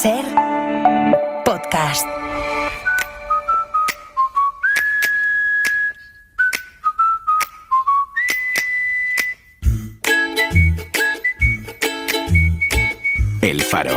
Ser podcast. El Faro,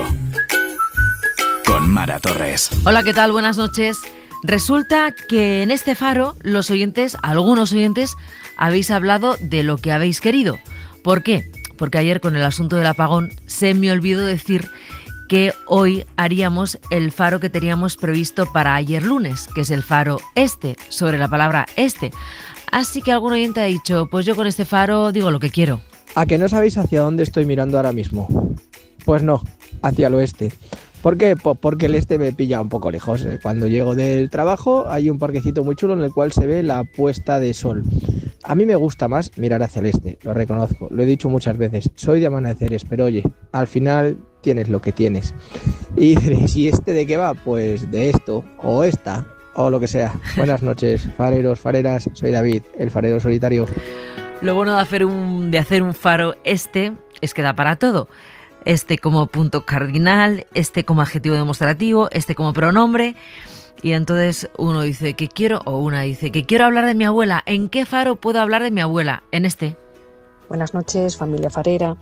con Mara Torres. Hola, ¿qué tal? Buenas noches. Resulta que en este Faro los oyentes, algunos oyentes, habéis hablado de lo que habéis querido. ¿Por qué? Porque ayer con el asunto del apagón se me olvidó decir que hoy haríamos el Faro que teníamos previsto para ayer lunes, que es el Faro Este, sobre la palabra este. Así que algún oyente ha dicho, pues yo con este Faro digo lo que quiero. ¿A que no sabéis hacia dónde estoy mirando ahora mismo? Pues no, hacia el oeste. ¿Por qué? Porque el este me pilla un poco lejos. Cuando llego del trabajo hay un parquecito muy chulo en el cual se ve la puesta de sol. A mí me gusta más mirar hacia el este, lo reconozco, lo he dicho muchas veces. Soy de amaneceres, pero oye, al final tienes lo que tienes. Y diréis, ¿y este de qué va? Pues de esto, o esta, o lo que sea. Buenas noches, fareros, fareras, soy David, el farero solitario. Lo bueno de hacer un Faro este es que da para todo. Este como punto cardinal, este como adjetivo demostrativo, este como pronombre. Y entonces uno dice que quiero, o una dice que quiero hablar de mi abuela. ¿En qué Faro puedo hablar de mi abuela? En este. Buenas noches, familia farera.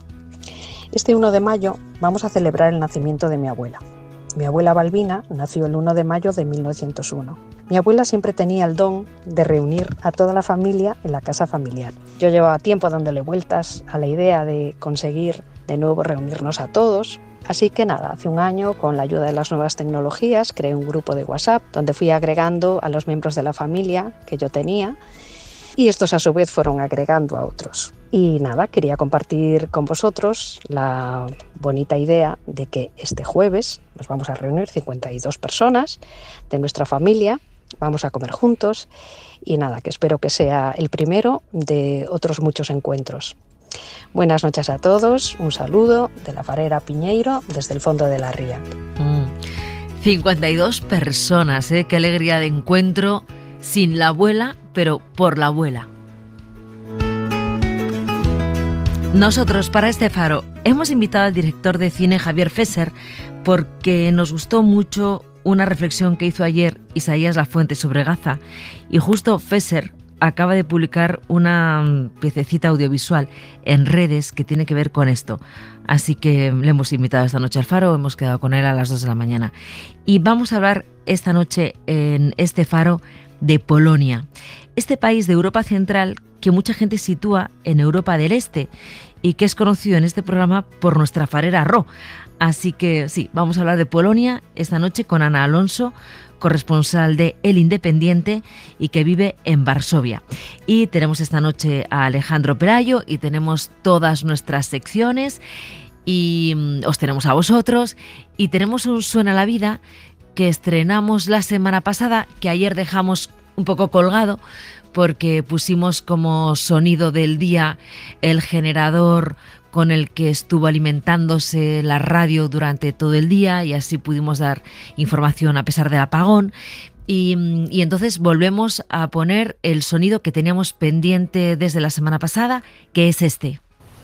Este 1 de mayo vamos a celebrar el nacimiento de mi abuela. Mi abuela Balbina nació el 1 de mayo de 1901. Mi abuela siempre tenía el don de reunir a toda la familia en la casa familiar. Yo llevaba tiempo dándole vueltas a la idea de conseguir de nuevo reunirnos a todos. Así que nada, hace un año, con la ayuda de las nuevas tecnologías, creé un grupo de WhatsApp donde fui agregando a los miembros de la familia que yo tenía y estos a su vez fueron agregando a otros. Y nada, quería compartir con vosotros la bonita idea de que este jueves nos vamos a reunir 52 personas de nuestra familia, vamos a comer juntos y nada, que espero que sea el primero de otros muchos encuentros. Buenas noches a todos, un saludo de la farera Piñeiro desde el fondo de la ría. 52 personas, qué alegría de encuentro, sin la abuela, pero por la abuela. Nosotros para este Faro hemos invitado al director de cine Javier Fesser porque nos gustó mucho una reflexión que hizo ayer Isaías Lafuente sobre Gaza y justo Fesser acaba de publicar una piececita audiovisual en redes que tiene que ver con esto. Así que le hemos invitado esta noche al Faro, hemos quedado con él a las 2 de la mañana. Y vamos a hablar esta noche en este Faro de Polonia. Este país de Europa Central que mucha gente sitúa en Europa del Este y que es conocido en este programa por nuestra farera Ro. Así que sí, vamos a hablar de Polonia esta noche con Ana Alonso, corresponsal de El Independiente y que vive en Varsovia. Y tenemos esta noche a Alejandro Pelayo y tenemos todas nuestras secciones y os tenemos a vosotros y tenemos un Suena la Vida que estrenamos la semana pasada, que ayer dejamos un poco colgado porque pusimos como sonido del día el generador con el que estuvo alimentándose la radio durante todo el día y así pudimos dar información a pesar del apagón. Y entonces volvemos a poner el sonido que teníamos pendiente desde la semana pasada, que es este.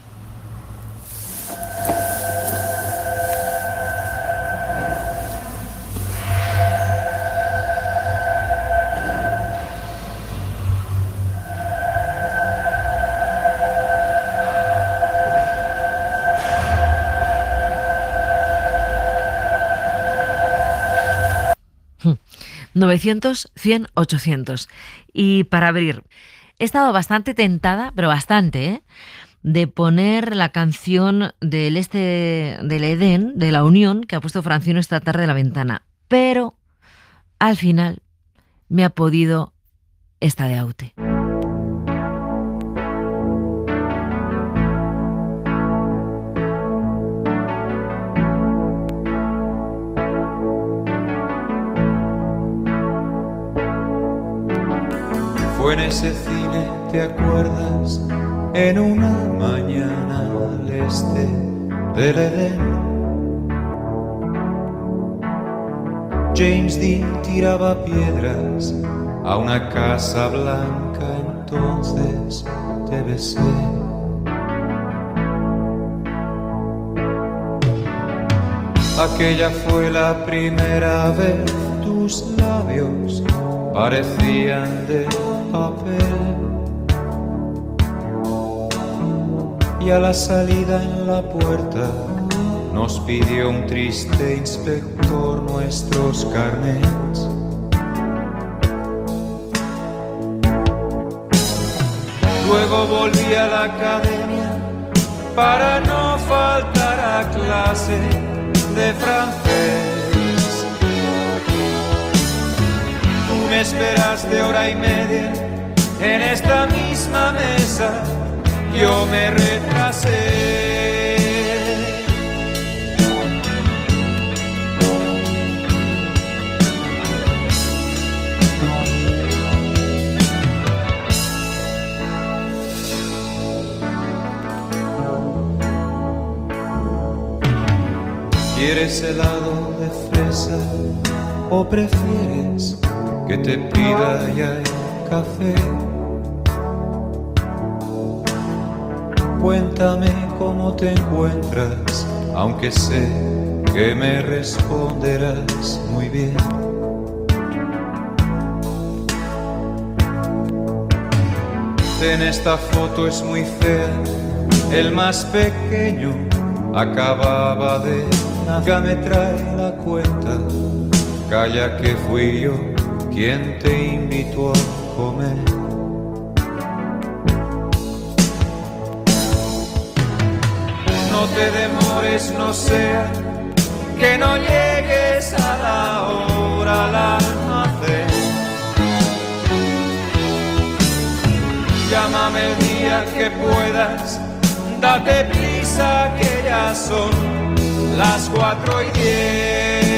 ...900-100-800... Y para abrir, he estado bastante tentada, pero bastante, de poner la canción del del Edén, de la Unión, que ha puesto Francino esta tarde en la ventana. Pero, al final, me ha podido esta de Aute. Fue en ese cine, ¿te acuerdas? En una mañana al este del Edén. James Dean tiraba piedras a una casa blanca, entonces te besé. Aquella fue la primera vez, tus labios parecían de papel. Y a la salida en la puerta nos pidió un triste inspector nuestros carnets. Luego volví a la academia para no faltar a clase de francés. Tú me esperaste hora y media en esta misma mesa, yo me retrasé. ¿Quieres helado de fresa o prefieres que te pida ya el café? Cuéntame cómo te encuentras, aunque sé que me responderás muy bien. En esta foto es muy fea, el más pequeño acababa de nacer. Ya me trae la cuenta, calla que fui yo quien te invitó a comer. No te demores, no sea que no llegues a la hora al almacén. Llámame el día que puedas, date prisa que ya son las 4:10.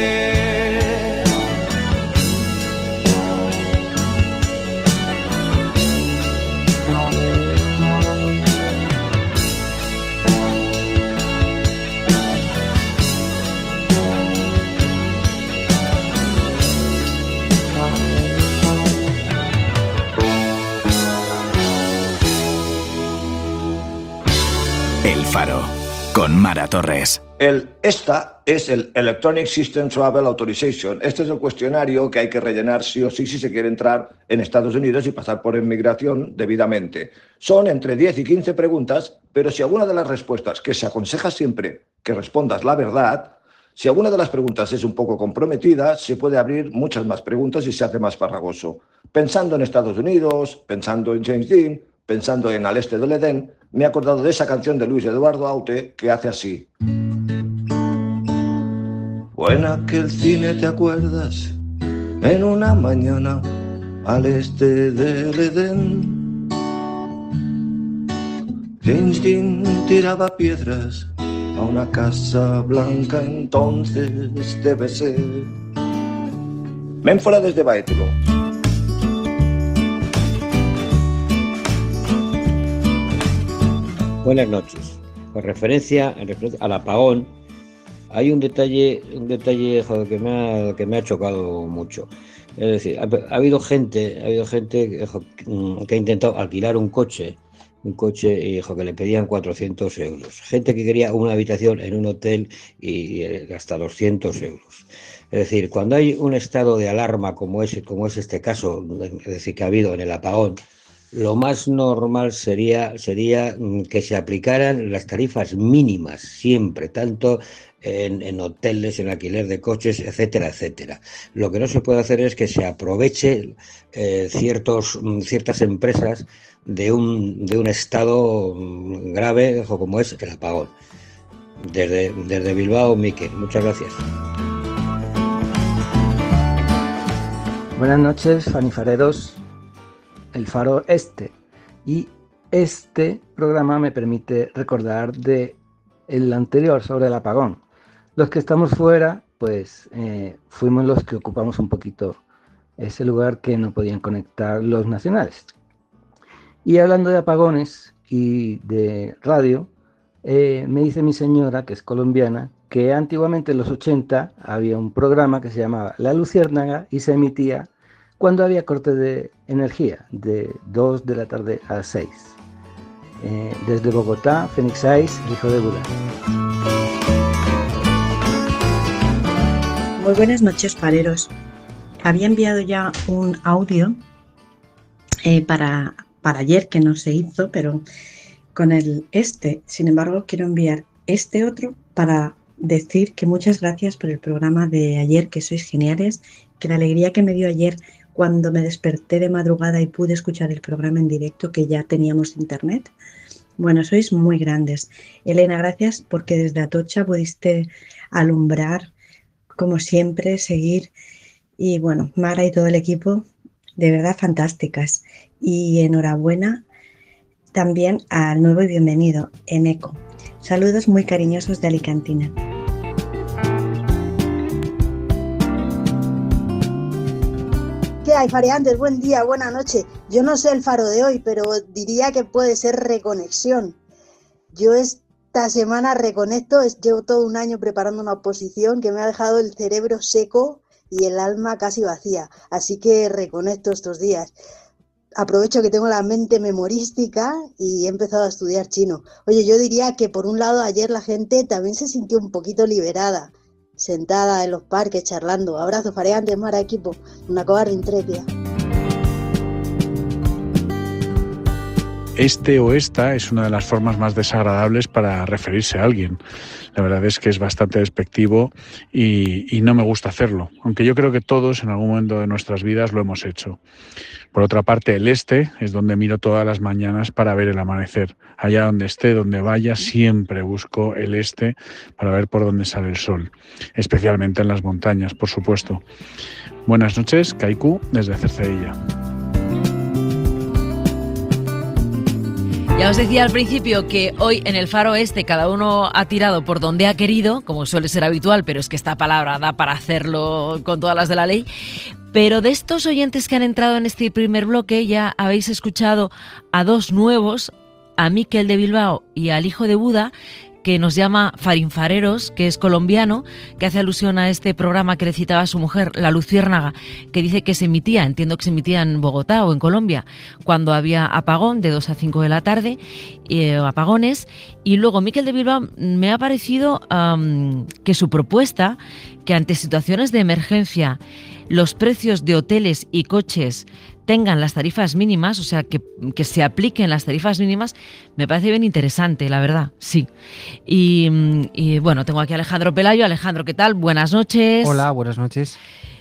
El Faro, con Mara Torres. Esta es el Electronic System Travel Authorization. Este es el cuestionario que hay que rellenar sí o sí si se quiere entrar en Estados Unidos y pasar por inmigración debidamente. Son entre 10 y 15 preguntas, pero si alguna de las respuestas, que se aconseja siempre que respondas la verdad, si alguna de las preguntas es un poco comprometida, se puede abrir muchas más preguntas y se hace más farragoso. Pensando en Estados Unidos, pensando en James Dean, pensando en Al este del Edén, me he acordado de esa canción de Luis Eduardo Aute que hace así. Fue en aquel cine, ¿te acuerdas? En una mañana al este del Edén. James Dean tiraba piedras a una casa blanca, entonces debe ser. Ven fuera desde Baétulo. Buenas noches. Con referencia al apagón, hay un detalle joder, que me ha chocado mucho. Es decir, ha habido gente que ha intentado alquilar un coche y que le pedían 400 euros. Gente que quería una habitación en un hotel y hasta 200 euros. Es decir, cuando hay un estado de alarma como es este caso, es decir, que ha habido en el apagón, lo más normal sería que se aplicaran las tarifas mínimas siempre, tanto en hoteles, en alquiler de coches, etcétera, etcétera. Lo que no se puede hacer es que se aproveche ciertas empresas de un estado grave como es el apagón. Desde Bilbao, Miquel. Muchas gracias. Buenas noches, fanifareros. El Faro Este, y este programa me permite recordar de el anterior sobre el apagón. Los que estamos fuera, pues fuimos los que ocupamos un poquito ese lugar que no podían conectar los nacionales. Y hablando de apagones y de radio, me dice mi señora, que es colombiana, que antiguamente en los 80 había un programa que se llamaba La Luciérnaga y se emitía cuando había corte de energía, de 2 de la tarde a 6. Desde Bogotá, Fénix Ice, hijo de Buda. Muy buenas noches, fareros. Había enviado ya un audio para ayer que no se hizo, pero con sin embargo, quiero enviar este otro para decir que muchas gracias por el programa de ayer, que sois geniales, que la alegría que me dio ayer cuando me desperté de madrugada y pude escuchar el programa en directo, que ya teníamos internet. Bueno, sois muy grandes. Elena, gracias porque desde Atocha pudiste alumbrar, como siempre, seguir. Y bueno, Mara y todo el equipo, de verdad fantásticas. Y enhorabuena también al nuevo y bienvenido, Eneco. Saludos muy cariñosos de Alicantina. ¿Qué hay, fareantes? Buen día, buena noche. Yo no sé el faro de hoy, pero diría que puede ser reconexión. Yo esta semana reconecto, llevo todo un año preparando una oposición que me ha dejado el cerebro seco y el alma casi vacía. Así que reconecto estos días. Aprovecho que tengo la mente memorística y he empezado a estudiar chino. Oye, yo diría que por un lado ayer la gente también se sintió un poquito liberada, sentada en los parques charlando. Abrazo, fareantes, Mara, equipo. Una cobarde intrépida. Este o esta es una de las formas más desagradables para referirse a alguien. La verdad es que es bastante despectivo y no me gusta hacerlo, aunque yo creo que todos en algún momento de nuestras vidas lo hemos hecho. Por otra parte, el este es donde miro todas las mañanas para ver el amanecer. Allá donde esté, donde vaya, siempre busco el este para ver por dónde sale el sol, especialmente en las montañas, por supuesto. Buenas noches, Kaiku, desde Cercedilla. Ya os decía al principio que hoy en el Faro Este cada uno ha tirado por donde ha querido, como suele ser habitual, pero es que esta palabra da para hacerlo con todas las de la ley. Pero de estos oyentes que han entrado en este primer bloque ya habéis escuchado a dos nuevos, a Miquel de Bilbao y al hijo de Buda, que nos llama Farinfareros, que es colombiano, que hace alusión a este programa que le citaba a su mujer, La Luciérnaga, que dice que se emitía, entiendo que se emitía en Bogotá o en Colombia, cuando había apagón de 2 a 5 de la tarde, apagones. Y luego Miquel de Bilbao me ha parecido que su propuesta, que ante situaciones de emergencia los precios de hoteles y coches tengan las tarifas mínimas, o sea, que se apliquen las tarifas mínimas, me parece bien interesante, la verdad, sí. Y bueno, tengo aquí a Alejandro Pelayo. Alejandro, ¿qué tal? Buenas noches. Hola, buenas noches.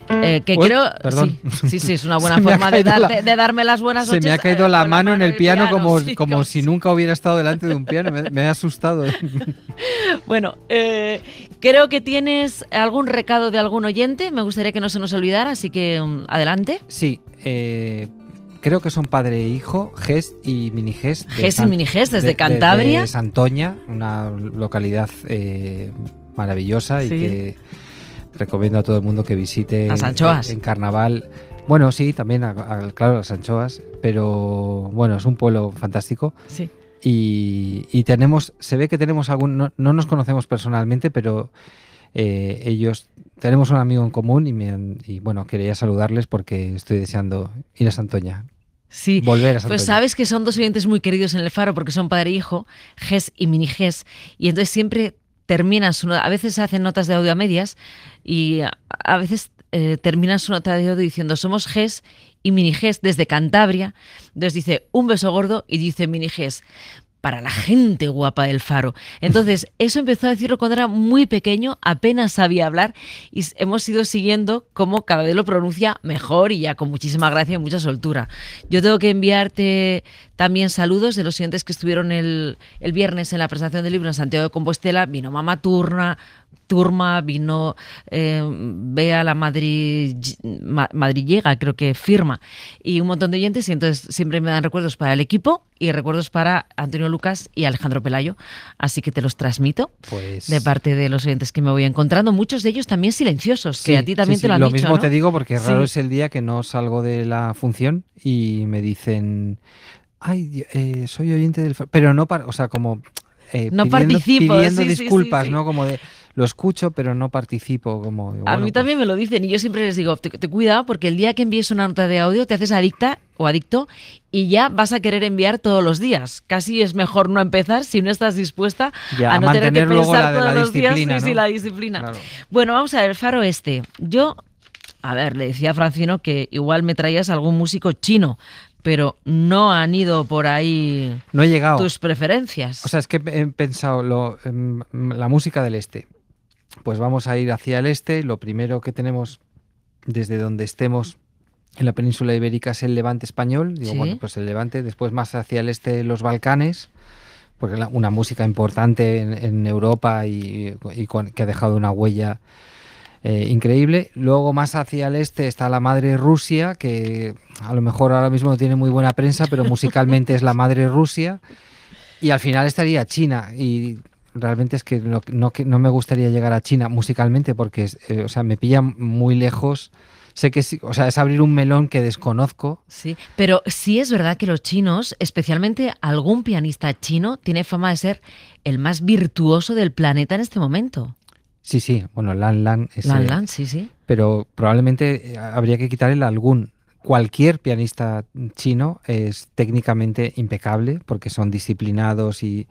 Perdón. Sí, es una buena forma de darme las buenas noches. Se me ha caído la mano en el piano como si nunca hubiera estado delante de un piano. Me ha asustado. Bueno, creo que tienes algún recado de algún oyente. Me gustaría que no se nos olvidara, así que adelante. Sí, creo que son padre e hijo, Ges y Miniges. Ges y Miniges, desde Cantabria. De Santoña, una localidad maravillosa y que recomiendo a todo el mundo que visite las anchoas en carnaval. Bueno, sí, también, claro, las anchoas, pero bueno, es un pueblo fantástico. Sí. Y se ve que tenemos no nos conocemos personalmente, pero ellos tenemos un amigo en común y bueno, quería saludarles porque estoy deseando ir a Santoña. Sí, volver a Santoña. Pues sabes que son dos oyentes muy queridos en el Faro porque son padre e hijo, Ges y Miniges, y entonces siempre terminan a veces se hacen notas de audio a medias y a veces terminan su nota de audio diciendo somos Ges y Miniges desde Cantabria. Entonces dice un beso gordo y dice Miniges para la gente guapa del Faro. Entonces, eso empezó a decirlo cuando era muy pequeño, apenas sabía hablar y hemos ido siguiendo cómo cada vez lo pronuncia mejor y ya con muchísima gracia y mucha soltura. Yo tengo que enviarte también saludos de los oyentes que estuvieron el viernes en la presentación del libro en Santiago de Compostela. Vino Mama Turma, vino Bea la madrillega, creo que firma, y un montón de oyentes, y entonces siempre me dan recuerdos para el equipo y recuerdos para Antonio Lucas y Alejandro Pelayo, así que te los transmito de parte de los oyentes que me voy encontrando, muchos de ellos también silenciosos, que a ti también te lo han dicho, mismo, ¿no? Te digo porque raro es el día que no salgo de la función y me dicen soy oyente del Faro, pero no para, o sea, como no pidiendo disculpas, ¿no? Como de lo escucho, pero no participo. Como, a mí también me lo dicen y yo siempre les digo, te cuida porque el día que envíes una nota de audio te haces adicta o adicto y ya vas a querer enviar todos los días. Casi es mejor no empezar si no estás dispuesta ya, a no tener que pensar todos los días. ¿no? Sí, la disciplina. Claro. Bueno, vamos a ver, el Faro este. Yo, a ver, le decía a Francino que igual me traías algún músico chino, pero no han ido por ahí no he llegado. Tus preferencias. O sea, es que he pensado la música del este. Pues vamos a ir hacia el este. Lo primero que tenemos desde donde estemos en la península ibérica es el Levante español. Digo, ¿Sí? Bueno, pues el Levante. Después más hacia el este los Balcanes, porque una música importante en Europa y que ha dejado una huella increíble. Luego más hacia el este está la madre Rusia, que a lo mejor ahora mismo no tiene muy buena prensa, pero musicalmente es la madre Rusia. Y al final estaría China. Y realmente es que no me gustaría llegar a China musicalmente porque o sea, me pilla muy lejos. Sé que sí, o sea, es abrir un melón que desconozco. Sí, pero sí es verdad que los chinos, especialmente algún pianista chino, tiene fama de ser el más virtuoso del planeta en este momento. Sí, bueno, Lan Lan es... Lan Lan, sí. Pero probablemente habría que quitar el algún. Cualquier pianista chino es técnicamente impecable porque son disciplinados y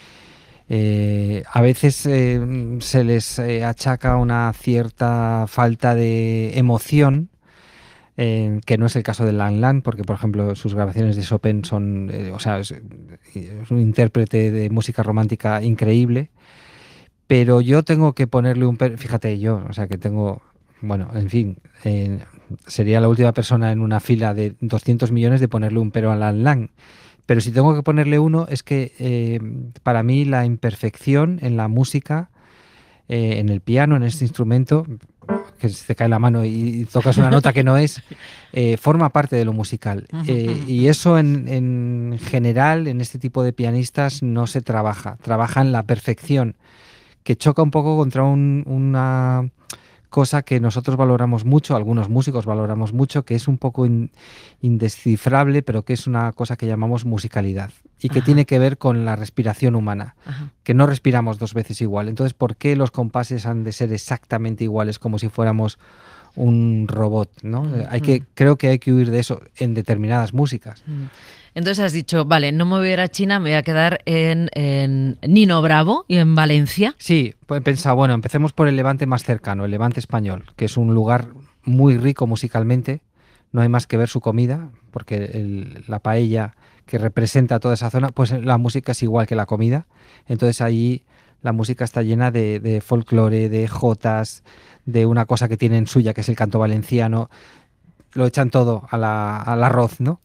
a veces se les achaca una cierta falta de emoción, que no es el caso de Lan Lan, porque por ejemplo sus grabaciones de Chopin son, o sea, es un intérprete de música romántica increíble. Pero yo tengo que ponerle fíjate yo, o sea que tengo, bueno, en fin, sería la última persona en una fila de 200 millones de ponerle un pero a Lan Lan. Pero si tengo que ponerle uno es que para mí la imperfección en la música, en el piano, en este instrumento, que se te cae la mano y tocas una nota que no es, forma parte de lo musical. Y eso en general, en este tipo de pianistas, no se trabaja en la perfección, que choca un poco contra una cosa que nosotros valoramos mucho, algunos músicos valoramos mucho, que es un poco indescifrable, pero que es una cosa que llamamos musicalidad y que tiene que ver con la respiración humana, que no respiramos dos veces igual. Entonces, ¿por qué los compases han de ser exactamente iguales, como si fuéramos un robot, ¿no? Creo que hay que huir de eso en determinadas músicas. Entonces has dicho, vale, no me voy a ir a China, me voy a quedar en Nino Bravo y en Valencia. Sí, pues he pensado, bueno, empecemos por el Levante más cercano, el Levante español, que es un lugar muy rico musicalmente. No hay más que ver su comida, porque la paella que representa toda esa zona, pues la música es igual que la comida. Entonces ahí la música está llena de folclore, de jotas, de una cosa que tienen suya, que es el canto valenciano. Lo echan todo al arroz, ¿no?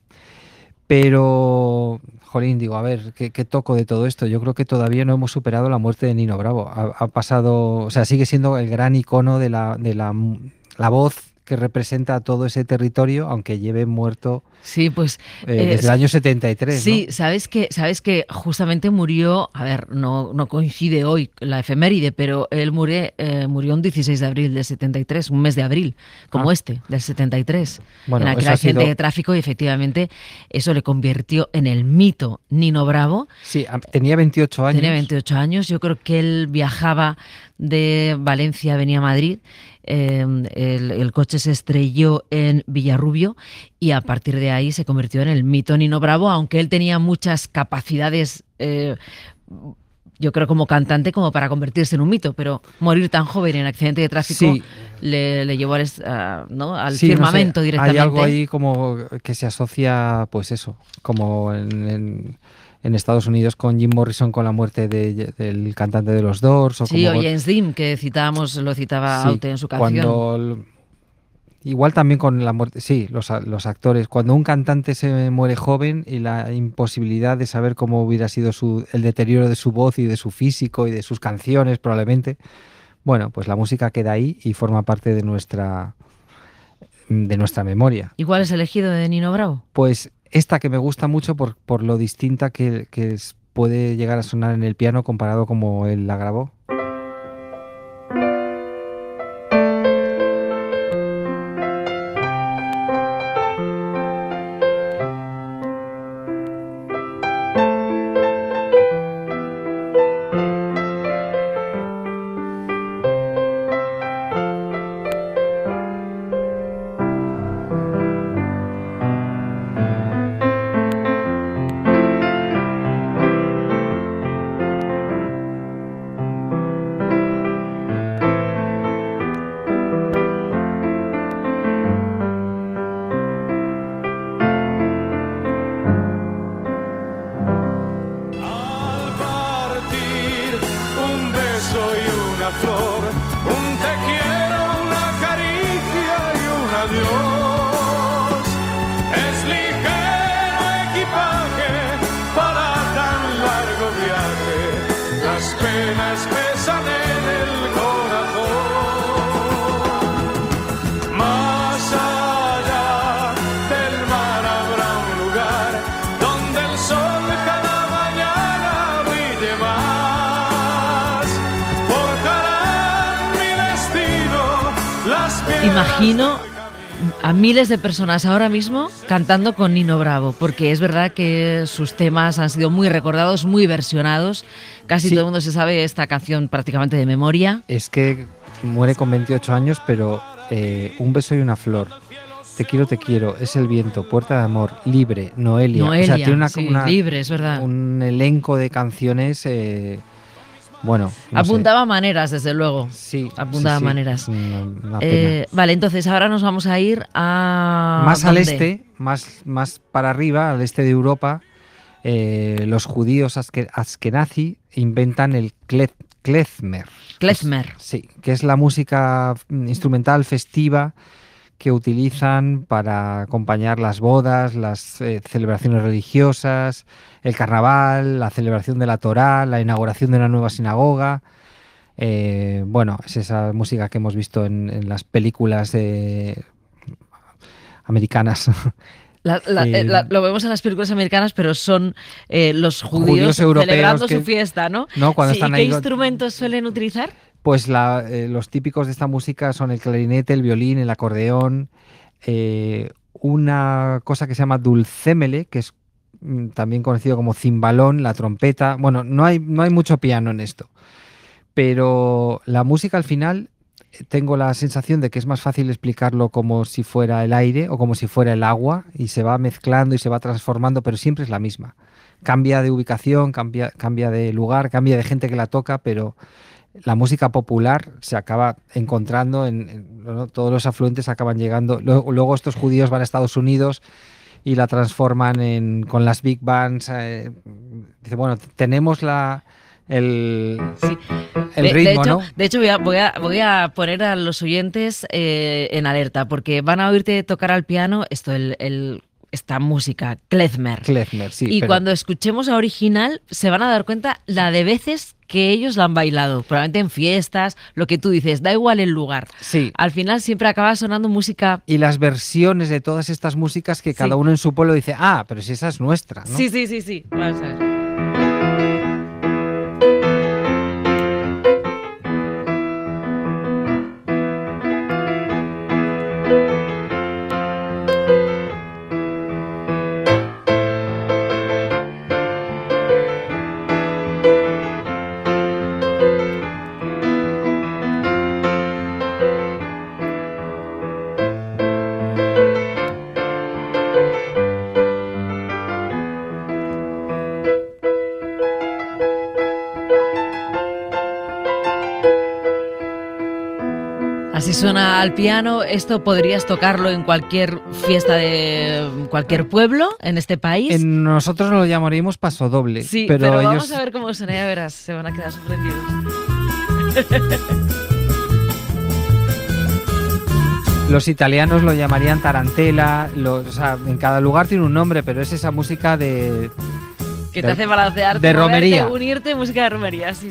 Pero, jolín, digo, a ver, ¿qué toco de todo esto? Yo creo que todavía no hemos superado la muerte de Nino Bravo. Ha pasado, o sea, sigue siendo el gran icono de la voz que representa todo ese territorio, aunque lleve muerto sí, pues, desde el año 73. Sí, ¿no? sabes que justamente murió, a ver, no coincide hoy la efeméride, pero él murió un 16 de abril del 73, un mes de abril, como del 73, bueno, en aquel accidente de tráfico, y efectivamente eso le convirtió en el mito Nino Bravo. Sí, tenía 28 años. Tenía 28 años, yo creo que él viajaba de Valencia, venía a Madrid. El coche se estrelló en Villarrubio y a partir de ahí se convirtió en el mito Nino Bravo, aunque él tenía muchas capacidades, yo creo como cantante, como para convertirse en un mito, pero morir tan joven en accidente de tráfico le llevó al firmamento, no sé, directamente. Hay algo ahí como que se asocia, pues eso, como en Estados Unidos con Jim Morrison, con la muerte del cantante de los Doors. O James Dean, que lo citaba Aute en su canción. Igual también con la muerte, los actores. Cuando un cantante se muere joven y la imposibilidad de saber cómo hubiera sido el deterioro de su voz y de su físico y de sus canciones probablemente, bueno, pues la música queda ahí y forma parte de nuestra memoria. ¿Y cuál es el elegido de Nino Bravo? Pues esta que me gusta mucho por lo distinta que puede llegar a sonar en el piano comparado como él la grabó. flor, un te quiero, una caricia y un adiós. Es ligero equipaje para tan largo viaje, las penas pesan en el corazón. Más allá del mar habrá un lugar donde el sol cada mañana brille más. Forjarán mi destino las piedras. Imagino a miles de personas ahora mismo cantando con Nino Bravo, porque es verdad que sus temas han sido muy recordados, muy versionados. Casi todo el mundo se sabe esta canción prácticamente de memoria. Es que muere con 28 años, pero Un beso y una flor, Te quiero, Es el viento, Puerta de amor, Libre, Noelia. O sea, tiene Libre, es verdad. Un elenco de canciones. Bueno, no apuntaba maneras, desde luego. Sí, apuntaba maneras. Una pena. Vale, entonces ahora nos vamos a ir a... Más ¿dónde? al este, más para arriba, al este de Europa, los judíos askenazi inventan el klezmer. Klezmer. Sí, que es la música instrumental festiva que utilizan para acompañar las bodas, las celebraciones religiosas, el carnaval, la celebración de la Torá, la inauguración de una nueva sinagoga. Bueno, es esa música que hemos visto en las películas americanas. Lo vemos en las películas americanas, pero son los judíos europeos celebrando su fiesta, ¿no? No, cuando están ¿Qué ahí. instrumentos suelen utilizar? Pues los típicos de esta música son el clarinete, el violín, el acordeón, una cosa que se llama dulcémele, que es también conocido como cimbalón, la trompeta. Bueno, no hay mucho piano en esto, pero la música al final tengo la sensación de que es más fácil explicarlo como si fuera el aire o como si fuera el agua, y se va mezclando y se va transformando, pero siempre es la misma. Cambia de ubicación, cambia de lugar, cambia de gente que la toca, pero la música popular se acaba encontrando ¿no? Todos los afluentes acaban llegando. Luego estos judíos van a Estados Unidos y la transforman con las big bands. Dice, bueno, tenemos el ritmo, ¿no? De hecho, voy a poner a los oyentes en alerta, porque van a oírte tocar al piano esta música, klezmer. Klezmer, sí. Y cuando escuchemos la original, se van a dar cuenta la de veces que ellos la han bailado, probablemente en fiestas, lo que tú dices, da igual el lugar. Sí. Al final siempre acaba sonando música. Y las versiones de todas estas músicas que cada uno en su pueblo dice, pero si esa es nuestra, ¿no? Sí. Vamos a ver. Así suena al piano. Esto podrías tocarlo en cualquier fiesta de cualquier pueblo en este país. Nosotros lo llamaríamos pasodoble. Sí, pero ellos... vamos a ver cómo suena, ya verás, se van a quedar sorprendidos. Los italianos lo llamarían tarantela. O sea, en cada lugar tiene un nombre, pero es esa música que te hace balancearte, de romería. Unirte, música de romería, sí.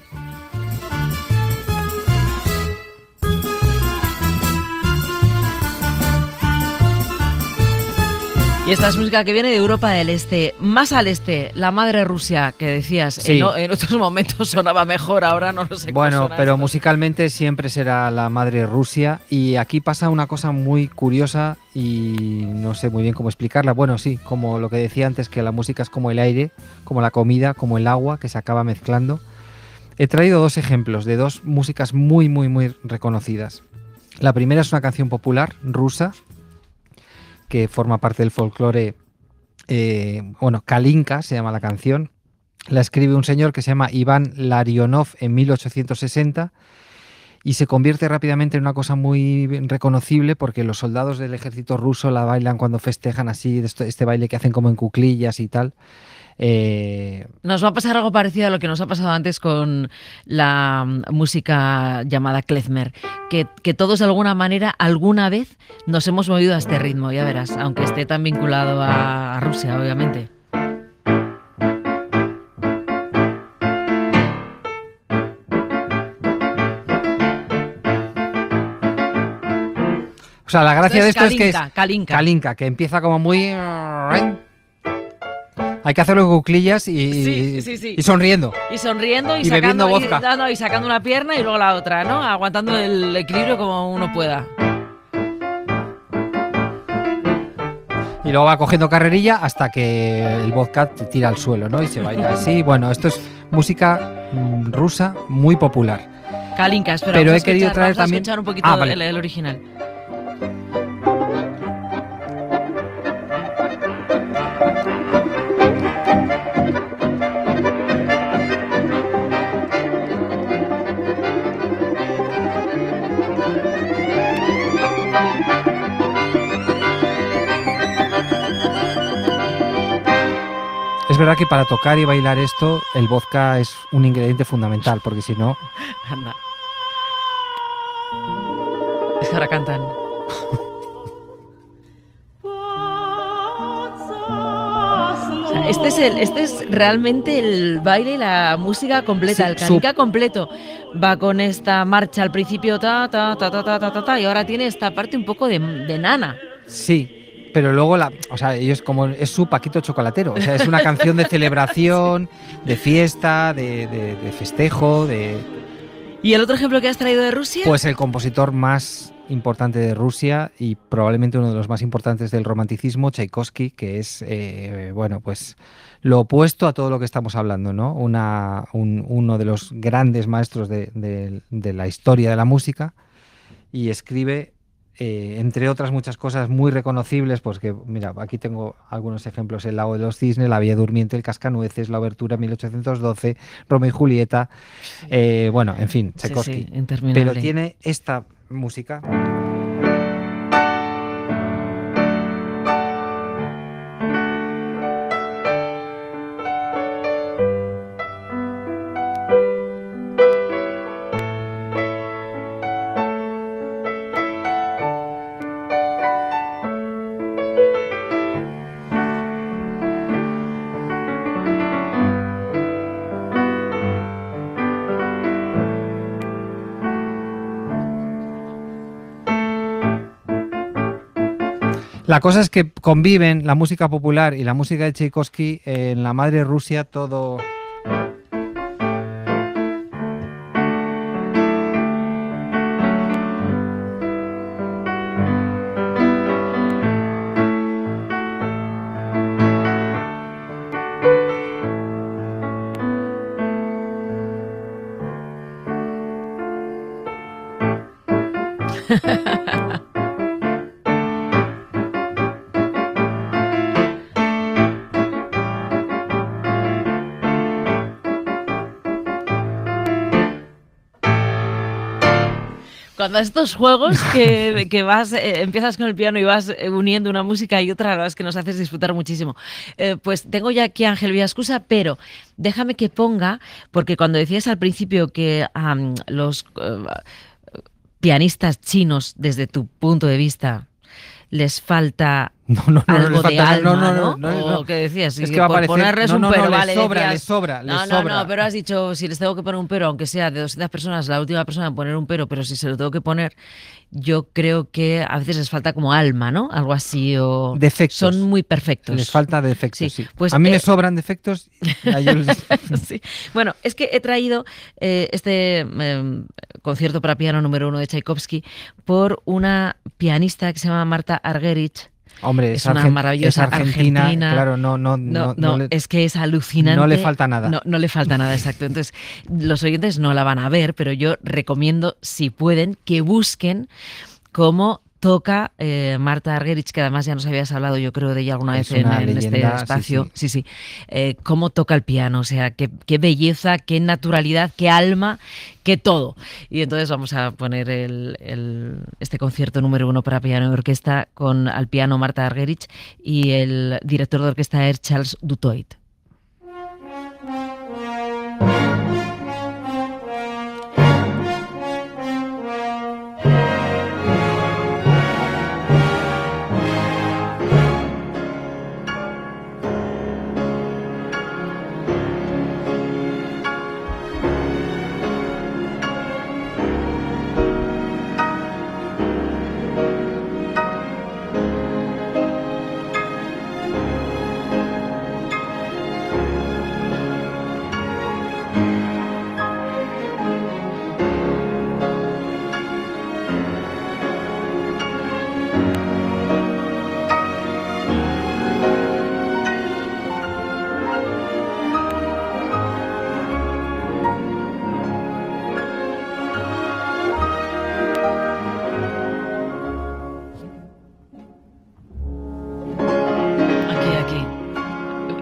Y esta es música que viene de Europa del Este. Más al este, la madre Rusia, que decías, sí. En otros momentos sonaba mejor, ahora no lo sé. Bueno, pero musicalmente siempre será la madre Rusia. Y aquí pasa una cosa muy curiosa y no sé muy bien cómo explicarla. Bueno, sí, como lo que decía antes, que la música es como el aire, como la comida, como el agua, que se acaba mezclando. He traído dos ejemplos de dos músicas muy, muy, muy reconocidas. La primera es una canción popular rusa, que forma parte del folclore, Kalinka se llama la canción. La escribe un señor que se llama Iván Larionov en 1860 y se convierte rápidamente en una cosa muy reconocible porque los soldados del ejército ruso la bailan cuando festejan así, este baile que hacen como en cuclillas y tal. Nos va a pasar algo parecido a lo que nos ha pasado antes con la música llamada klezmer, que todos de alguna manera, alguna vez, nos hemos movido a este ritmo, ya verás, aunque esté tan vinculado a Rusia, obviamente. O sea, la gracia de esto es que es Kalinka, que empieza como muy... Hay que hacerlo en cuclillas y sonriendo. Y sonriendo y bebiendo sacando, vodka. y sacando una pierna y luego la otra, ¿no? Aguantando el equilibrio como uno pueda. Y luego va cogiendo carrerilla hasta que el vodka te tira al suelo, ¿no? Y se baila así. Bueno, esto es música rusa muy popular. Kalinka, espera, pero he querido traer también... escuchar un poquito vale. el original. Es verdad que para tocar y bailar esto, el vodka es un ingrediente fundamental, porque si no... Anda. Es que ahora cantan. Este es realmente el baile y la música completa, el Kalinka completo. Va con esta marcha al principio, y ahora tiene esta parte un poco de nana. Sí. Pero luego, ellos como es su Paquito chocolatero, o sea, es una canción de celebración, de fiesta, de festejo, ¿Y el otro ejemplo que has traído de Rusia? Pues el compositor más importante de Rusia y probablemente uno de los más importantes del romanticismo, Tchaikovsky, que es, pues lo opuesto a todo lo que estamos hablando, ¿no? Uno de los grandes maestros de la historia de la música, y escribe... entre otras muchas cosas muy reconocibles, pues que, mira, aquí tengo algunos ejemplos: El lago de los cisnes, La Bella Durmiente, El cascanueces, La obertura 1812, Romeo y Julieta, en fin, Tchaikovsky. Sí, interminable. Pero tiene esta música. La cosa es que conviven la música popular y la música de Tchaikovsky en la madre Rusia todo... Cuando estos juegos que vas, empiezas con el piano y vas uniendo una música y otra, la verdad es que nos haces disfrutar muchísimo. Pues tengo ya aquí a Ángel Villaescusa, pero déjame que ponga, porque cuando decías al principio que los pianistas chinos, desde tu punto de vista, les falta algo de alma, ¿no? ¿O qué decías? Es que va a parecer... ponerles un pero, vale, les sobra. No, pero has dicho, si les tengo que poner un pero, aunque sea de 200 personas, la última persona en poner un pero si se lo tengo que poner, yo creo que a veces les falta como alma, ¿no? Algo así, o... Defectos. Son muy perfectos. Les falta defectos, sí. Pues, a mí me sobran defectos. Sí. Bueno, es que he traído este concierto para piano número 1 de Tchaikovsky por una pianista que se llama Marta Argerich. Hombre, es una maravillosa argentina. Claro, no, es que es alucinante. No le falta nada. No le falta nada, exacto. Entonces, los oyentes no la van a ver, pero yo recomiendo, si pueden, que busquen cómo toca Marta Argerich, que además ya nos habías hablado, yo creo, de ella alguna vez en este espacio. Sí. Cómo toca el piano, o sea, qué belleza, qué naturalidad, qué alma, qué todo. Y entonces vamos a poner este concierto número 1 para piano y orquesta con al piano Marta Argerich y el director de orquesta es Charles Dutoit.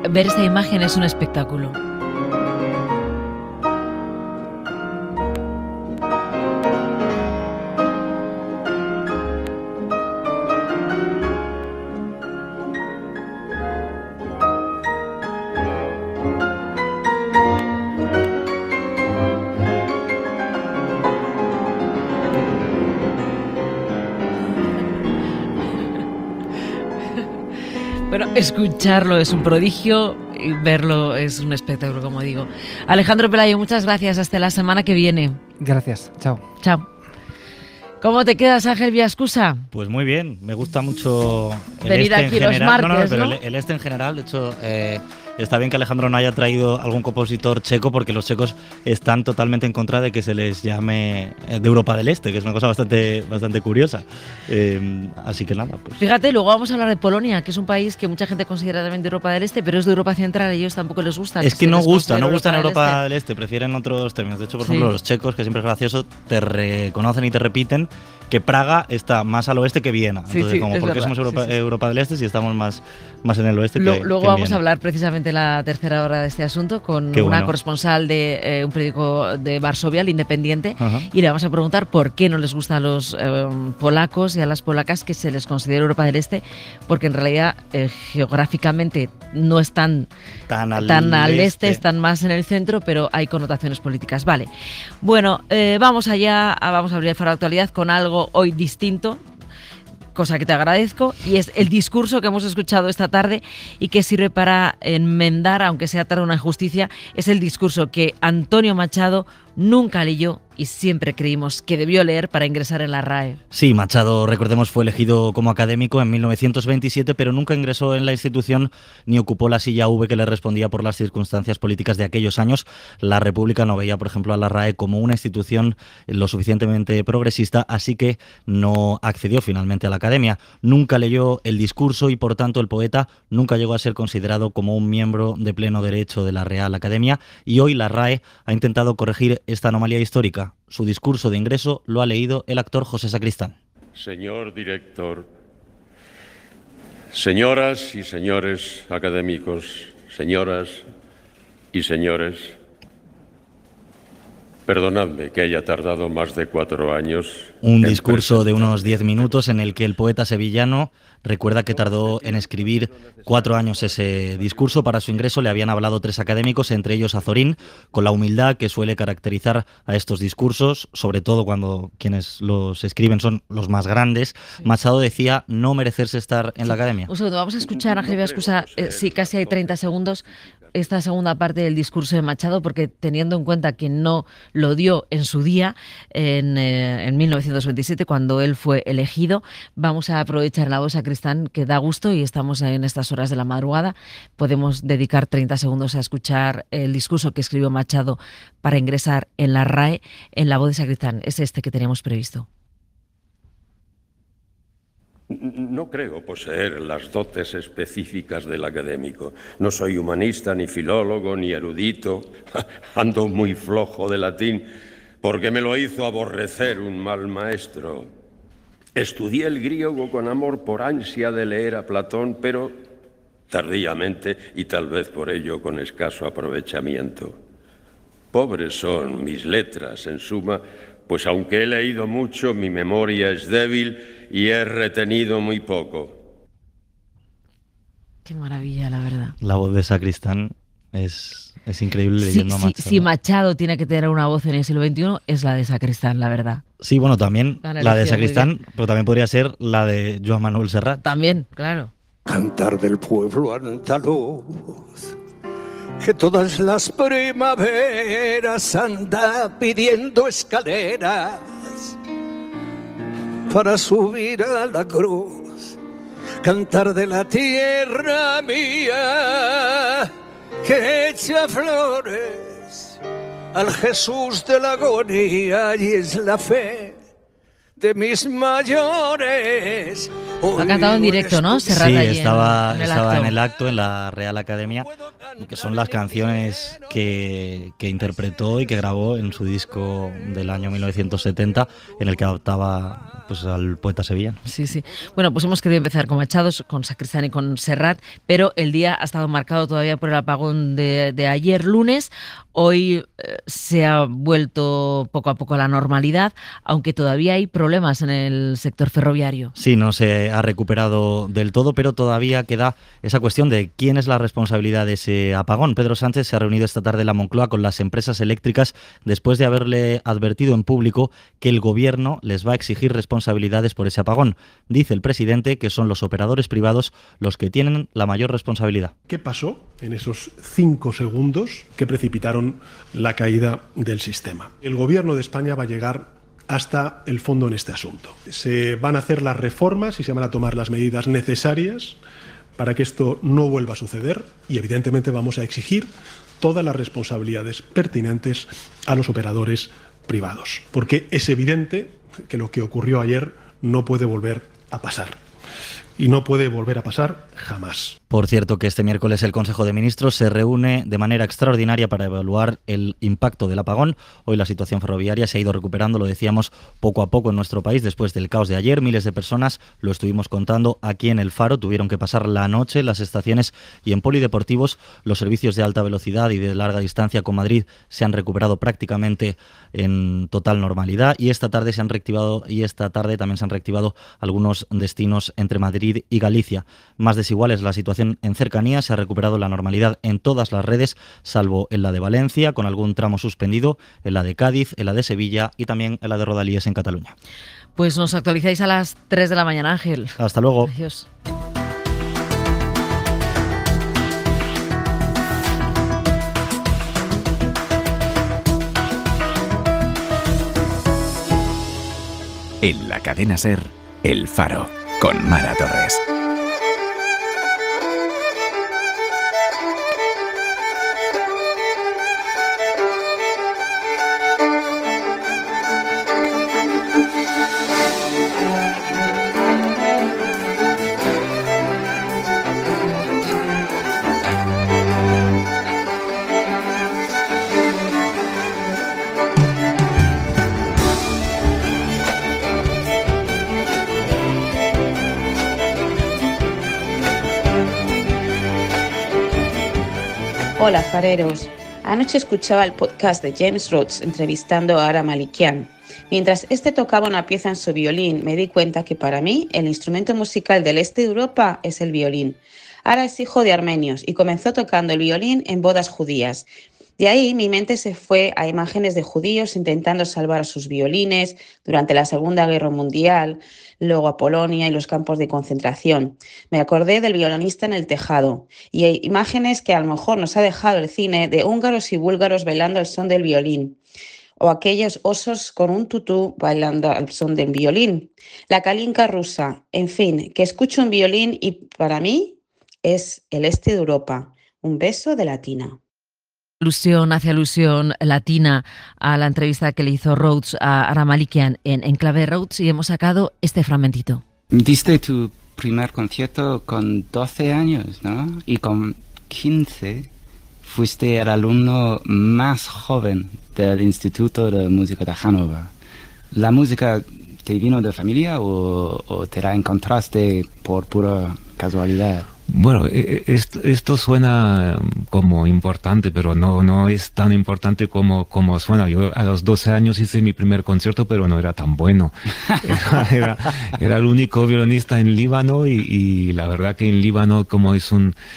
ver esta imagen es un espectáculo. Bueno, escucharlo es un prodigio y verlo es un espectáculo, como digo. Alejandro Pelayo, muchas gracias. Hasta la semana que viene. Gracias. Chao. Chao. ¿Cómo te quedas, Ángel Villaescusa? Pues muy bien. Me gusta mucho el venir este aquí en los general. martes, pero ¿no? el este en general, de hecho, está bien que Alejandro no haya traído algún compositor checo, porque los checos están totalmente en contra de que se les llame de Europa del Este, que es una cosa bastante curiosa. Así que nada, pues. Fíjate, luego vamos a hablar de Polonia, que es un país que mucha gente considera también de Europa del Este, pero es de Europa Central, a ellos tampoco les gusta. Es que no gusta en Europa del del Este, prefieren otros términos. De hecho, por Sí. ejemplo, los checos, que siempre es gracioso, te reconocen y te repiten que Praga está más al oeste que Viena. Sí, Entonces, sí, como es ¿por qué verdad. somos Sí, sí. Europa del Este si estamos más en el oeste que Luego que en vamos Viena? a hablar precisamente en la tercera hora de este asunto con Qué una bueno. corresponsal de un periódico de Varsovia, el Independiente, Ajá. y le vamos a preguntar por qué no les gusta a los polacos y a las polacas que se les considere Europa del Este, porque en realidad geográficamente no están tan al este, están más en el centro, pero hay connotaciones políticas. Vale. Bueno, vamos allá, vamos a abrir el faro de actualidad con algo hoy distinto, cosa que te agradezco, y es el discurso que hemos escuchado esta tarde y que sirve para enmendar, aunque sea tarde, una injusticia. Es el discurso que Antonio Machado nunca leyó y siempre creímos que debió leer para ingresar en la RAE. Sí, Machado, recordemos, fue elegido como académico en 1927, pero nunca ingresó en la institución ni ocupó la silla V que le respondía por las circunstancias políticas de aquellos años. La República no veía, por ejemplo, a la RAE como una institución lo suficientemente progresista, así que no accedió finalmente a la academia. Nunca leyó el discurso y, por tanto, el poeta nunca llegó a ser considerado como un miembro de pleno derecho de la Real Academia, y hoy la RAE ha intentado corregir esta anomalía histórica. Su discurso de ingreso lo ha leído el actor José Sacristán. Señor director, señoras y señores académicos, señoras y señores, perdonadme que haya tardado más de 4 años. Un discurso de unos 10 minutos en el que el poeta sevillano recuerda que tardó en escribir 4 años ese discurso. Para su ingreso le habían hablado 3 académicos, entre ellos Azorín, con la humildad que suele caracterizar a estos discursos, sobre todo cuando quienes los escriben son los más grandes. Machado decía no merecerse estar en la academia. Un segundo, vamos a escuchar a Ángel Villaescusa, sí, casi hay 30 segundos, esta segunda parte del discurso de Machado, porque teniendo en cuenta que no lo dio en su día, en 1927, cuando él fue elegido, vamos a aprovechar la voz Sacristán, que da gusto, y estamos en estas horas de la madrugada. Podemos dedicar 30 segundos a escuchar el discurso que escribió Machado para ingresar en la RAE en la voz de Sacristán. Es este que teníamos previsto. No creo poseer las dotes específicas del académico. No soy humanista, ni filólogo, ni erudito. Ando muy flojo de latín porque me lo hizo aborrecer un mal maestro. Estudié el griego con amor por ansia de leer a Platón, pero tardíamente y tal vez por ello con escaso aprovechamiento. Pobres son mis letras, en suma, pues aunque he leído mucho, mi memoria es débil y he retenido muy poco. Qué maravilla, la verdad. La voz de Sacristán es increíble leyendo a Machado. Si Machado tiene que tener una voz en el siglo XXI, es la de Sacristán, la verdad. Sí, bueno, también La han la de elegido muy Sacristán, pero también podría ser la de Joan Manuel Serrat. También, claro. Cantar del pueblo andaluz, que todas las primaveras anda pidiendo escaleras para subir a la cruz. Cantar de la tierra mía que echa flores al Jesús de la agonía, y es la fe de mis mayores. Lo ha cantado en directo, ¿no? Sí, estaba en el acto, en la Real Academia, que son las canciones que interpretó y que grabó en su disco del año 1970, en el que adaptaba pues al poeta sevillano. Sí, sí. Bueno, pues hemos querido empezar con Machados, con Sacristán y con Serrat, pero el día ha estado marcado todavía por el apagón de ayer lunes. Hoy se ha vuelto poco a poco a la normalidad, aunque todavía hay problemas en el sector ferroviario. Sí, no se ha recuperado del todo, pero todavía queda esa cuestión de quién es la responsabilidad de ese apagón. Pedro Sánchez se ha reunido esta tarde en la Moncloa con las empresas eléctricas después de haberle advertido en público que el gobierno les va a exigir responsabilidades por ese apagón. Dice el presidente que son los operadores privados los que tienen la mayor responsabilidad. ¿Qué pasó en esos 5 segundos que precipitaron la caída del sistema? El gobierno de España va a llegar hasta el fondo en este asunto. Se van a hacer las reformas y se van a tomar las medidas necesarias para que esto no vuelva a suceder y evidentemente vamos a exigir todas las responsabilidades pertinentes a los operadores privados, porque es evidente que lo que ocurrió ayer no puede volver a pasar. Y no puede volver a pasar jamás. Por cierto, que este miércoles el Consejo de Ministros se reúne de manera extraordinaria para evaluar el impacto del apagón. Hoy la situación ferroviaria se ha ido recuperando, lo decíamos, poco a poco en nuestro país después del caos de ayer. Miles de personas, lo estuvimos contando aquí en El Faro, tuvieron que pasar la noche en las estaciones y en polideportivos. Los servicios de alta velocidad y de larga distancia con Madrid se han recuperado prácticamente en total normalidad y esta tarde también se han reactivado algunos destinos entre Madrid y Galicia. Más desiguales la situación en cercanías, se ha recuperado la normalidad en todas las redes, salvo en la de Valencia, con algún tramo suspendido, en la de Cádiz, en la de Sevilla y también en la de Rodalíes en Cataluña. Pues nos actualizáis a las 3 de la mañana, Ángel. Hasta luego. Adiós. En la cadena SER, El Faro, con Mara Torres. Hola, fareros. Anoche escuchaba el podcast de James Rhodes entrevistando a Ara Malikian. Mientras este tocaba una pieza en su violín, me di cuenta que para mí el instrumento musical del este de Europa es el violín. Ara es hijo de armenios y comenzó tocando el violín en bodas judías. De ahí mi mente se fue a imágenes de judíos intentando salvar sus violines durante la Segunda Guerra Mundial, luego a Polonia y los campos de concentración. Me acordé del violinista en el tejado y hay imágenes que a lo mejor nos ha dejado el cine de húngaros y búlgaros bailando al son del violín o aquellos osos con un tutú bailando al son del violín. La calinca rusa, en fin, que escucho un violín y para mí es el este de Europa. Un beso de Latina. Hace alusión latina a la entrevista que le hizo Rhodes a Ara Malikian en Clave Rhodes y hemos sacado este fragmentito. Diste tu primer concierto con 12 años, ¿no? Y con 15 fuiste el alumno más joven del Instituto de Música de Hannover. ¿La música te vino de familia o te la encontraste por pura casualidad? Bueno, esto suena como importante, pero no es tan importante como suena. Yo a los 12 años hice mi primer concierto, pero no era tan bueno. Era el único violinista en Líbano y la verdad que en Líbano, como es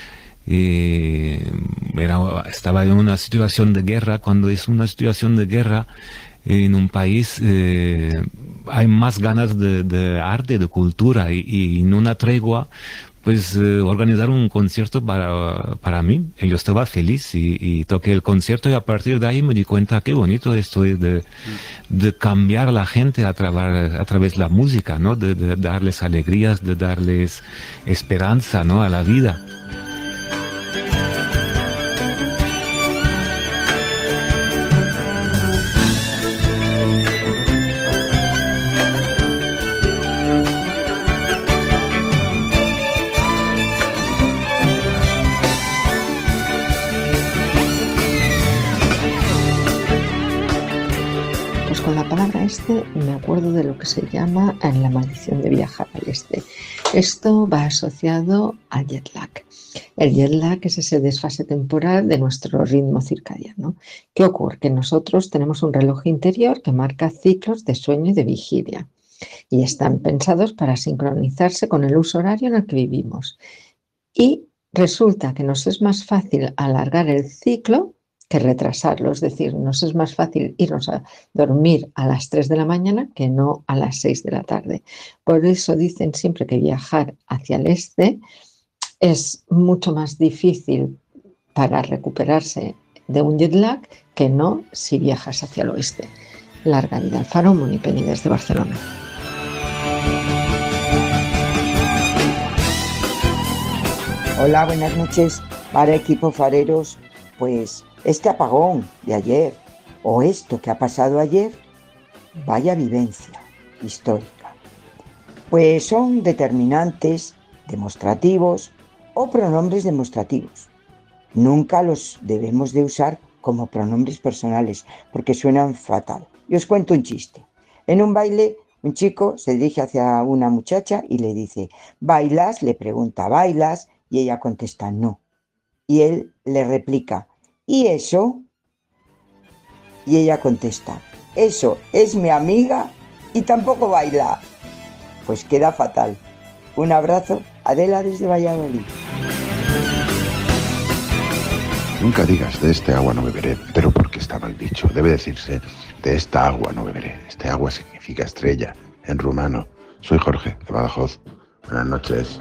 estaba en una situación de guerra. Cuando es una situación de guerra en un país, hay más ganas de arte, de cultura y en una tregua. Pues organizar un concierto para mí. Yo estaba feliz y toqué el concierto y a partir de ahí me di cuenta qué bonito esto es de cambiar a la gente a través de la música, ¿no? De darles alegrías, de darles esperanza, ¿no? A la vida. este me acuerdo de lo que se llama la maldición de viajar al este. Esto va asociado al jet lag. El jet lag es ese desfase temporal de nuestro ritmo circadiano. ¿Qué ocurre? Que nosotros tenemos un reloj interior que marca ciclos de sueño y de vigilia y están pensados para sincronizarse con el uso horario en el que vivimos. Y resulta que nos es más fácil alargar el ciclo que retrasarlo, es decir, nos es más fácil irnos a dormir a las 3 de la mañana que no a las 6 de la tarde. Por eso dicen siempre que viajar hacia el este es mucho más difícil para recuperarse de un jet lag que no si viajas hacia el oeste. Larga vida al Faro, Moni Peñi desde Barcelona. Hola, buenas noches para equipo fareros. Pues este apagón de ayer o esto que ha pasado ayer, vaya vivencia histórica. Pues son determinantes, demostrativos o pronombres demostrativos. Nunca los debemos de usar como pronombres personales porque suenan fatal. Y os cuento un chiste. En un baile, un chico se dirige hacia una muchacha y le dice, ¿bailas? Le pregunta, ¿bailas? Y ella contesta, no. Y él le replica, ¿y eso? Y ella contesta, eso es mi amiga y tampoco baila. Pues queda fatal. Un abrazo, Adela desde Valladolid. Nunca digas de este agua no beberé, pero porque está mal dicho. Debe decirse de esta agua no beberé. Este agua significa estrella en rumano. Soy Jorge de Badajoz. Buenas noches.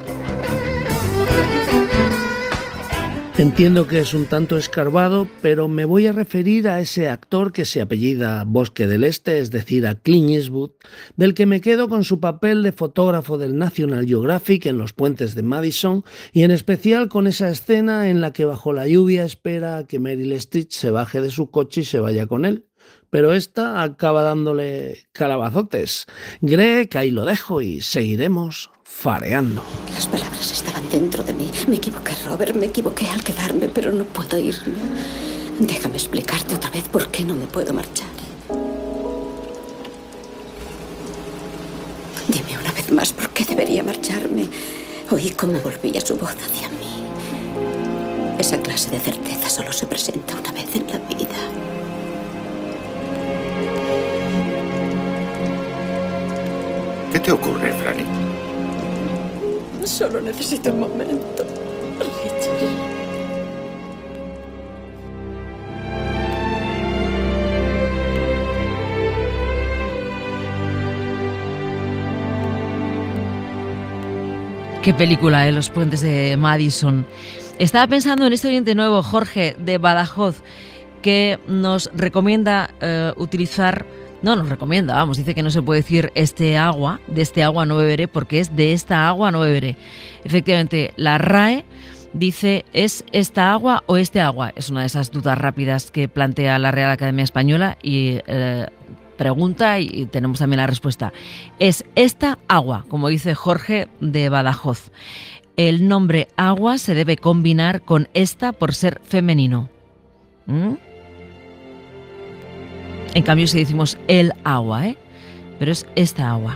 Entiendo que es un tanto escarbado, pero me voy a referir a ese actor que se apellida Bosque del Este, es decir, a Clint Eastwood, del que me quedo con su papel de fotógrafo del National Geographic en los puentes de Madison y en especial con esa escena en la que bajo la lluvia espera a que Meryl Streep se baje de su coche y se vaya con él. Pero esta acaba dándole calabazotes. Greg, ahí lo dejo y seguiremos fareando. Las palabras estaban dentro de mí. Me equivoqué, Robert, me equivoqué al quedarme, pero no puedo irme. Déjame explicarte otra vez por qué no me puedo marchar. Dime una vez más por qué debería marcharme. Oí cómo volvía su voz hacia mí. Esa clase de certeza solo se presenta una vez en la vida. ¿Qué te ocurre, Franny? Solo necesito un momento, Richard. Qué película, Los puentes de Madison. Estaba pensando en este oyente nuevo, Jorge, de Badajoz, que nos recomienda utilizar... No nos recomienda, vamos, dice que no se puede decir de este agua no beberé, porque es de esta agua no beberé. Efectivamente, la RAE dice, ¿es esta agua o este agua? Es una de esas dudas rápidas que plantea la Real Academia Española y pregunta, y tenemos también la respuesta. Es esta agua, como dice Jorge de Badajoz. El nombre agua se debe combinar con esta por ser femenino. En cambio, si decimos el agua, pero es esta agua.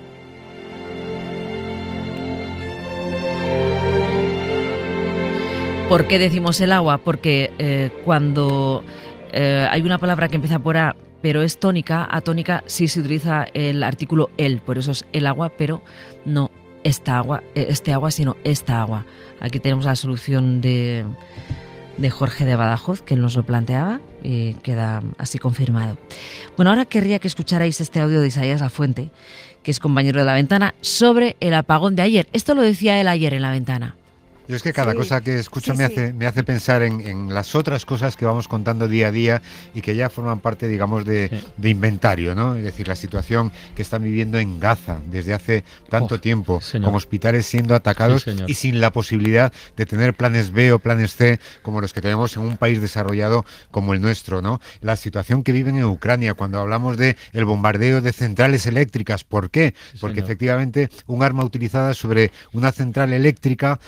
¿Por qué decimos el agua? Porque cuando hay una palabra que empieza por A, pero es tónica, atónica, sí se utiliza el artículo el, por eso es el agua, pero no esta agua, este agua, sino esta agua. Aquí tenemos la solución de Jorge de Badajoz, que nos lo planteaba y queda así confirmado. Bueno, ahora querría que escucharais este audio de Isaías Lafuente, que es compañero de La Ventana, sobre el apagón de ayer. Esto lo decía él ayer en La Ventana. Yo es que cada cosa que escucho me hace pensar en las otras cosas que vamos contando día a día y que ya forman parte, digamos, de inventario, ¿no? Es decir, la situación que están viviendo en Gaza desde hace tanto tiempo, con hospitales siendo atacados y sin la posibilidad de tener planes B o planes C como los que tenemos en un país desarrollado como el nuestro, ¿no? La situación que viven en Ucrania cuando hablamos de el bombardeo de centrales eléctricas. ¿Por qué? Porque efectivamente un arma utilizada sobre una central eléctrica pues es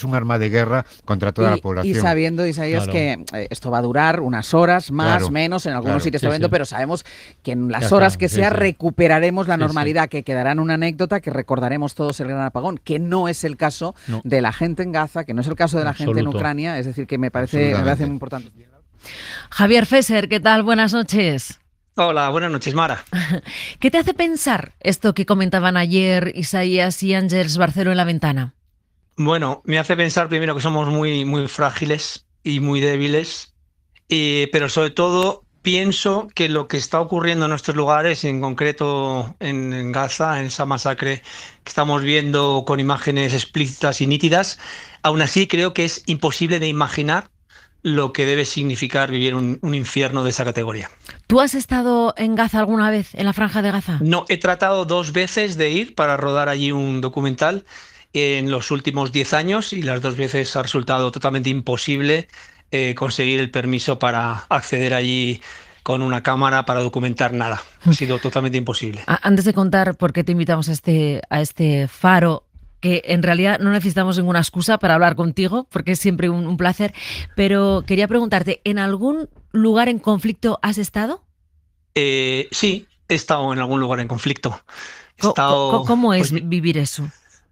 un arma de guerra contra toda la población. Y sabiendo, Isaías, que esto va a durar unas horas, más, menos, en algunos sitios de evento, pero sabemos que en las horas que sea recuperaremos la normalidad, que quedará en una anécdota, que recordaremos todos el gran apagón, que no es el caso de la gente en Gaza, que no es el caso de la gente en Ucrania, es decir, que me parece muy importante. Javier Fesser, ¿qué tal? Buenas noches. Hola, buenas noches, Mara. ¿Qué te hace pensar esto que comentaban ayer Isaías y Ángels Barceló en La Ventana? Bueno, me hace pensar primero que somos muy, muy frágiles y muy débiles, pero sobre todo pienso que lo que está ocurriendo en nuestros lugares, en concreto en Gaza, en esa masacre que estamos viendo con imágenes explícitas y nítidas, aún así creo que es imposible de imaginar lo que debe significar vivir un infierno de esa categoría. ¿Tú has estado en Gaza alguna vez, en la Franja de Gaza? No, he tratado 2 veces de ir para rodar allí un documental en los últimos 10 años y las 2 veces ha resultado totalmente imposible conseguir el permiso para acceder allí con una cámara para documentar nada. Ha sido totalmente imposible. Antes de contar por qué te invitamos a este faro, que en realidad no necesitamos ninguna excusa para hablar contigo, porque es siempre un placer, pero quería preguntarte, ¿en algún lugar en conflicto has estado? Sí, he estado en algún lugar en conflicto. ¿Cómo es vivir eso?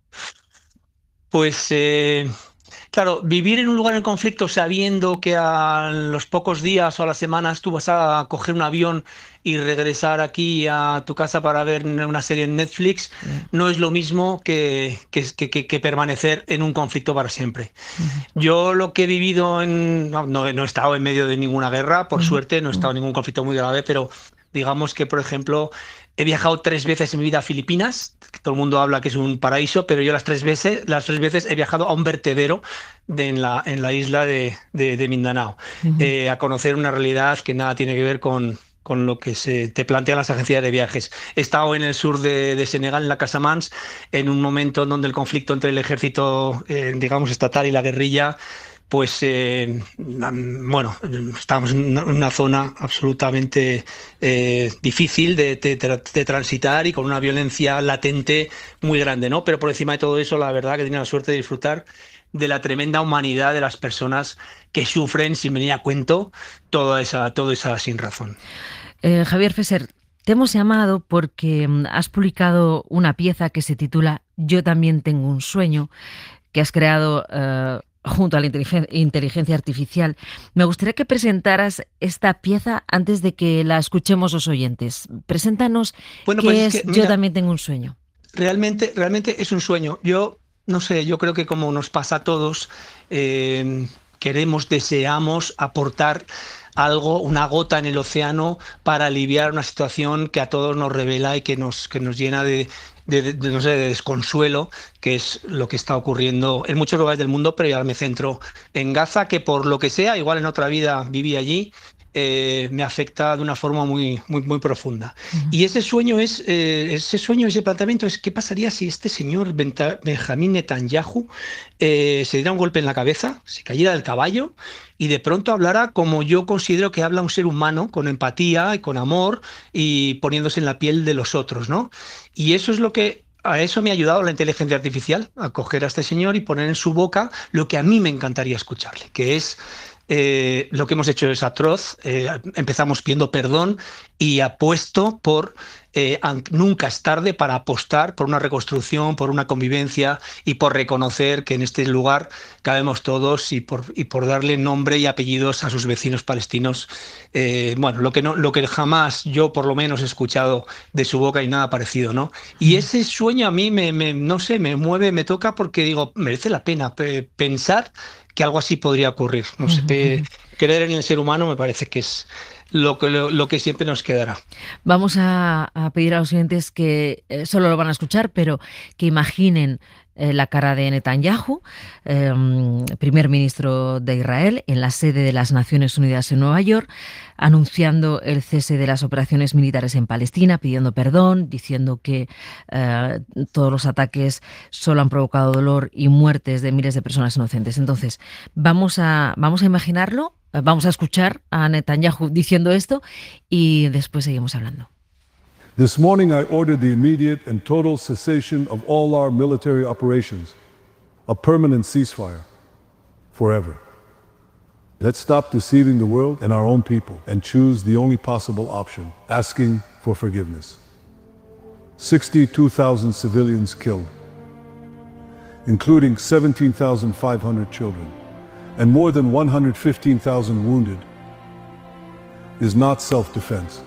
Pues, claro, vivir en un lugar en conflicto sabiendo que a los pocos días o a las semanas tú vas a coger un avión y regresar aquí a tu casa para ver una serie en Netflix, no es lo mismo que permanecer en un conflicto para siempre. Yo lo que he vivido, no he estado en medio de ninguna guerra, por suerte, no he estado en ningún conflicto muy grave, pero digamos que, por ejemplo, he viajado 3 veces en mi vida a Filipinas, que todo el mundo habla que es un paraíso, pero yo las tres veces he viajado a un vertedero en la isla de Mindanao, a conocer una realidad que nada tiene que ver con lo que se te plantean las agencias de viajes. He estado en el sur de Senegal, en la Casamance, en un momento en donde el conflicto entre el ejército, digamos, estatal y la guerrilla, pues bueno, estamos en una zona absolutamente difícil de transitar y con una violencia latente muy grande, ¿no? Pero por encima de todo eso, la verdad que he tenido la suerte de disfrutar de la tremenda humanidad de las personas que sufren sin venir a cuento toda esa sin razón. Javier Fesser, te hemos llamado porque has publicado una pieza que se titula Yo también tengo un sueño, que has creado junto a la inteligencia artificial. Me gustaría que presentaras esta pieza antes de que la escuchemos los oyentes. Preséntanos qué es Yo también tengo un sueño. Realmente es un sueño. Yo no sé, yo creo que como nos pasa a todos, deseamos aportar algo, una gota en el océano para aliviar una situación que a todos nos revela y que nos llena de desconsuelo, que es lo que está ocurriendo en muchos lugares del mundo, pero ya me centro en Gaza, que por lo que sea, igual en otra vida viví allí, me afecta de una forma muy, muy, muy profunda. Y ese planteamiento es: ¿qué pasaría si este señor Benjamín Netanyahu se diera un golpe en la cabeza, se cayera del caballo y de pronto hablara como yo considero que habla un ser humano, con empatía y con amor y poniéndose en la piel de los otros, ¿no? Y eso es a eso me ha ayudado la inteligencia artificial, a coger a este señor y poner en su boca lo que a mí me encantaría escucharle, que es lo que hemos hecho es atroz. Empezamos pidiendo perdón y apuesto por nunca es tarde para apostar por una reconstrucción, por una convivencia y por reconocer que en este lugar cabemos todos y por darle nombre y apellidos a sus vecinos palestinos. Bueno, lo que jamás yo por lo menos he escuchado de su boca y nada parecido, ¿no? Y ese sueño a mí me mueve, me toca, porque digo, merece la pena pensar que algo así podría ocurrir. No sé, creer en el ser humano me parece que es lo que siempre nos quedará. Vamos a pedir a los oyentes que solo lo van a escuchar, pero que imaginen la cara de Netanyahu, primer ministro de Israel, en la sede de las Naciones Unidas en Nueva York, anunciando el cese de las operaciones militares en Palestina, pidiendo perdón, diciendo que todos los ataques solo han provocado dolor y muertes de miles de personas inocentes. Entonces, vamos a imaginarlo, vamos a escuchar a Netanyahu diciendo esto y después seguimos hablando. This morning I ordered the immediate and total cessation of all our military operations. a permanent ceasefire, forever. Let's stop deceiving the world and our own people and choose the only possible option, asking for forgiveness. 62,000 civilians killed, including 17,500 children, and more than 115,000 wounded, is not self-defense.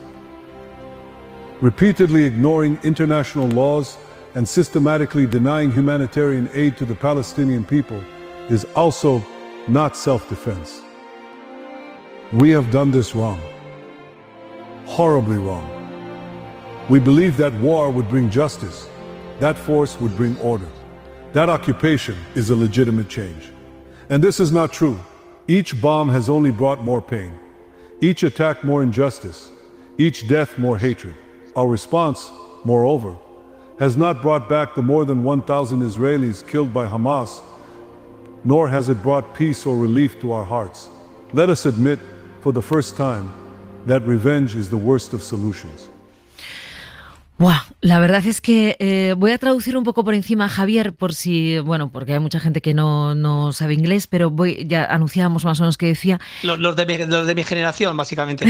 Repeatedly ignoring international laws and systematically denying humanitarian aid to the Palestinian people is also not self-defense. We have done this wrong, horribly wrong. We believed that war would bring justice, that force would bring order. That occupation is a legitimate change. And this is not true. Each bomb has only brought more pain, each attack more injustice, each death more hatred. Our response, moreover, has not brought back the more than 1,000 Israelis killed by Hamas, nor has it brought peace or relief to our hearts. Let us admit, for the first time, that revenge is the worst of solutions. Wow, la verdad es que voy a traducir un poco por encima, Javier, por si, bueno, porque hay mucha gente que no sabe inglés, pero ya anunciábamos más o menos que decía. Los de mi generación, básicamente.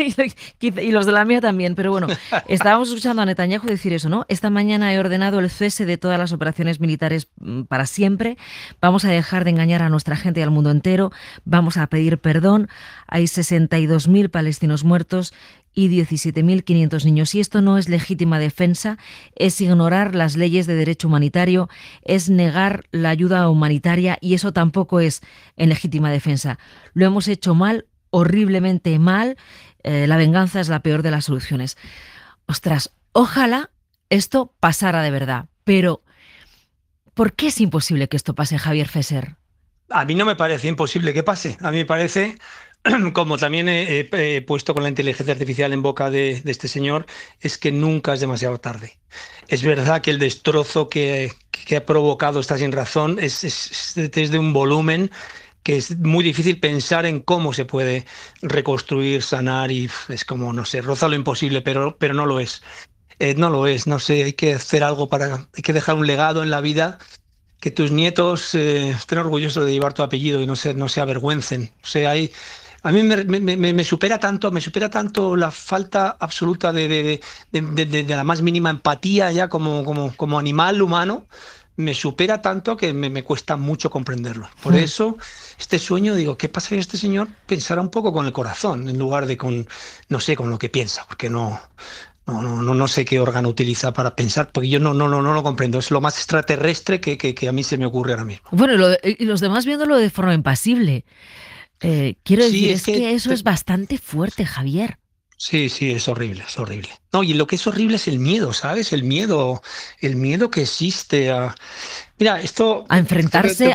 Y los de la mía también, pero bueno, estábamos escuchando a Netanyahu decir eso, ¿no? Esta mañana he ordenado el cese de todas las operaciones militares para siempre. Vamos a dejar de engañar a nuestra gente y al mundo entero. Vamos a pedir perdón. Hay 62.000 palestinos muertos y 17.500 niños. Y esto no es legítima defensa, es ignorar las leyes de derecho humanitario, es negar la ayuda humanitaria, y eso tampoco es en legítima defensa. Lo hemos hecho mal, horriblemente mal. La venganza es la peor de las soluciones. Ostras, ojalá esto pasara de verdad. Pero, ¿por qué es imposible que esto pase, Javier Fesser? A mí no me parece imposible que pase. A mí me parece, como también he puesto con la inteligencia artificial en boca de este señor, es que nunca es demasiado tarde. Es verdad que el destrozo que ha provocado esta sinrazón es de un volumen que es muy difícil pensar en cómo se puede reconstruir, sanar, y es como, no sé, roza lo imposible, pero no lo es. No lo es, no sé, hay que hacer algo hay que dejar un legado en la vida, que tus nietos estén orgullosos de llevar tu apellido y no se avergüencen. O sea, a mí me supera tanto la falta absoluta de la más mínima empatía ya como animal humano. Me supera tanto que me cuesta mucho comprenderlo. Por eso, este sueño, digo, ¿qué pasa si este señor pensara un poco con el corazón en lugar de con lo que piensa? Porque no sé qué órgano utiliza para pensar, porque yo no lo comprendo. Es lo más extraterrestre que a mí se me ocurre ahora mismo. Bueno, y los demás viéndolo de forma impasible. Quiero decir, es que eso es bastante fuerte, Javier. Sí, es horrible, es horrible. No, y lo que es horrible es el miedo, ¿sabes? El miedo que existe a... Mira, esto... A enfrentarse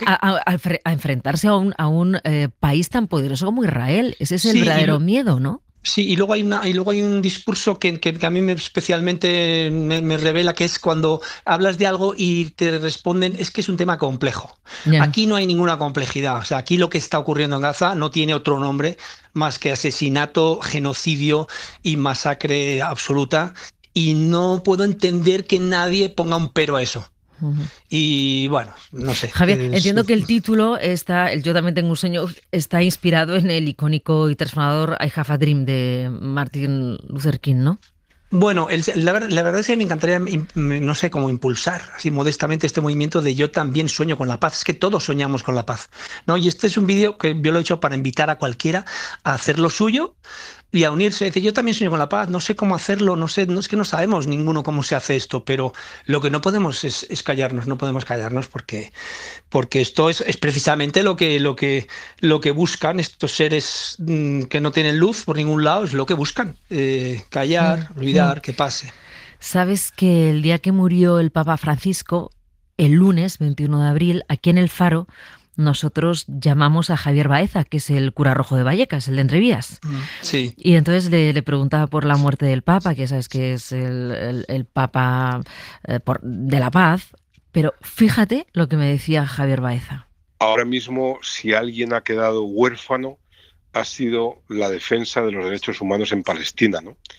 a un país tan poderoso como Israel. Ese es el verdadero miedo, ¿no? Sí, y luego hay un discurso que a mí especialmente me revela, que es cuando hablas de algo y te responden, es que es un tema complejo. Yeah. Aquí no hay ninguna complejidad. O sea, aquí lo que está ocurriendo en Gaza no tiene otro nombre más que asesinato, genocidio y masacre absoluta. Y no puedo entender que nadie ponga un pero a eso. Y bueno, no sé. Javier, entiendo que el título Yo también tengo un sueño, está inspirado en el icónico y transformador I Have a Dream de Martin Luther King, ¿no? Bueno, la verdad es que me encantaría, no sé, cómo impulsar así modestamente este movimiento de yo también sueño con la paz. Es que todos soñamos con la paz, ¿no? Y este es un vídeo que yo lo he hecho para invitar a cualquiera a hacer lo suyo y a unirse. Decir, yo también sueño con la paz, no sé cómo hacerlo, no es que no sabemos ninguno cómo se hace esto, pero lo que no podemos es callarnos, no podemos callarnos porque esto es precisamente lo que buscan estos seres que no tienen luz por ningún lado, es lo que buscan, callar, olvidar, que pase. Sabes que el día que murió el Papa Francisco, el lunes 21 de abril, aquí en El Faro, nosotros llamamos a Javier Baeza, que es el cura rojo de Vallecas, el de Entrevías. Sí. Y entonces le preguntaba por la muerte del Papa, que sabes que es el Papa de la paz. Pero fíjate lo que me decía Javier Baeza. Ahora mismo, si alguien ha quedado huérfano, ha sido la defensa de los derechos humanos en Palestina, ¿no?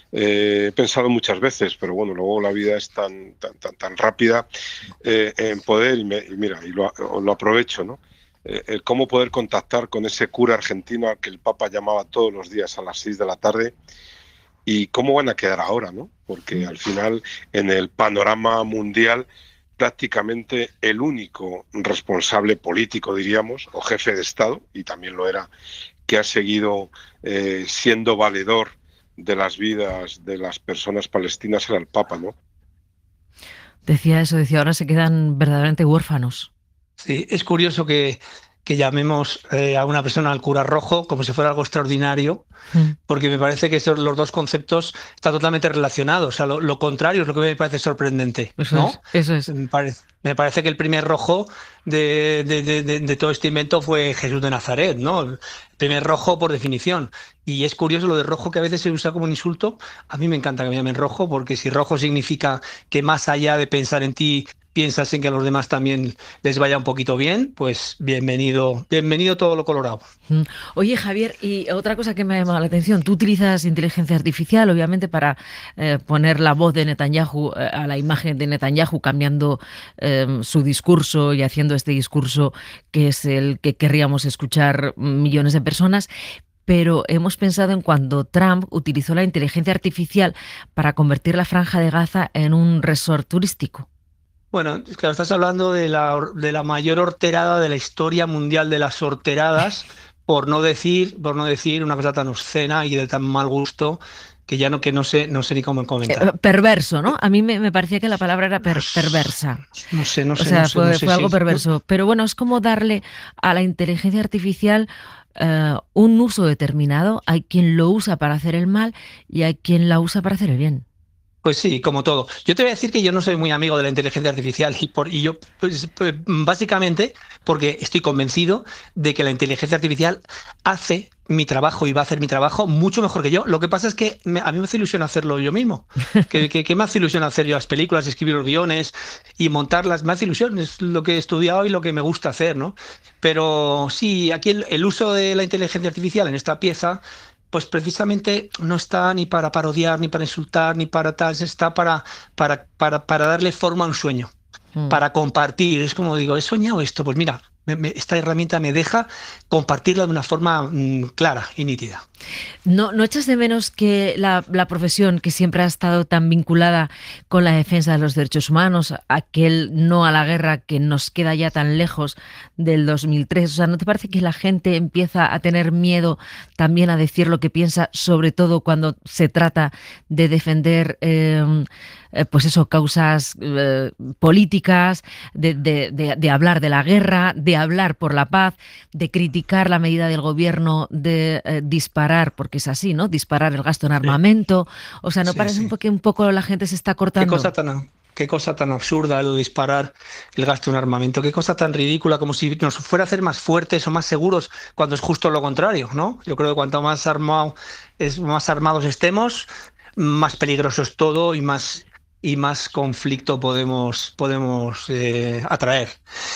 He pensado muchas veces, pero bueno, luego la vida es tan rápida en poder, y lo aprovecho, ¿no? El cómo poder contactar con ese cura argentino al que el Papa llamaba todos los días a las 6 de la tarde, y cómo van a quedar ahora, ¿no? Porque al final, en el panorama mundial, prácticamente el único responsable político, diríamos, o jefe de Estado, y también lo era, que ha seguido siendo valedor de las vidas de las personas palestinas era el Papa, ¿no? Decía ahora se quedan verdaderamente huérfanos. Sí, es curioso que llamemos a una persona al cura rojo como si fuera algo extraordinario, porque me parece que los dos conceptos están totalmente relacionados. O sea, lo contrario es lo que me parece sorprendente, ¿no? Eso es. Me parece que el primer rojo de todo este invento fue Jesús de Nazaret, ¿no? El primer rojo por definición. Y es curioso lo de rojo, que a veces se usa como un insulto. A mí me encanta que me llamen rojo, porque si rojo significa que más allá de pensar en ti, piensas en que a los demás también les vaya un poquito bien, pues bienvenido todo lo colorado. Oye, Javier, y otra cosa que me ha llamado la atención, tú utilizas inteligencia artificial, obviamente, para poner la voz de Netanyahu a la imagen de Netanyahu, cambiando su discurso y haciendo este discurso que es el que querríamos escuchar millones de personas. Pero hemos pensado en cuando Trump utilizó la inteligencia artificial para convertir la Franja de Gaza en un resort turístico. Bueno, claro, estás hablando de la mayor horterada de la historia mundial de las horteradas, por no decir una cosa tan obscena y de tan mal gusto que ya no sé ni cómo comentar. Perverso, ¿no? A mí me parecía que la palabra era perversa. No sé. Fue algo perverso. Pero bueno, es como darle a la inteligencia artificial un uso determinado. Hay quien lo usa para hacer el mal y hay quien la usa para hacer el bien. Pues sí, como todo. Yo te voy a decir que yo no soy muy amigo de la inteligencia artificial y yo básicamente porque estoy convencido de que la inteligencia artificial hace mi trabajo y va a hacer mi trabajo mucho mejor que yo. Lo que pasa es que a mí me hace ilusión hacerlo yo mismo. ¿Qué me hace ilusión hacer yo las películas, escribir los guiones y montarlas? Me hace ilusión, es lo que he estudiado y lo que me gusta hacer, ¿no? Pero sí, aquí el uso de la inteligencia artificial en esta pieza, pues precisamente no está ni para parodiar, ni para insultar, ni para tal, está para darle forma a un sueño, para compartir. Es como digo, he soñado esto, pues mira, esta herramienta me deja compartirla de una forma clara y nítida. ¿No echas de menos que la profesión, que siempre ha estado tan vinculada con la defensa de los derechos humanos, aquel no a la guerra que nos queda ya tan lejos del 2003, o sea, ¿no te parece que la gente empieza a tener miedo también a decir lo que piensa, sobre todo cuando se trata de defender pues eso, causas políticas, de hablar de la guerra, de hablar por la paz, de criticar la medida del gobierno de disparar, porque es así, ¿no? Disparar el gasto en armamento. O sea, ¿no parece un poco la gente se está cortando? Qué cosa tan absurda lo de disparar el gasto en armamento, qué cosa tan ridícula, como si nos fuera a hacer más fuertes o más seguros, cuando es justo lo contrario, ¿no? Yo creo que cuanto más armados estemos, más peligroso es todo y más conflicto podemos atraer.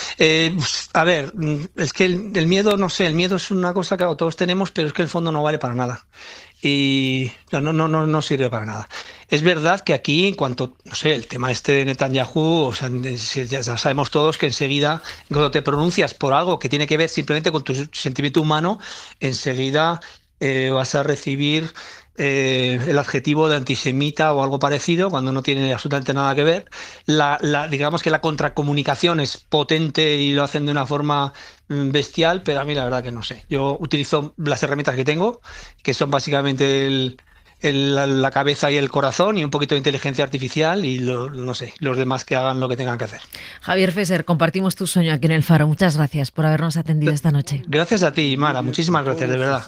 A ver, es que el miedo, no sé, el miedo es una cosa que todos tenemos, pero es que el fondo no vale para nada. Y no sirve para nada. Es verdad que aquí, en cuanto, no sé, el tema este de Netanyahu, o sea, ya sabemos todos que enseguida, cuando te pronuncias por algo que tiene que ver simplemente con tu sentimiento humano, enseguida vas a recibir el adjetivo de antisemita o algo parecido, cuando no tiene absolutamente nada que ver. Digamos que la contracomunicación es potente y lo hacen de una forma bestial, pero a mí la verdad que no sé. Yo utilizo las herramientas que tengo, que son básicamente la cabeza y el corazón y un poquito de inteligencia artificial y no sé, los demás que hagan lo que tengan que hacer. Javier Fesser, compartimos tu sueño aquí en El Faro. Muchas gracias por habernos atendido esta noche. Gracias a ti, Mara. Muchísimas gracias, de verdad.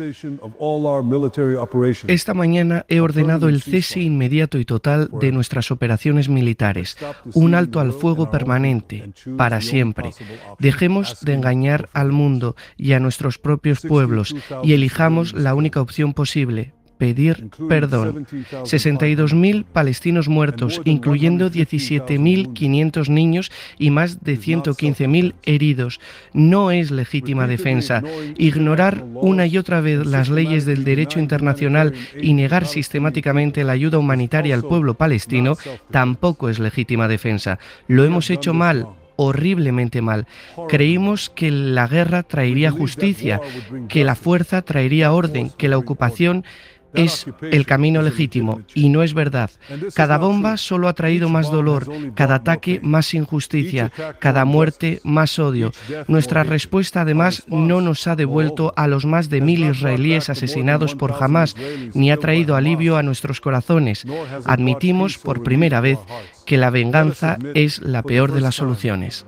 Esta mañana he ordenado el cese inmediato y total de nuestras operaciones militares. Un alto al fuego permanente, para siempre. Dejemos de engañar al mundo y a nuestros propios pueblos y elijamos la única opción posible: pedir perdón. 62.000 palestinos muertos, incluyendo 17.500 niños y más de 115.000 heridos. No es legítima defensa. Ignorar una y otra vez las leyes del derecho internacional y negar sistemáticamente la ayuda humanitaria al pueblo palestino tampoco es legítima defensa. Lo hemos hecho mal, horriblemente mal. Creímos que la guerra traería justicia, que la fuerza traería orden, que la ocupación es el camino legítimo, y no es verdad. Cada bomba solo ha traído más dolor, cada ataque más injusticia, cada muerte más odio. Nuestra respuesta además no nos ha devuelto a los más de 1.000 israelíes asesinados por Hamás, ni ha traído alivio a nuestros corazones. Admitimos por primera vez que la venganza es la peor de las soluciones.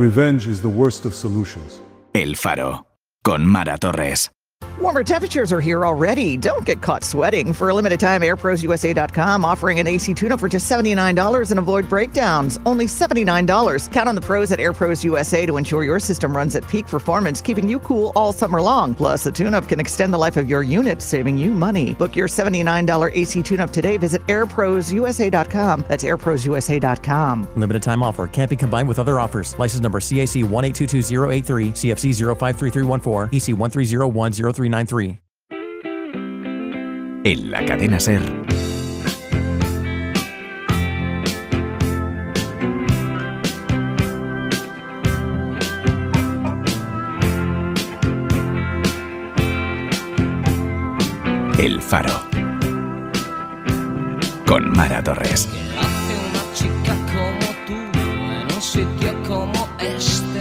El Faro, con Mara Torres. Warmer temperatures are here already. Don't get caught sweating. For a limited time, AirProsUSA.com offering an AC tune-up for just $79 and avoid breakdowns. Only $79. Count on the pros at AirPros USA to ensure your system runs at peak performance, keeping you cool all summer long. Plus, the tune-up can extend the life of your unit, saving you money. Book your $79 AC tune-up today. Visit AirProsUSA.com. That's AirProsUSA.com. Limited time offer. Can't be combined with other offers. License number CAC 1822083, CFC 053314, EC 1301033. En la cadena SER. El Faro. Con Mara Torres. ¿Qué hace una chica como tú en un sitio como este?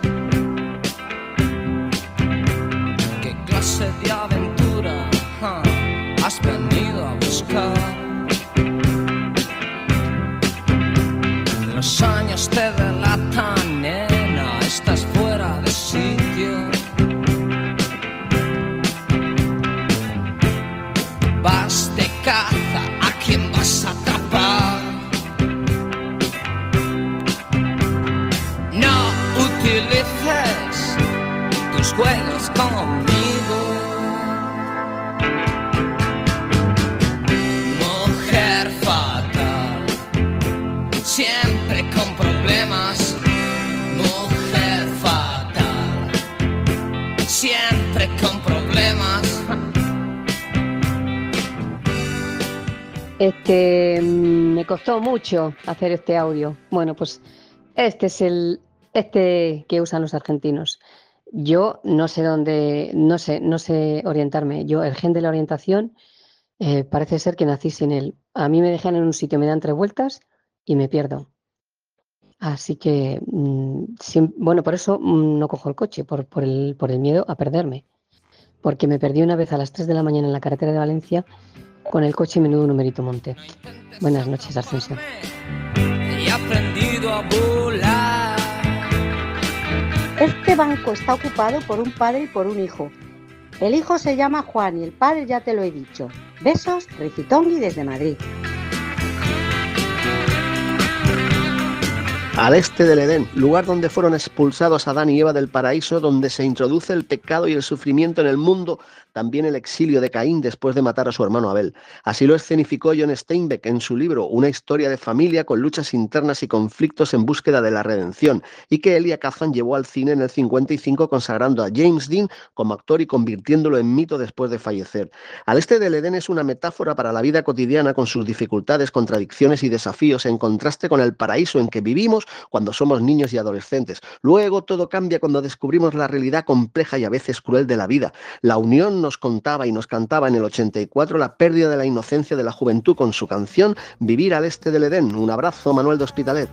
¿Qué clase de aventura has venido a buscar? Los años te delatan, nena, estás fuera de sitio. Vas de caza, ¿a quién vas a atrapar? No utilices tus juegos conmigo. Mujer fatal, siempre con problemas. Mujer fatal, siempre con problemas. Me costó mucho hacer este audio. Bueno, pues este es este que usan los argentinos. Yo no sé no sé orientarme. Yo, el gen de la orientación, parece ser que nací sin él. A mí me dejan en un sitio, me dan 3 vueltas y me pierdo. Así que, bueno, por eso no cojo el coche, por el miedo a perderme. Porque me perdí una vez a las 3 de la mañana en la carretera de Valencia con el coche menudo numerito monte. Buenas noches, Ascensión. Y he aprendido a volar. Este banco está ocupado por un padre y por un hijo. El hijo se llama Juan y el padre ya te lo he dicho. Besos, Ricitongui desde Madrid. Al este del Edén, lugar donde fueron expulsados Adán y Eva del paraíso, donde se introduce el pecado y el sufrimiento en el mundo, también el exilio de Caín después de matar a su hermano Abel. Así lo escenificó John Steinbeck en su libro Una historia de familia con luchas internas y conflictos en búsqueda de la redención, y que Elia Kazan llevó al cine en el 55 consagrando a James Dean como actor y convirtiéndolo en mito después de fallecer. Al este del Edén es una metáfora para la vida cotidiana con sus dificultades, contradicciones y desafíos, en contraste con el paraíso en que vivimos cuando somos niños y adolescentes. Luego todo cambia cuando descubrimos la realidad compleja y a veces cruel de la vida. La Unión nos contaba y nos cantaba en el 84 la pérdida de la inocencia de la juventud con su canción Vivir al este del Edén. Un abrazo, Manuel de Hospitalet.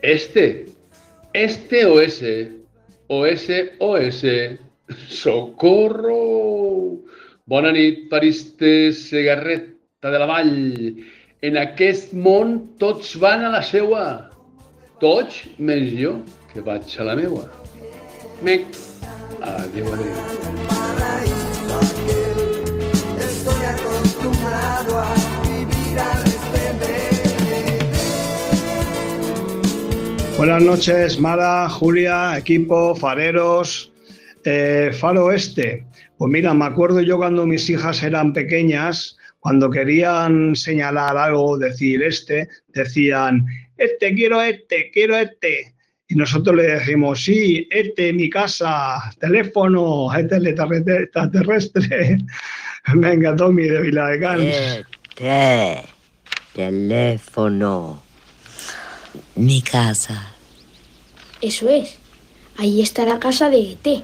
Este o ese, o ese o ese. Socorro! Bona nit, Pariste, Segarreta de la Vall. En aquest món tots van a la seua. Tots menys jo, que vaig a la meua. Mec. Adéu, adéu. Estoy acostumbrado a vivir al Buenas noches, Mara, Julia, equipo, fareros. Faro Este. Pues mira, me acuerdo yo cuando mis hijas eran pequeñas, cuando querían señalar algo, decir decían, quiero este. Y nosotros le decimos, sí, mi casa, teléfono, extraterrestre. Venga, Tommy, de Viladecans. Teléfono, mi casa. Eso es, ahí está la casa de ET.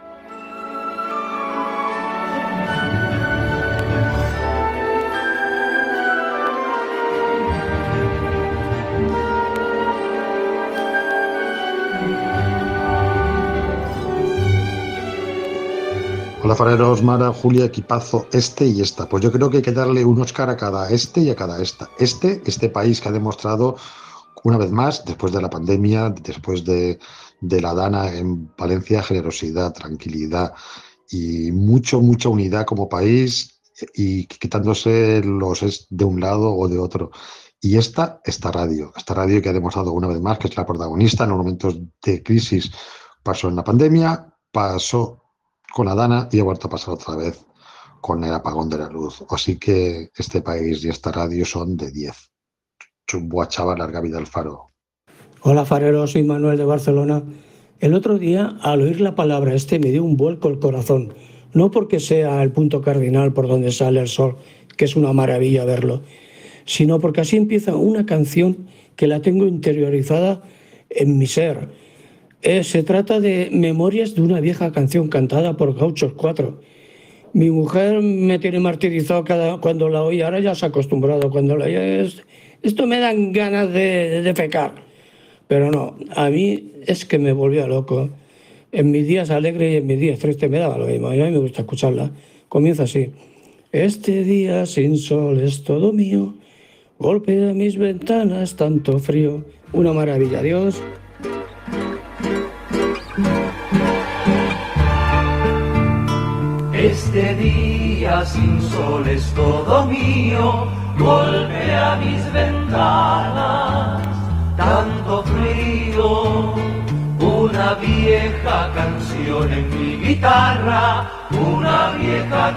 Hola fareros, Mara, Julia, equipazo, y esta. Pues yo creo que hay que darle un Oscar a cada y a cada esta. Este país que ha demostrado una vez más, después de la pandemia, después de la Dana en Valencia, generosidad, tranquilidad y mucha unidad como país y quitándose los es de un lado o de otro. Y esta radio que ha demostrado una vez más que es la protagonista en los momentos de crisis. Pasó en la pandemia, pasó con la Dana y ha vuelto a pasar otra vez con el apagón de la luz. Así que este país y esta radio son de 10. Chumboa chaval, larga vida al Faro. Hola fareros, soy Manuel de Barcelona. El otro día, al oír la palabra me dio un vuelco el corazón. No porque sea el punto cardinal por donde sale el sol, que es una maravilla verlo, sino porque así empieza una canción que la tengo interiorizada en mi ser. Se trata de Memorias de una vieja canción cantada por Gauchos 4. Mi mujer me tiene martirizado cuando la oye, ahora ya se ha acostumbrado. Cuando la oye, esto me dan ganas de fecar. Pero no, a mí es que me volvía loco. En mis días alegres y en mis días tristes me daba lo mismo. A mí me gusta escucharla. Comienza así. Este día sin sol es todo mío. Golpea mis ventanas tanto frío. Una maravilla, Dios. Este día sin sol es todo mío, golpea mis ventanas, tanto frío. Una vieja canción en mi guitarra, una vieja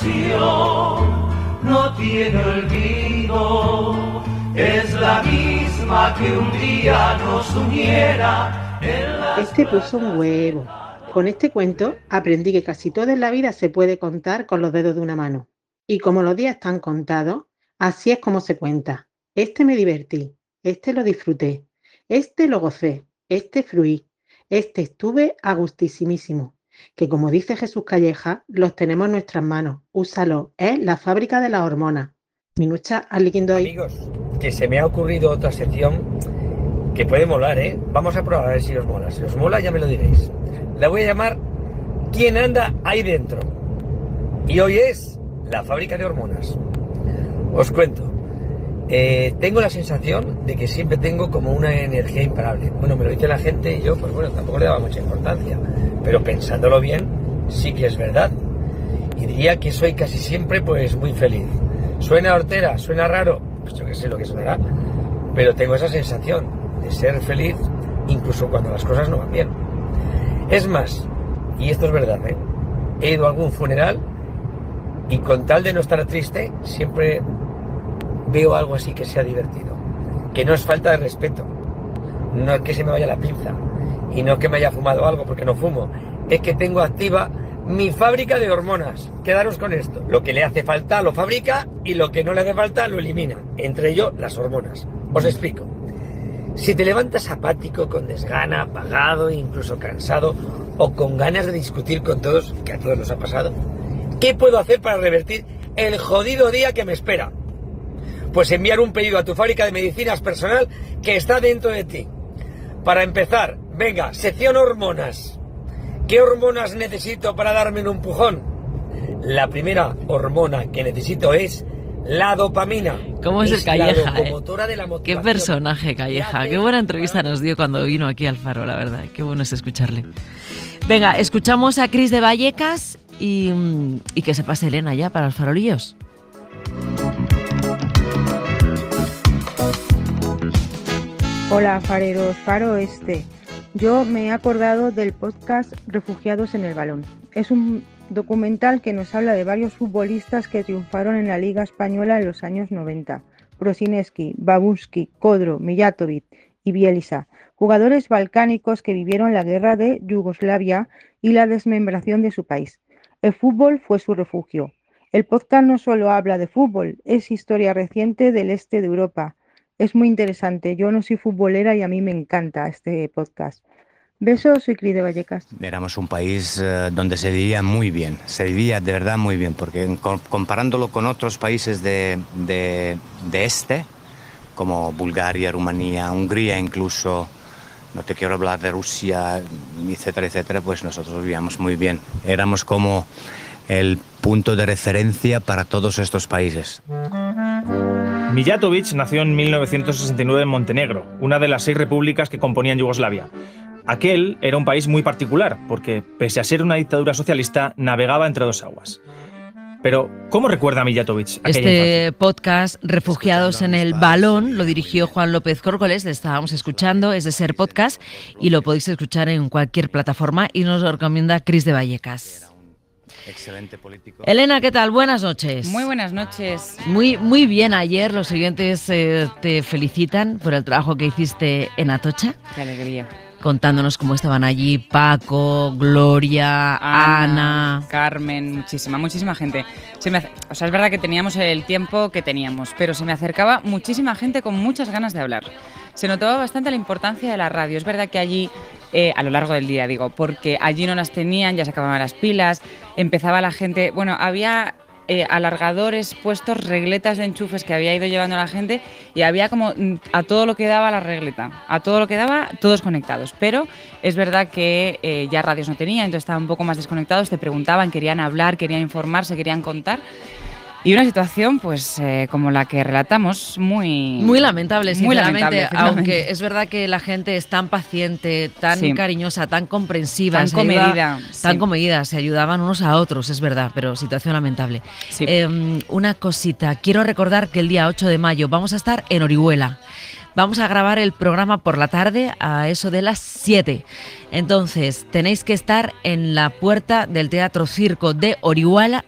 canción, no tiene olvido, es la misma que un día nos uniera en la... Este puso un huevo. Con este cuento aprendí que casi todo en la vida se puede contar con los dedos de una mano. Y como los días están contados, así es como se cuenta. Me divertí, lo disfruté, lo gocé, fruí, estuve a gustísimísimo. Que como dice Jesús Calleja, los tenemos en nuestras manos. Úsalo, es la fábrica de las hormonas. Minucha, aliquindo ahí. Amigos, que se me ha ocurrido otra sección que puede molar, ¿eh? Vamos a probar a ver si os mola. Si os mola ya me lo diréis. La voy a llamar ¿Quién anda ahí dentro? Y hoy es la fábrica de hormonas. Os cuento. Tengo la sensación de que siempre tengo como una energía imparable. Bueno, me lo dice la gente y yo, pues bueno, tampoco le daba mucha importancia. Pero pensándolo bien, sí que es verdad. Y diría que soy casi siempre pues muy feliz. ¿Suena hortera? ¿Suena raro? Pues yo que sé lo que sonará. Pero tengo esa sensación de ser feliz incluso cuando las cosas no van bien. Es más, y esto es verdad, he ido a algún funeral y con tal de no estar triste, siempre veo algo así que sea divertido. Que no es falta de respeto, no es que se me vaya la pinza y no es que me haya fumado algo porque no fumo, es que tengo activa mi fábrica de hormonas. Quedaros con esto, lo que le hace falta lo fabrica y lo que no le hace falta lo elimina, entre ello las hormonas. Os explico. Si te levantas apático, con desgana, apagado, incluso cansado o con ganas de discutir con todos, que a todos nos ha pasado, ¿qué puedo hacer para revertir el jodido día que me espera? Pues enviar un pedido a tu fábrica de medicinas personal que está dentro de ti. Para empezar, venga, sección hormonas. ¿Qué hormonas necesito para darme un empujón? La primera hormona que necesito es la dopamina. ¿Cómo es el Calleja? De la Qué personaje, Calleja. Qué buena entrevista nos dio cuando vino aquí al Faro, la verdad. Qué bueno es escucharle. Venga, escuchamos a Cris de Vallecas y que se pase Elena ya para los farolillos. Hola, fareros, Faro Este. Yo me he acordado del podcast Refugiados en el Balón. Es un documental que nos habla de varios futbolistas que triunfaron en la Liga Española en los años 90. Prosinecki, Babunski, Kodro, Mijatovic y Bielsa. Jugadores balcánicos que vivieron la guerra de Yugoslavia y la desmembración de su país. El fútbol fue su refugio. El podcast no solo habla de fútbol, es historia reciente del este de Europa. Es muy interesante. Yo no soy futbolera y a mí me encanta este podcast. Besos, soy Cris de Vallecas. Éramos un país donde se vivía muy bien, se vivía de verdad muy bien, porque comparándolo con otros países de este, como Bulgaria, Rumanía, Hungría incluso, no te quiero hablar de Rusia, etcétera, etcétera, pues nosotros vivíamos muy bien. Éramos como el punto de referencia para todos estos países. Mijatovic nació en 1969 en Montenegro, una de las 6 repúblicas que componían Yugoslavia. Aquel era un país muy particular, porque pese a ser una dictadura socialista, navegaba entre 2 aguas. Pero, ¿cómo recuerda Mijatovic aquella infancia? Podcast, Refugiados en el Balón, lo dirigió Juan López Córcoles, le estábamos escuchando, es de Ser Podcast, y lo podéis escuchar en cualquier plataforma, y nos lo recomienda Cris de Vallecas. Excelente político. Elena, ¿qué tal? Buenas noches. Muy buenas noches. Muy bien ayer, los oyentes te felicitan por el trabajo que hiciste en Atocha. Qué alegría. Contándonos cómo estaban allí Paco, Gloria, Ana, Carmen, muchísima gente. O sea, es verdad que teníamos el tiempo que teníamos, pero se me acercaba muchísima gente con muchas ganas de hablar. Se notaba bastante la importancia de la radio. Es verdad que allí, a lo largo del día digo, porque allí no las tenían, ya se acababan las pilas, empezaba la gente, bueno, había alargadores puestos, regletas de enchufes que había ido llevando la gente y había como a todo lo que daba la regleta, a todo lo que daba, todos conectados. Pero es verdad que ya radios no tenían, entonces estaban un poco más desconectados, te preguntaban, querían hablar, querían informarse, querían contar. Y una situación, pues, como la que relatamos, muy lamentable, sinceramente, aunque es verdad que la gente es tan paciente, tan cariñosa, tan comprensiva, tan comedida, se ayudaban unos a otros, es verdad, pero situación lamentable. Sí. Una cosita, quiero recordar que el día 8 de mayo vamos a estar en Orihuela. Vamos a grabar el programa por la tarde a eso de las 7. Entonces, tenéis que estar en la puerta del Teatro Circo de Orihuela.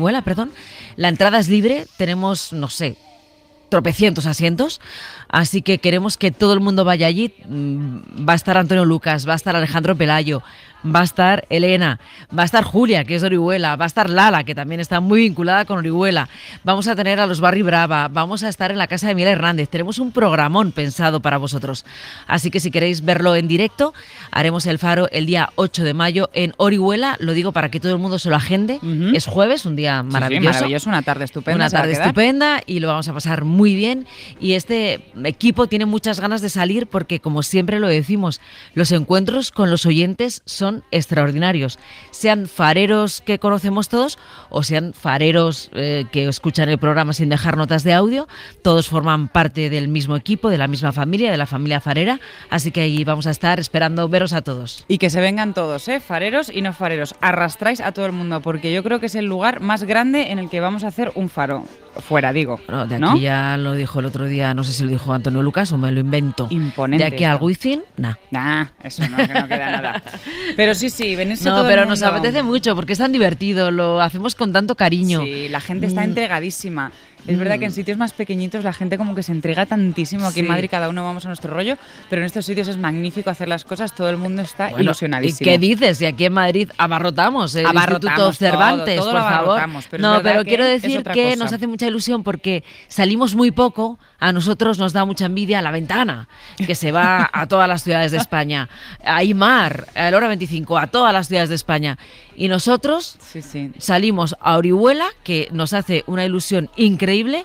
La entrada es libre, tenemos, no sé, tropecientos asientos, así que queremos que todo el mundo vaya allí. Va a estar Antonio Lucas, va a estar Alejandro Pelayo, va a estar Elena, va a estar Julia, que es de Orihuela, va a estar Lala, que también está muy vinculada con Orihuela, vamos a tener a los Barri Brava, vamos a estar en la casa de Miguel Hernández, tenemos un programón pensado para vosotros, así que si queréis verlo en directo, haremos el Faro el día 8 de mayo en Orihuela, lo digo para que todo el mundo se lo agende, es jueves, un día maravilloso. Sí, maravilloso, una tarde estupenda. Una tarde estupenda y lo vamos a pasar muy bien, y este equipo tiene muchas ganas de salir porque, como siempre lo decimos, los encuentros con los oyentes son extraordinarios, sean fareros que conocemos todos o sean fareros que escuchan el programa sin dejar notas de audio, todos forman parte del mismo equipo, de la misma familia, de la familia farera, así que ahí vamos a estar esperando veros a todos. Y que se vengan todos, fareros y no fareros, arrastráis a todo el mundo porque yo creo que es el lugar más grande en el que vamos a hacer un faro. Fuera, digo. Bueno, de aquí ya lo dijo el otro día, no sé si lo dijo Antonio Lucas o me lo invento. Imponente. De aquí al Wizzing, eso no, que no queda nada. Pero sí, venirse todo pero el mundo. Nos apetece mucho porque es tan divertido, lo hacemos con tanto cariño. Sí, la gente está entregadísima. Es verdad que en sitios más pequeñitos la gente como que se entrega tantísimo. Aquí en Madrid cada uno vamos a nuestro rollo, pero en estos sitios es magnífico hacer las cosas, todo el mundo está ilusionadísimo. ¿Y qué dices? Y aquí en Madrid abarrotamos el Instituto Cervantes, todo por favor. Pero quiero decir que nos hace mucha ilusión porque salimos muy poco, a nosotros nos da mucha envidia La Ventana, que se va a todas las ciudades de España, a Aymar, a Hora 25, a todas las ciudades de España. Y nosotros salimos a Orihuela, que nos hace una ilusión increíble,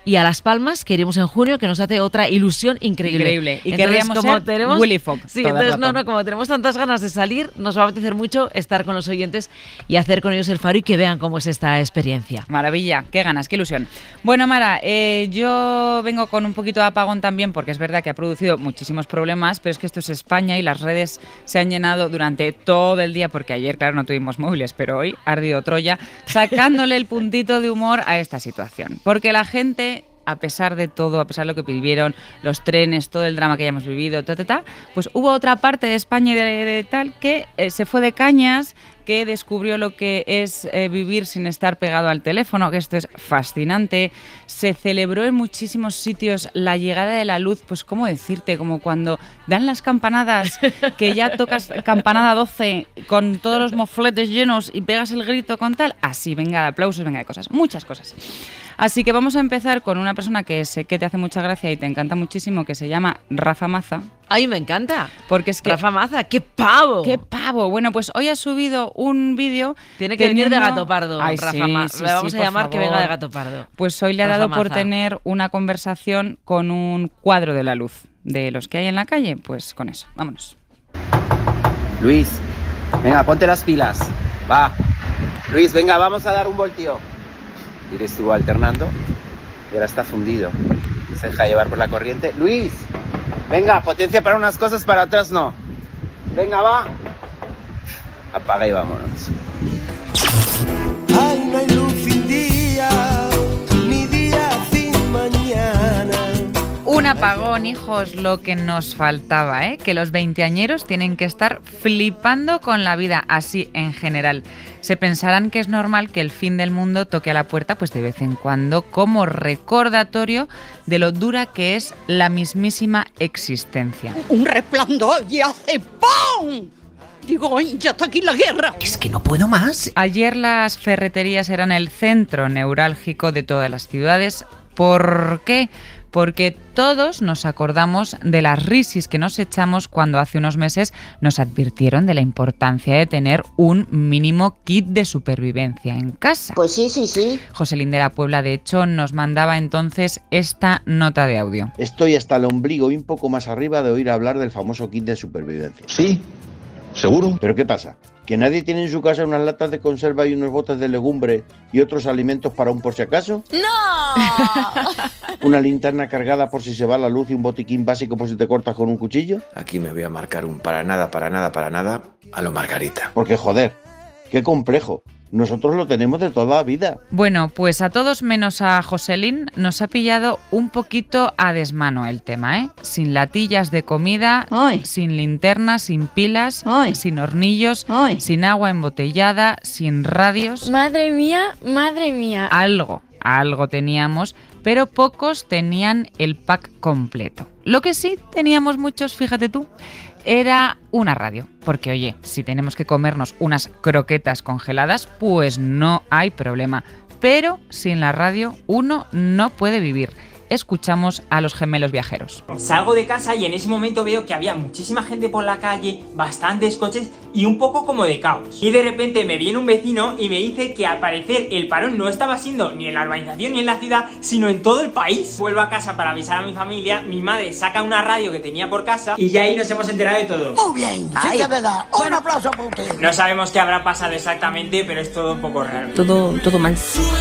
y a Las Palmas, que iremos en junio, que nos hace otra ilusión increíble. Increíble. Y querríamos ser Willy Fogg. Sí, entonces como tenemos tantas ganas de salir, nos va a apetecer mucho estar con los oyentes y hacer con ellos el faro y que vean cómo es esta experiencia. Maravilla, qué ganas, qué ilusión. Bueno, Mara, yo vengo con un poquito de apagón también, porque es verdad que ha producido muchísimos problemas, pero es que esto es España y las redes se han llenado durante todo el día, porque ayer, claro, no tuvimos móviles, pero hoy ha ardido Troya, sacándole el puntito de humor a esta situación. Porque la gente, a pesar de todo, a pesar de lo que vivieron, los trenes, todo el drama que hayamos vivido, pues hubo otra parte de España y de tal que se fue de cañas, que descubrió lo que es vivir sin estar pegado al teléfono, que esto es fascinante. Se celebró en muchísimos sitios la llegada de la luz, pues cómo decirte, como cuando dan las campanadas, que ya tocas campanada 12 con todos los mofletes llenos y pegas el grito con tal, así, venga de aplausos, venga de cosas, muchas cosas. Así que vamos a empezar con una persona que sé que te hace mucha gracia y te encanta muchísimo, que se llama Rafa Maza. ¡Ay, me encanta! Porque es que Rafa Maza, ¡qué pavo! ¡Qué pavo! Bueno, pues hoy ha subido un vídeo. Tiene que venir de Gato Pardo, Ay, Rafa sí, Maza. sí, Le vamos sí, a llamar por que favor. venga de Gato Pardo. Pues hoy le ha Rafa dado por Maza. tener una conversación con un cuadro de la luz. De los que hay en la calle, pues con eso. Vámonos. Luis, venga, ponte las pilas. Va. Luis, venga, vamos a dar un voltio. Y estuvo alternando y ahora está fundido. Se deja llevar por la corriente. Luis, venga, potencia para unas cosas, para otras no. Venga, va. Apaga y vámonos. Ay, no hay luz sin día, ni día sin mañana. Un apagón, hijos, lo que nos faltaba, ¿eh? Que los veinteañeros tienen que estar flipando con la vida, así en general. Se pensarán que es normal que el fin del mundo toque a la puerta pues de vez en cuando, como recordatorio de lo dura que es la mismísima existencia. Un resplandor y hace ¡pum! Digo, ¡ay, ya está aquí la guerra! Es que no puedo más. Ayer las ferreterías eran el centro neurálgico de todas las ciudades. ¿Por qué? Porque todos nos acordamos de las risis que nos echamos cuando hace unos meses nos advirtieron de la importancia de tener un mínimo kit de supervivencia en casa. Pues sí. Joselín de la Puebla, de hecho, nos mandaba entonces esta nota de audio. Estoy hasta el ombligo y un poco más arriba de oír hablar del famoso kit de supervivencia. Sí, seguro. ¿Pero qué pasa? ¿Que nadie tiene en su casa unas latas de conserva y unos botes de legumbre y otros alimentos para un por si acaso? ¡No! ¿Una linterna cargada por si se va la luz y un botiquín básico por si te cortas con un cuchillo? Aquí me voy a marcar un para nada a lo Margarita. Porque joder, qué complejo. Nosotros lo tenemos de toda la vida. Bueno, pues a todos menos a Joselín nos ha pillado un poquito a desmano el tema, ¿eh? Sin latillas de comida, sin linternas, sin pilas, sin hornillos, sin agua embotellada, sin radios. Madre mía, madre mía. Algo teníamos, pero pocos tenían el pack completo. Lo que sí teníamos muchos, fíjate tú, era una radio. Porque, oye, si tenemos que comernos unas croquetas congeladas, pues no hay problema. Pero sin la radio uno no puede vivir. Escuchamos a los gemelos viajeros. Salgo de casa y en ese momento veo que había muchísima gente por la calle, bastantes coches y un poco como de caos. Y de repente me viene un vecino y me dice que al parecer el parón no estaba siendo ni en la urbanización ni en la ciudad, sino en todo el país. Vuelvo a casa para avisar a mi familia, mi madre saca una radio que tenía por casa y ya ahí nos hemos enterado de todo. Muy bien, sí que es verdad. Un aplauso para usted. No sabemos qué habrá pasado exactamente, pero es todo un poco raro. Todo mal.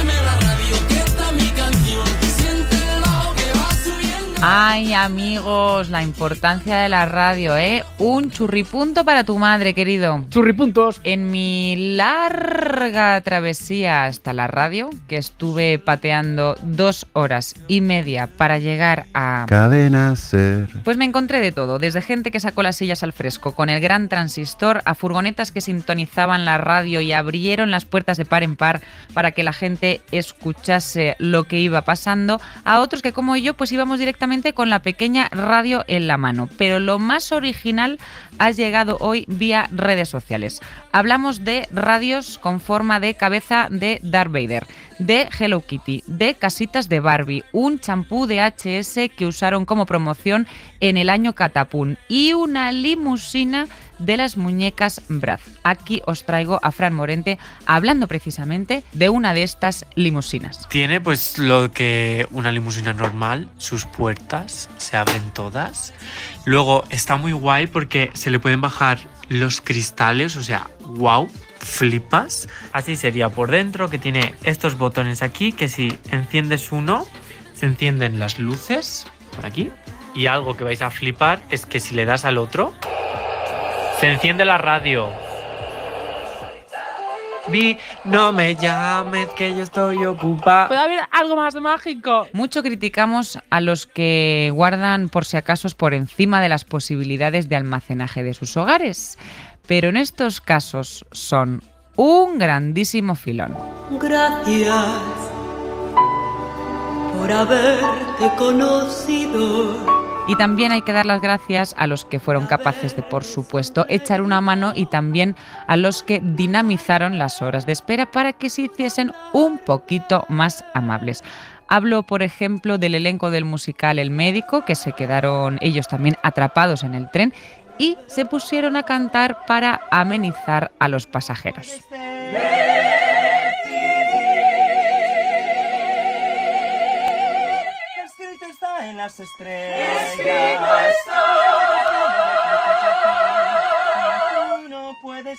Ay, amigos, la importancia de la radio, ¿eh? Un churripunto para tu madre, querido. Churripuntos. En mi larga travesía hasta la radio, que estuve pateando 2 horas y media para llegar a... Cadena Ser. Pues me encontré de todo, desde gente que sacó las sillas al fresco con el gran transistor, a furgonetas que sintonizaban la radio y abrieron las puertas de par en par para que la gente escuchase lo que iba pasando, a otros que como yo pues íbamos directamente con la pequeña radio en la mano. Pero lo más original ha llegado hoy vía redes sociales. Hablamos de radios con forma de cabeza de Darth Vader, de Hello Kitty, de casitas de Barbie, un champú de HS que usaron como promoción en el año Catapún y una limusina de las muñecas Bratz. Aquí os traigo a Fran Morente hablando precisamente de una de estas limusinas. Tiene pues lo que una limusina normal, sus puertas se abren todas. Luego está muy guay porque se le pueden bajar los cristales, o sea, wow, flipas. Así sería por dentro, que tiene estos botones aquí, que si enciendes uno, se encienden las luces por aquí. Y algo que vais a flipar es que si le das al otro, se enciende la radio. No me llames que yo estoy ocupada. ¿Puede haber algo más mágico? Mucho criticamos a los que guardan por si acaso por encima de las posibilidades de almacenaje de sus hogares. Pero en estos casos son un grandísimo filón. Gracias por haberte conocido. Y también hay que dar las gracias a los que fueron capaces de, por supuesto, echar una mano y también a los que dinamizaron las horas de espera para que se hiciesen un poquito más amables. Hablo, por ejemplo, del elenco del musical El Médico, que se quedaron ellos también atrapados en el tren y se pusieron a cantar para amenizar a los pasajeros. En las estrellas. No puedes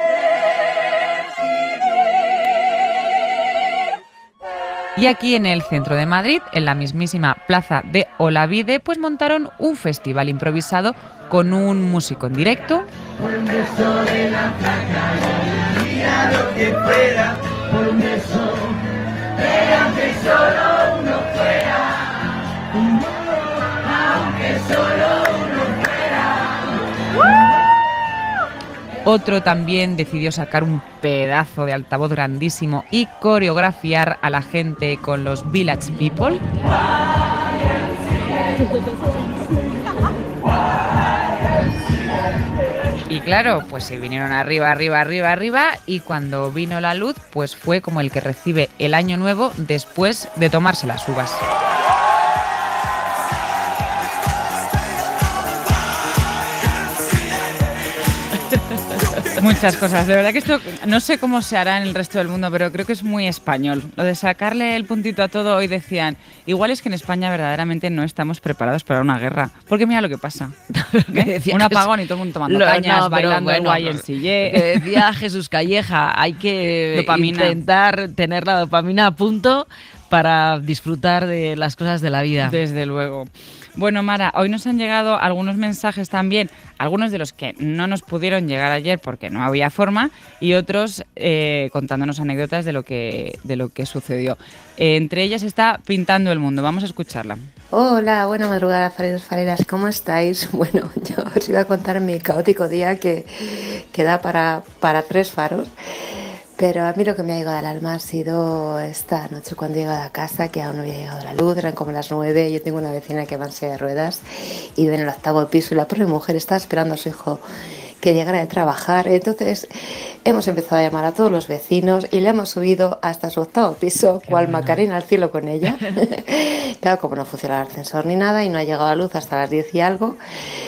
Y aquí en el centro de Madrid, en la mismísima plaza de Olavide, pues montaron un festival improvisado con un músico en directo. Por un beso de la flaca, mira lo que fuera, por un beso, aunque solo uno fuera. Aunque solo uno fuera. Otro también decidió sacar un pedazo de altavoz grandísimo y coreografiar a la gente con los Village People. Y claro, pues se vinieron arriba y cuando vino la luz, pues fue como el que recibe el año nuevo después de tomarse las uvas. Muchas cosas, de verdad que esto no sé cómo se hará en el resto del mundo, pero creo que es muy español. Lo de sacarle el puntito a todo, hoy decían, igual es que en España verdaderamente no estamos preparados para una guerra, porque mira lo que pasa. Un apagón y todo el mundo tomando cañas, bailando el YMCA. Decía Jesús Calleja, hay que intentar tener la dopamina a punto para disfrutar de las cosas de la vida. Desde luego. Bueno, Mara, hoy nos han llegado algunos mensajes también, algunos de los que no nos pudieron llegar ayer porque no había forma y otros contándonos anécdotas de lo que sucedió. Entre ellas está Pintando el Mundo. Vamos a escucharla. Hola, buena madrugada, fareros, fareras. ¿Cómo estáis? Bueno, yo os iba a contar mi caótico día que da para 3 faros. Pero a mí lo que me ha llegado al alma ha sido esta noche cuando he llegado a casa, que aún no había llegado la luz, eran como las 9, yo tengo una vecina que va en silla de ruedas y vive en el 8º piso y la pobre mujer está esperando a su hijo que llegara de trabajar. Entonces hemos empezado a llamar a todos los vecinos y le hemos subido hasta su 8º piso, cual Macarena al cielo con ella. Claro, como no funciona el ascensor ni nada y no ha llegado la luz hasta las 10 y algo.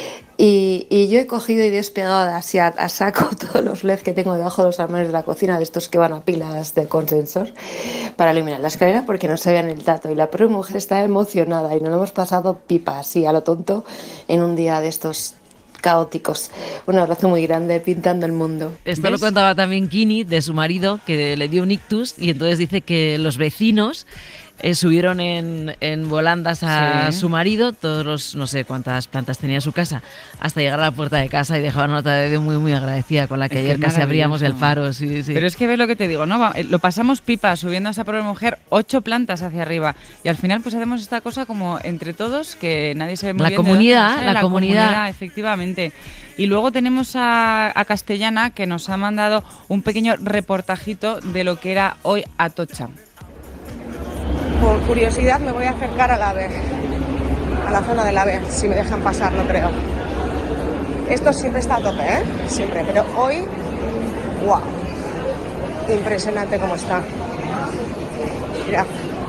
Y yo he cogido y despegado así a saco todos los LEDs que tengo debajo de los armarios de la cocina, de estos que van a pilas de consensor, para iluminar la escalera porque no sabían el dato. Y la pobre mujer está emocionada y nos lo hemos pasado pipa así a lo tonto en un día de estos caóticos. Un abrazo muy grande, Pintando el Mundo. Esto ¿Ves? lo contaba también Kini, de su marido, que le dio un ictus y entonces dice que los vecinos subieron en volandas a su marido, todos los, no sé cuántas plantas tenía su casa, hasta llegar a la puerta de casa y dejaban una nota de muy, muy agradecida con la que ayer casi abríamos el faro. Sí, sí. Pero es que ves lo que te digo, ¿no? Lo pasamos pipa subiendo a esa pobre mujer 8 plantas hacia arriba y al final pues hacemos esta cosa como entre todos que nadie se ve muy La bien comunidad, la comunidad, efectivamente. Y luego tenemos a Castellana que nos ha mandado un pequeño reportajito de lo que era hoy Atocha. Por curiosidad me voy a acercar al AVE, a la zona del AVE, si me dejan pasar, no creo. Esto siempre está a tope, ¿eh? Siempre, pero hoy, ¡guau! Impresionante cómo está. Mira.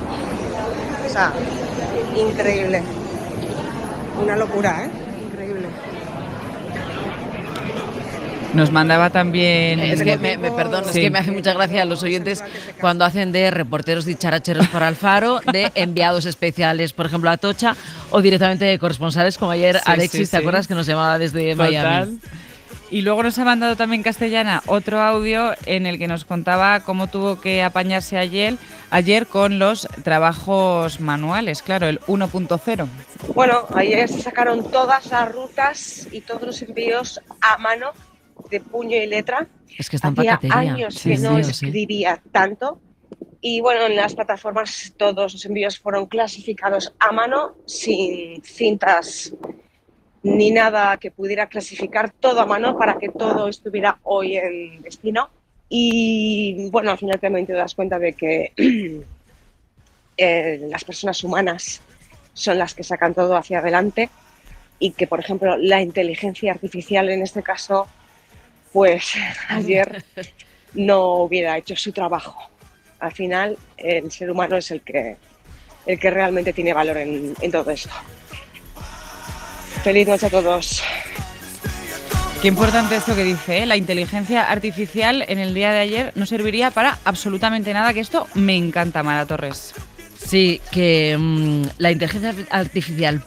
O sea, increíble. Una locura, ¿eh? Increíble. Nos mandaba también... Es que perdón, es que me hace mucha gracia a los oyentes cuando hacen de reporteros dicharacheros para el Faro, de enviados especiales, por ejemplo, a Atocha, o directamente de corresponsales, como ayer Alexis, ¿te acuerdas que nos llamaba desde Miami? Y luego nos ha mandado también Castellana otro audio en el que nos contaba cómo tuvo que apañarse ayer con los trabajos manuales, claro, el 1.0. Bueno, ayer se sacaron todas las rutas y todos los envíos a mano, de puño y letra. Es que están Hacía paquetería. años que no escribía tanto. Y bueno, en las plataformas todos los envíos fueron clasificados a mano, sin cintas ni nada que pudiera clasificar, todo a mano para que todo estuviera hoy en destino. Y bueno, al final también te das cuenta de que las personas humanas son las que sacan todo hacia adelante y que, por ejemplo, la inteligencia artificial en este caso, pues ayer no hubiera hecho su trabajo. Al final, el ser humano es el que realmente tiene valor en todo esto. Feliz noche a todos. Qué importante esto que dice, ¿eh? La inteligencia artificial en el día de ayer no serviría para absolutamente nada, que esto me encanta, Mara Torres. Sí, que la inteligencia artificial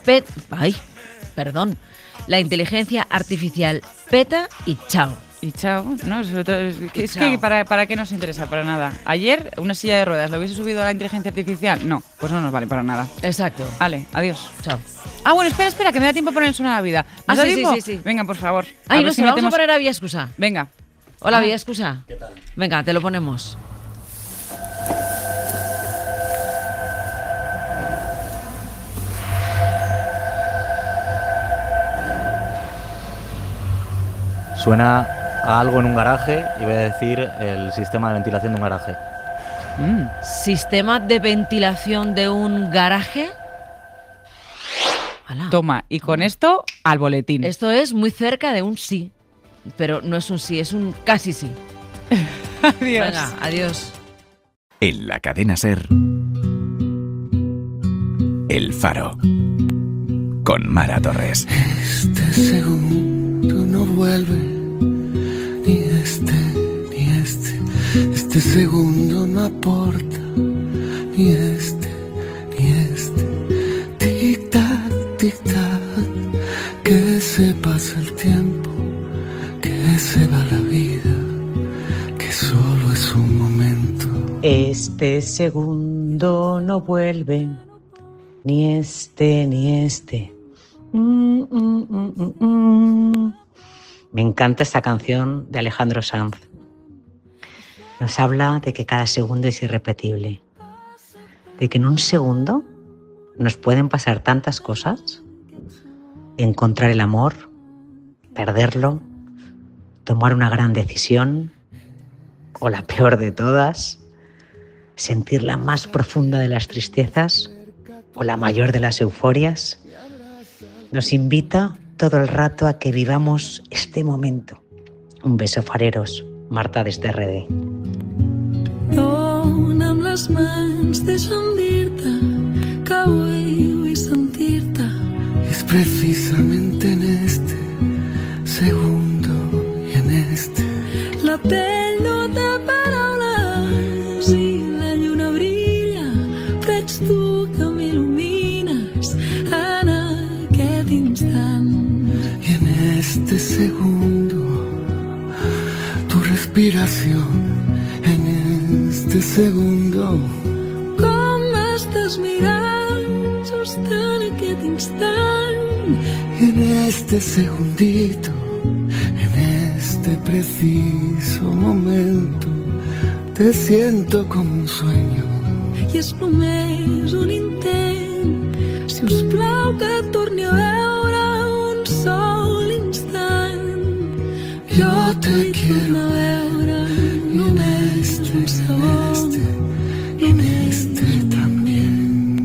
la inteligencia artificial peta y chao. Y chao, ¿no? Sobre todo, es que ¿para qué nos interesa? Para nada. Ayer, una silla de ruedas, ¿lo hubiese subido a la inteligencia artificial? No, pues no nos vale para nada. Exacto. Vale, adiós. Chao. Ah, bueno, espera, que me da tiempo a poner el Suena la Vida. ¿Nos da tiempo? Sí. Venga, por favor. Ay, no, vamos a poner a Vía Excusa. Venga. Hola, Vía Excusa. ¿Qué tal? Venga, te lo ponemos. Suena a algo en un garaje y voy a decir el sistema de ventilación de un garaje. ¿Sistema de ventilación de un garaje? ¡Hala! Toma, y con esto al boletín. Esto es muy cerca de un sí, pero no es un sí, es un casi sí. Adiós. Venga, adiós. En la cadena SER, El Faro, con Mara Torres. Este segundo no vuelve, ni este. Este segundo no aporta, ni este. Tic-tac, tic-tac, que se pasa el tiempo, que se va la vida, que solo es un momento. Este segundo no vuelve, ni este. Me encanta esta canción de Alejandro Sanz. Nos habla de que cada segundo es irrepetible, de que en un segundo nos pueden pasar tantas cosas: encontrar el amor, perderlo, tomar una gran decisión, o la peor de todas, sentir la más profunda de las tristezas o la mayor de las euforias. Nos invita todo el rato a que vivamos este momento. Un beso, fareros. Marta desde RD. Dona'm les mans, deixa'm dir-te que avui vull sentir-te. Es precisamente en este segundo y en este. La pell no té paraules i la lluna brilla, però ets tu que m'il·lumines en aquest instant. Y en este segundo, tu respiración, en este segundo. Com m'estàs mirant just en aquest instant. Y en este segundito, en este preciso momento, te siento como un sueño. I és només un intent, si us plau que torni a veure un sol instant. Jo te quiero veure només un segon, i en este también.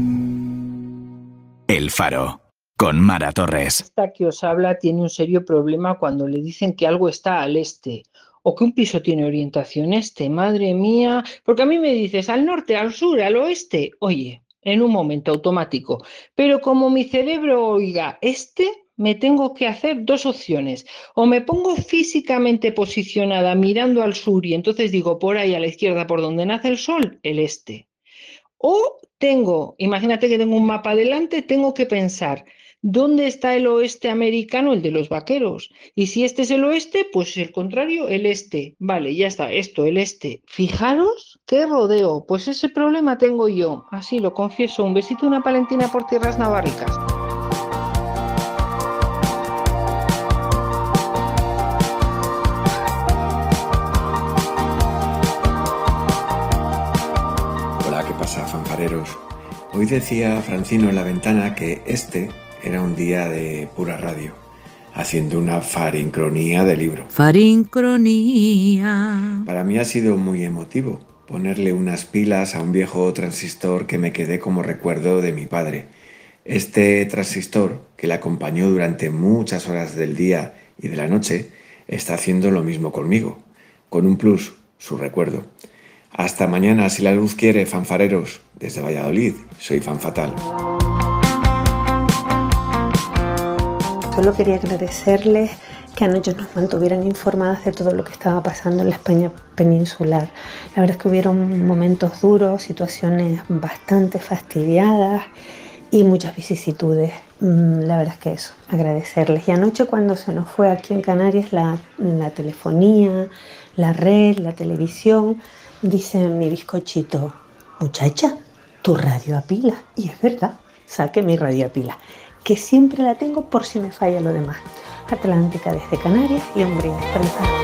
El Faro, con Mara Torres. Esta que os habla tiene un serio problema cuando le dicen que algo está al este o que un piso tiene orientación este. Madre mía, porque a mí me dices al norte, al sur, al oeste. Oye, en un momento automático. Pero como mi cerebro oiga este, me tengo que hacer dos opciones. O me pongo físicamente posicionada mirando al sur y entonces digo por ahí a la izquierda por donde nace el sol, el este. O imagínate que tengo un mapa delante, tengo que pensar, ¿dónde está el oeste americano, el de los vaqueros? Y si este es el oeste, pues el contrario, el este. Vale, ya está, esto, el este. Fijaros qué rodeo, pues ese problema tengo yo, así lo confieso. Un besito y una palentina por tierras navarricas. Fanfareros. Hoy decía Francino en la ventana que este era un día de pura radio, haciendo una farincronía de libro. Farincronía. Para mí ha sido muy emotivo ponerle unas pilas a un viejo transistor que me quedé como recuerdo de mi padre. Este transistor, que le acompañó durante muchas horas del día y de la noche, está haciendo lo mismo conmigo, con un plus, su recuerdo. Hasta mañana, si la luz quiere, fanfareros. Desde Valladolid, soy Fan Fatal. Solo quería agradecerles que anoche nos mantuvieran informadas de todo lo que estaba pasando en la España peninsular. La verdad es que hubieron momentos duros, situaciones bastante fastidiadas y muchas vicisitudes. La verdad es que eso, agradecerles. Y anoche cuando se nos fue aquí en Canarias la telefonía, la red, la televisión, dice mi bizcochito, muchacha, tu radio a pila. Y es verdad, saqué mi radio a pila, que siempre la tengo por si me falla lo demás. Atlántica desde Canarias y un brindis por el faro.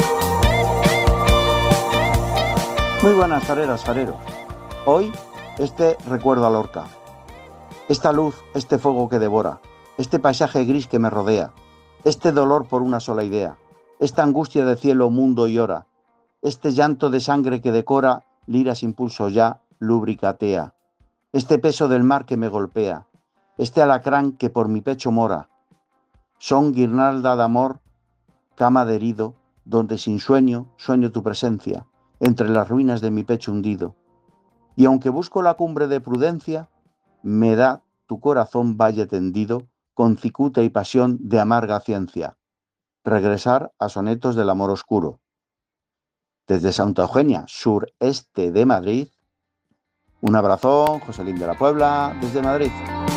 Muy buenas, fareras, fareros. Hoy, recuerdo a Lorca. Esta luz, este fuego que devora, este paisaje gris que me rodea, este dolor por una sola idea, esta angustia de cielo, mundo y hora, este llanto de sangre que decora, liras impulso ya, lubricatea, este peso del mar que me golpea, este alacrán que por mi pecho mora, son guirnalda de amor, cama de herido, donde sin sueño, sueño tu presencia, entre las ruinas de mi pecho hundido. Y aunque busco la cumbre de prudencia, me da tu corazón valle tendido, con cicuta y pasión de amarga ciencia. Regresar a sonetos del amor oscuro. Desde Santa Eugenia, sureste de Madrid, un abrazón, Joselín de la Puebla, desde Madrid.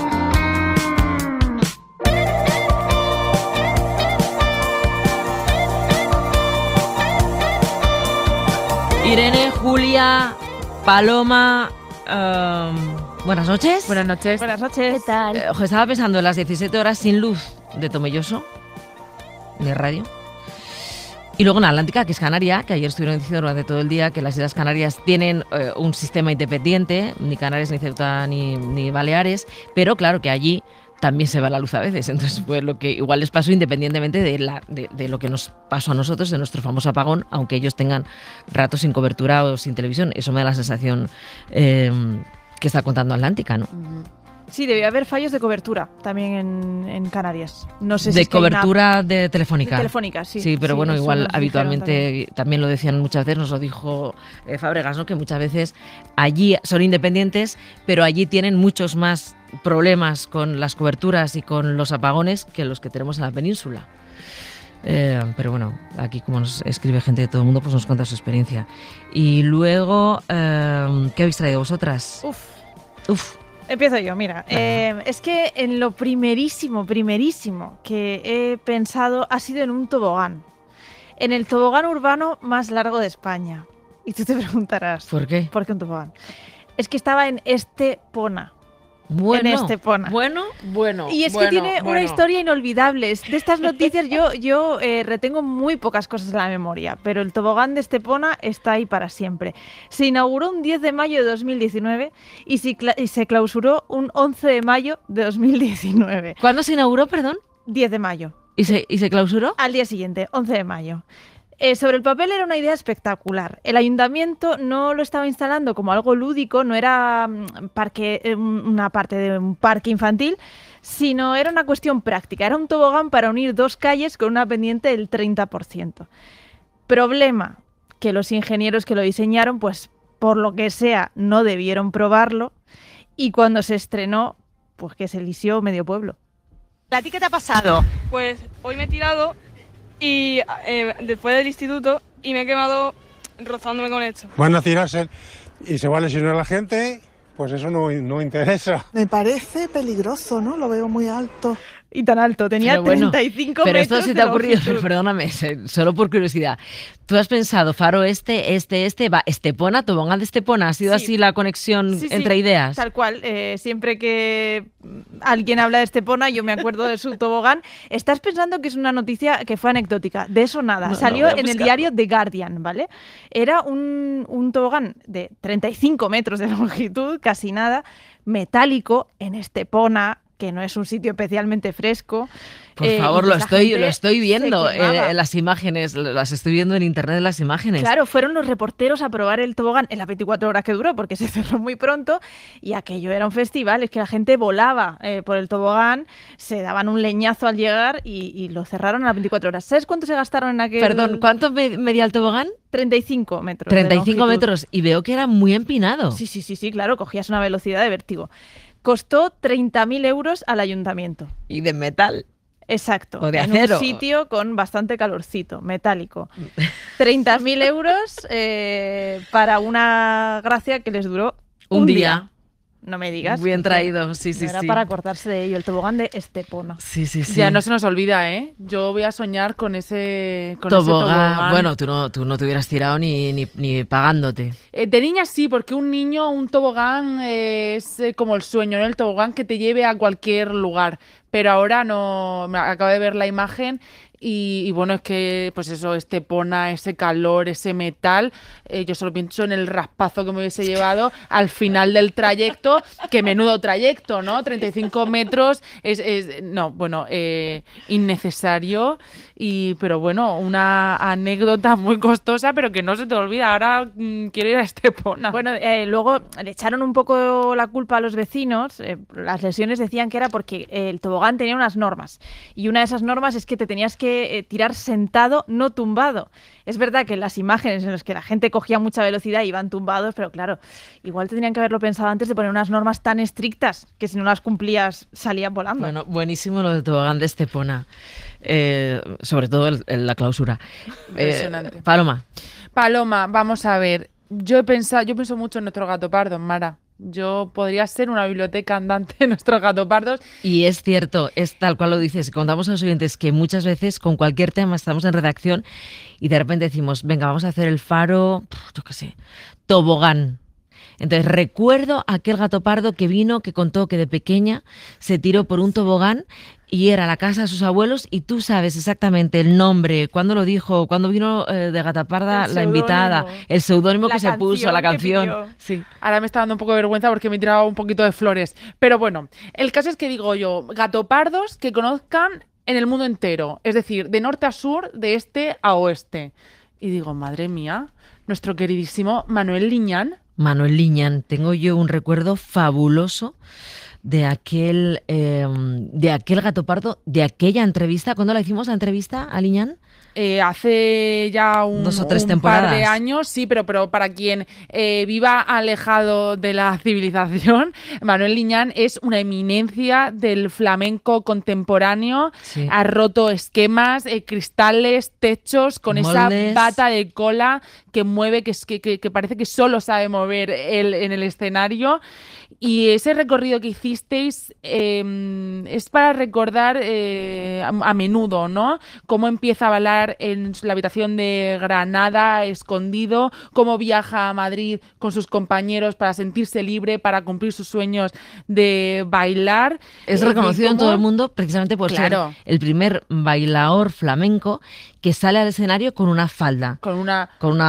Irene, Julia, Paloma, buenas noches. Buenas noches. Buenas noches. ¿Qué tal? Estaba pensando en las 17 horas sin luz de Tomelloso, de radio. Y luego en Atlántica, que es Canaria, que ayer estuvieron diciendo durante todo el día que las Islas Canarias tienen un sistema independiente, ni Canarias, ni Ceuta, ni Baleares, pero claro que allí también se va la luz a veces. Entonces, pues lo que igual les pasó independientemente de lo que nos pasó a nosotros, de nuestro famoso apagón, aunque ellos tengan ratos sin cobertura o sin televisión. Eso me da la sensación que está contando Atlántica, ¿no? Sí, debió haber fallos de cobertura también en Canarias. No sé si de cobertura de telefónica. De telefónica, sí. Sí, pero sí, bueno, igual habitualmente también lo decían muchas veces, nos lo dijo Fábregas, ¿no? Que muchas veces allí son independientes, pero allí tienen muchos más problemas con las coberturas y con los apagones que los que tenemos en la península. Pero bueno, aquí como nos escribe gente de todo el mundo, pues nos cuenta su experiencia. Y luego, ¿qué habéis traído vosotras? Uf. Empiezo yo, mira. Es que en lo primerísimo que he pensado ha sido en un tobogán. En el tobogán urbano más largo de España. Y tú te preguntarás, ¿por qué? ¿Por qué un tobogán? Es que estaba en Estepona. Bueno, en Estepona. Bueno. Y es que tiene una historia inolvidable. De estas noticias yo retengo muy pocas cosas en la memoria, pero el tobogán de Estepona está ahí para siempre. Se inauguró un 10 de mayo de 2019 y se clausuró un 11 de mayo de 2019. ¿Cuándo se inauguró, perdón? 10 de mayo. ¿Y se clausuró? Al día siguiente, 11 de mayo. Sobre el papel era una idea espectacular. El ayuntamiento no lo estaba instalando como algo lúdico, no era una parte de un parque infantil, sino era una cuestión práctica. Era un tobogán para unir dos calles con una pendiente del 30%. Problema, que los ingenieros que lo diseñaron, pues por lo que sea, no debieron probarlo y cuando se estrenó, pues que se lisió medio pueblo. ¿A ti qué te ha pasado? Pues hoy me he tirado y después del instituto y me he quemado rozándome con esto. Van a tirarse y se va a lesionar a la gente, pues eso no interesa. Me parece peligroso, ¿no? Lo veo muy alto. Y tan alto, tenía 35 pero metros. Pero esto se te ha ocurrido, perdóname, solo por curiosidad. ¿Tú has pensado, Faro va, Estepona, tobogán de Estepona? ¿Ha sido así la conexión entre ideas? Tal cual, siempre que alguien habla de Estepona, yo me acuerdo de su tobogán. Estás pensando que es una noticia que fue anecdótica, de eso nada. No, Salió en el buscarlo. diario The Guardian, ¿vale? Era un tobogán de 35 metros de longitud, casi nada, metálico, en Estepona, que no es un sitio especialmente fresco. Por favor, lo estoy viendo en las imágenes, las estoy viendo en internet las imágenes. Claro, fueron los reporteros a probar el tobogán en las 24 horas que duró, porque se cerró muy pronto, y aquello era un festival, es que la gente volaba por el tobogán, se daban un leñazo al llegar y lo cerraron a las 24 horas. ¿Sabes cuánto se gastaron en aquel...? Perdón, ¿cuánto medía el tobogán? 35 metros. 35 metros, y veo que era muy empinado. Sí, claro, cogías una velocidad de vértigo. Costó 30.000 euros al ayuntamiento. ¿Y de metal? Exacto. O de acero. En un sitio con bastante calorcito, metálico. 30.000 euros para una gracia que les duró un día. No me digas. Bien traído, sí. Era para acordarse de ello, el tobogán de Estepona. Sí. Ya no se nos olvida, ¿eh? Yo voy a soñar con ese tobogán. Bueno, tú no te hubieras tirado ni pagándote. De niña sí, porque un tobogán es como el sueño, ¿no? El tobogán que te lleve a cualquier lugar. Pero ahora no, me acabo de ver la imagen y bueno, es que pues eso, Estepona, ese calor, ese metal, yo solo pienso en el raspazo que me hubiese llevado al final del trayecto, que menudo trayecto, ¿no? 35 metros, innecesario, pero bueno, una anécdota muy costosa, pero que no se te olvida, ahora quiero ir a Estepona. Bueno, luego le echaron un poco la culpa a los vecinos, las lesiones decían que era porque el tobogán tenía unas normas, y una de esas normas es que te tenías que tirar sentado, no tumbado. Es verdad que en las imágenes en las que la gente cogía mucha velocidad iban tumbados, pero claro, igual tendrían que haberlo pensado antes de poner unas normas tan estrictas que si no las cumplías salían volando. Bueno, buenísimo lo del tobogán de Estepona, sobre todo la clausura. Impresionante. Paloma, vamos a ver. Yo pienso mucho en nuestro gato pardo, Mara. Yo podría ser una biblioteca andante de nuestros gatopardos. Y es cierto, es tal cual lo dices. Contamos a los oyentes que muchas veces con cualquier tema estamos en redacción y de repente decimos, venga, vamos a hacer el Faro, yo qué sé, tobogán. Entonces recuerdo aquel gato pardo que vino, que contó que de pequeña se tiró por un tobogán y era la casa de sus abuelos y tú sabes exactamente el nombre, cuándo lo dijo, cuándo vino de Gataparda la invitada, el seudónimo que se puso, la canción. Sí. Ahora me está dando un poco de vergüenza porque me he tirado un poquito de flores. Pero bueno, el caso es que digo yo, gatopardos que conozcan en el mundo entero, es decir, de norte a sur, de este a oeste. Y digo, madre mía, nuestro queridísimo Manuel Liñán. Manuel Liñán, tengo yo un recuerdo fabuloso de aquel gato pardo, de aquella entrevista. ¿Cuándo la hicimos la entrevista a Liñán? Hace ya 2 o 3 un temporadas. par de años, sí, pero para quien viva alejado de la civilización, Manuel Liñán es una eminencia del flamenco contemporáneo. Sí. Ha roto esquemas, cristales, techos, con moldes. Esa bata de cola que mueve, que parece que solo sabe mover él en el escenario. Y ese recorrido que hicisteis es para recordar a menudo, ¿no? Cómo empieza a bailar en la habitación de Granada, escondido, cómo viaja a Madrid con sus compañeros para sentirse libre, para cumplir sus sueños de bailar. Es reconocido en todo el mundo precisamente por ser el primer bailador flamenco que sale al escenario con una falda. Con una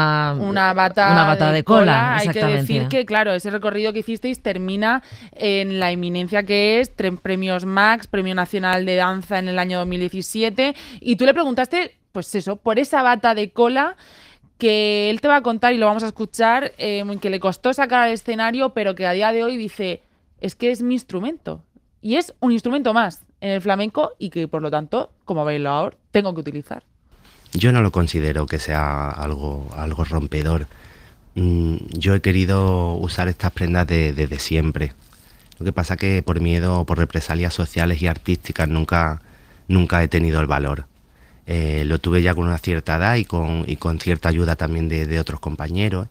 bata de cola. Hay que decir que, claro, ese recorrido que hicisteis termina en la eminencia que es, 3 premios Max, Premio Nacional de Danza en el año 2017, y tú le preguntaste, pues eso, por esa bata de cola que él te va a contar y lo vamos a escuchar, que le costó sacar al escenario, pero que a día de hoy dice, es que es mi instrumento. Y es un instrumento más en el flamenco y que, por lo tanto, como bailador, tengo que utilizar. Yo no lo considero que sea algo rompedor. Yo he querido usar estas prendas desde siempre. Lo que pasa que por miedo, por represalias sociales y artísticas nunca he tenido el valor. Lo tuve ya con una cierta edad y con cierta ayuda también de otros compañeros,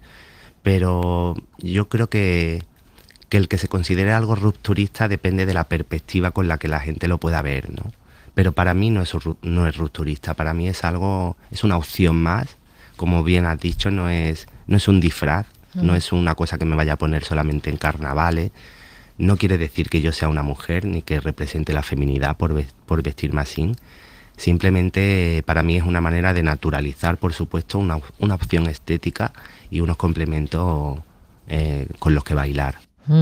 pero yo creo que el que se considere algo rupturista depende de la perspectiva con la que la gente lo pueda ver, ¿no? Pero para mí no es rupturista, para mí es una opción más, como bien has dicho, no es un disfraz, no es una cosa que me vaya a poner solamente en carnavales, no quiere decir que yo sea una mujer ni que represente la feminidad por vestirme así. Simplemente para mí es una manera de naturalizar, por supuesto, una opción estética y unos complementos con los que bailar.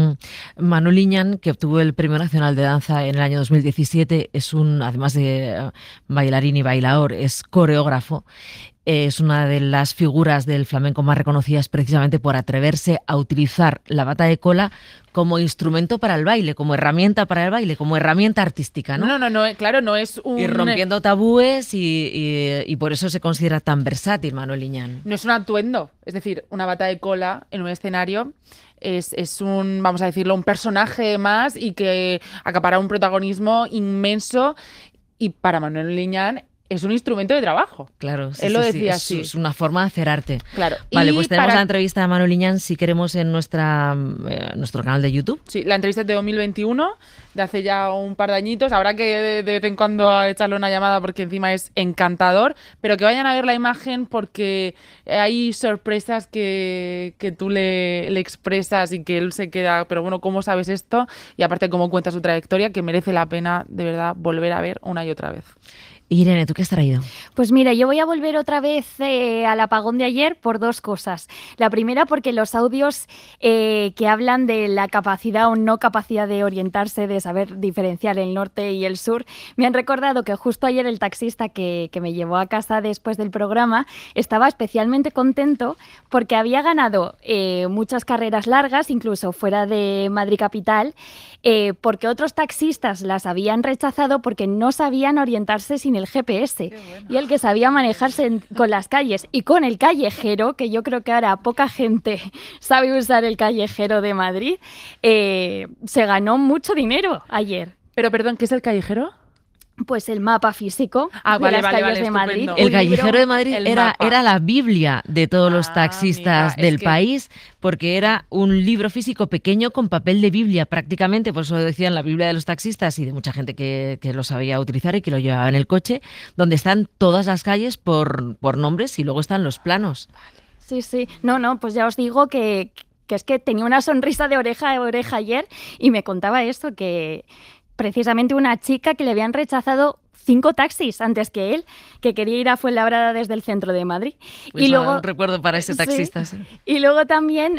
Manu Liñán, que obtuvo el Premio Nacional de Danza en el año 2017, además de bailarín y bailaor, es coreógrafo. Es una de las figuras del flamenco más reconocidas precisamente por atreverse a utilizar la bata de cola como instrumento para el baile, como herramienta para el baile, como herramienta artística, ¿no? No, claro, no es un... Y rompiendo tabúes y por eso se considera tan versátil Manu Liñán. No es un atuendo, es decir, una bata de cola en un escenario es un, vamos a decirlo, un personaje más y que acapara un protagonismo inmenso, y para Manuel Liñán es un instrumento de trabajo. Claro, él lo decía así. Es una forma de hacer arte. Claro. Vale, pues tenemos la entrevista de Manu Liñán, si queremos, en nuestro canal de YouTube. Sí, la entrevista es de 2021, de hace ya un par de añitos. Habrá que de vez en cuando echarle una llamada porque encima es encantador, pero que vayan a ver la imagen porque hay sorpresas que tú le expresas y que él se queda, pero bueno, ¿cómo sabes esto? Y aparte cómo cuenta su trayectoria, que merece la pena de verdad volver a ver una y otra vez. Irene, ¿tú qué has traído? Pues mira, yo voy a volver otra vez al apagón de ayer por dos cosas. La primera, porque los audios que hablan de la capacidad o no capacidad de orientarse, de saber diferenciar el norte y el sur, me han recordado que justo ayer el taxista que me llevó a casa después del programa estaba especialmente contento porque había ganado muchas carreras largas, incluso fuera de Madrid capital, porque otros taxistas las habían rechazado porque no sabían orientarse sin el GPS. Bueno. Y el que sabía manejarse con las calles y con el callejero, que yo creo que ahora poca gente sabe usar el callejero de Madrid, se ganó mucho dinero ayer. Pero perdón, ¿qué es el callejero? Pues el mapa físico de las calles de Madrid. El callejero de Madrid era la Biblia de todos los taxistas del país, porque era un libro físico pequeño con papel de Biblia prácticamente, por eso decían la Biblia de los taxistas y de mucha gente que lo sabía utilizar y que lo llevaba en el coche, donde están todas las calles por nombres y luego están los planos. Sí, sí. No, pues ya os digo que es que tenía una sonrisa de oreja a oreja ayer y me contaba esto, que precisamente una chica que le habían rechazado 5 taxis antes que él, que quería ir a Fuenlabrada desde el centro de Madrid. Pues y luego un recuerdo para ese taxista. Sí. Y luego también,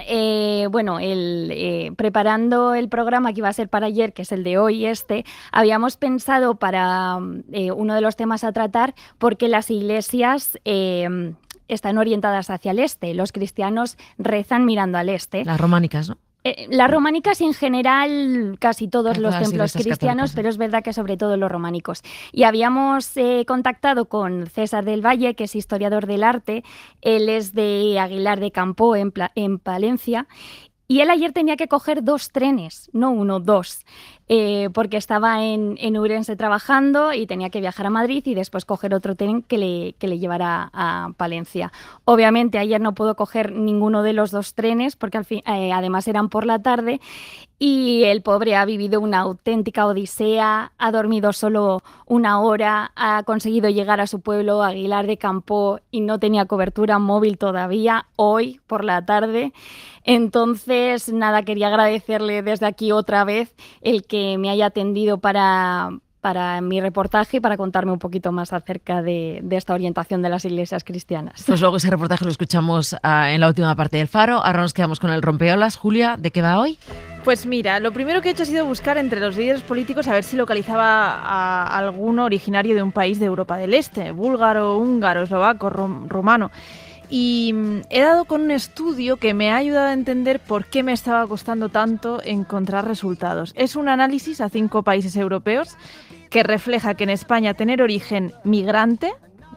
preparando el programa que iba a ser para ayer, que es el de hoy, habíamos pensado para uno de los temas a tratar, porque las iglesias están orientadas hacia el este. Los cristianos rezan mirando al este. Las románicas, ¿no? Las románicas y en general casi todos los templos cristianos, pero es verdad que sobre todo los románicos. Y habíamos contactado con César del Valle, que es historiador del arte. Él es de Aguilar de Campoo, en Palencia. Y él ayer tenía que coger 2 trenes, no 1, 2, porque estaba en Ourense trabajando y tenía que viajar a Madrid y después coger otro tren que le llevara a Palencia. Obviamente ayer no pudo coger ninguno de los 2 trenes porque además eran por la tarde y el pobre ha vivido una auténtica odisea, ha dormido solo 1 hora, ha conseguido llegar a su pueblo, Aguilar de Campoo, y no tenía cobertura móvil todavía hoy por la tarde. Entonces, nada, quería agradecerle desde aquí otra vez el que me haya atendido para mi reportaje y para contarme un poquito más acerca de esta orientación de las iglesias cristianas. Pues luego ese reportaje lo escuchamos en la última parte del Faro. Ahora nos quedamos con el rompeolas. Julia, ¿de qué va hoy? Pues mira, lo primero que he hecho ha sido buscar entre los líderes políticos a ver si localizaba a alguno originario de un país de Europa del Este, búlgaro, húngaro, eslovaco, rumano. Y he dado con un estudio que me ha ayudado a entender por qué me estaba costando tanto encontrar resultados. Es un análisis a 5 países europeos que refleja que en España tener origen migrante,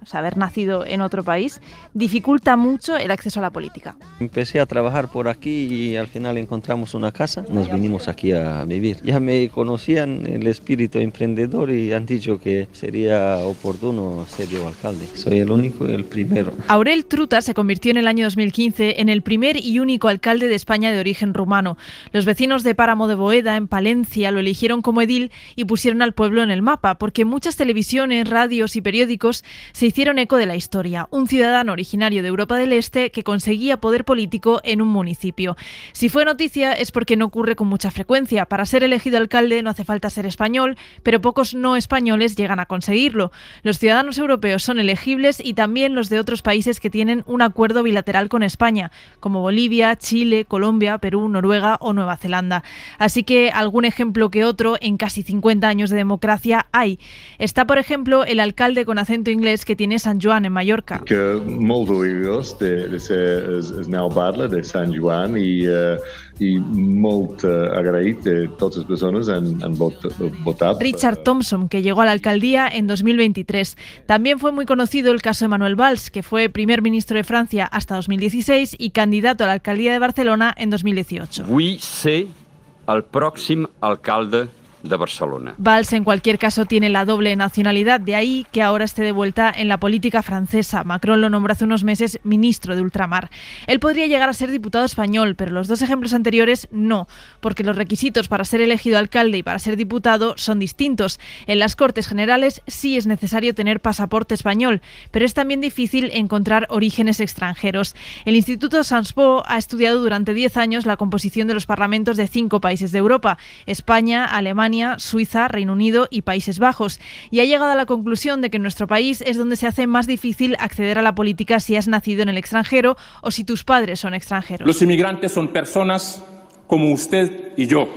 o sea, haber nacido en otro país, dificulta mucho el acceso a la política. Empecé a trabajar por aquí y al final encontramos una casa, nos vinimos aquí a vivir. Ya me conocían el espíritu emprendedor y han dicho que sería oportuno ser yo alcalde. Soy el único y el primero. Aurel Truta se convirtió en el año 2015 en el primer y único alcalde de España de origen rumano. Los vecinos de Páramo de Boeda, en Palencia, lo eligieron como edil y pusieron al pueblo en el mapa, porque muchas televisiones, radios y periódicos se hicieron eco de la historia. Un ciudadano originario de Europa del Este que conseguía poder político en un municipio. Si fue noticia es porque no ocurre con mucha frecuencia. Para ser elegido alcalde no hace falta ser español, pero pocos no españoles llegan a conseguirlo. Los ciudadanos europeos son elegibles y también los de otros países que tienen un acuerdo bilateral con España, como Bolivia, Chile, Colombia, Perú, Noruega o Nueva Zelanda. Así que algún ejemplo que otro en casi 50 años de democracia hay. Está, por ejemplo, el alcalde con acento inglés que tiene Sant Joan en Mallorca. Que molt orgullós de ser el nou batlle de Sant Joan i molt agraït de totes les persones han votat. Richard Thompson, que llegó a la alcaldía en 2023. También fue muy conocido el caso de Manuel Valls, que fue primer ministro de Francia hasta 2016 y candidato a la alcaldía de Barcelona en 2018. Vull ser el pròxim alcalde de Barcelona. Valls, en cualquier caso, tiene la doble nacionalidad, de ahí que ahora esté de vuelta en la política francesa. Macron lo nombró hace unos meses ministro de ultramar. Él podría llegar a ser diputado español, pero los dos ejemplos anteriores no, porque los requisitos para ser elegido alcalde y para ser diputado son distintos. En las Cortes Generales sí es necesario tener pasaporte español, pero es también difícil encontrar orígenes extranjeros. El Instituto Sans Po ha estudiado durante 10 años la composición de los parlamentos de 5 países de Europa: España, Alemania, Suiza, Reino Unido y Países Bajos, y ha llegado a la conclusión de que en nuestro país es donde se hace más difícil acceder a la política si has nacido en el extranjero o si tus padres son extranjeros. Los inmigrantes son personas como usted y yo.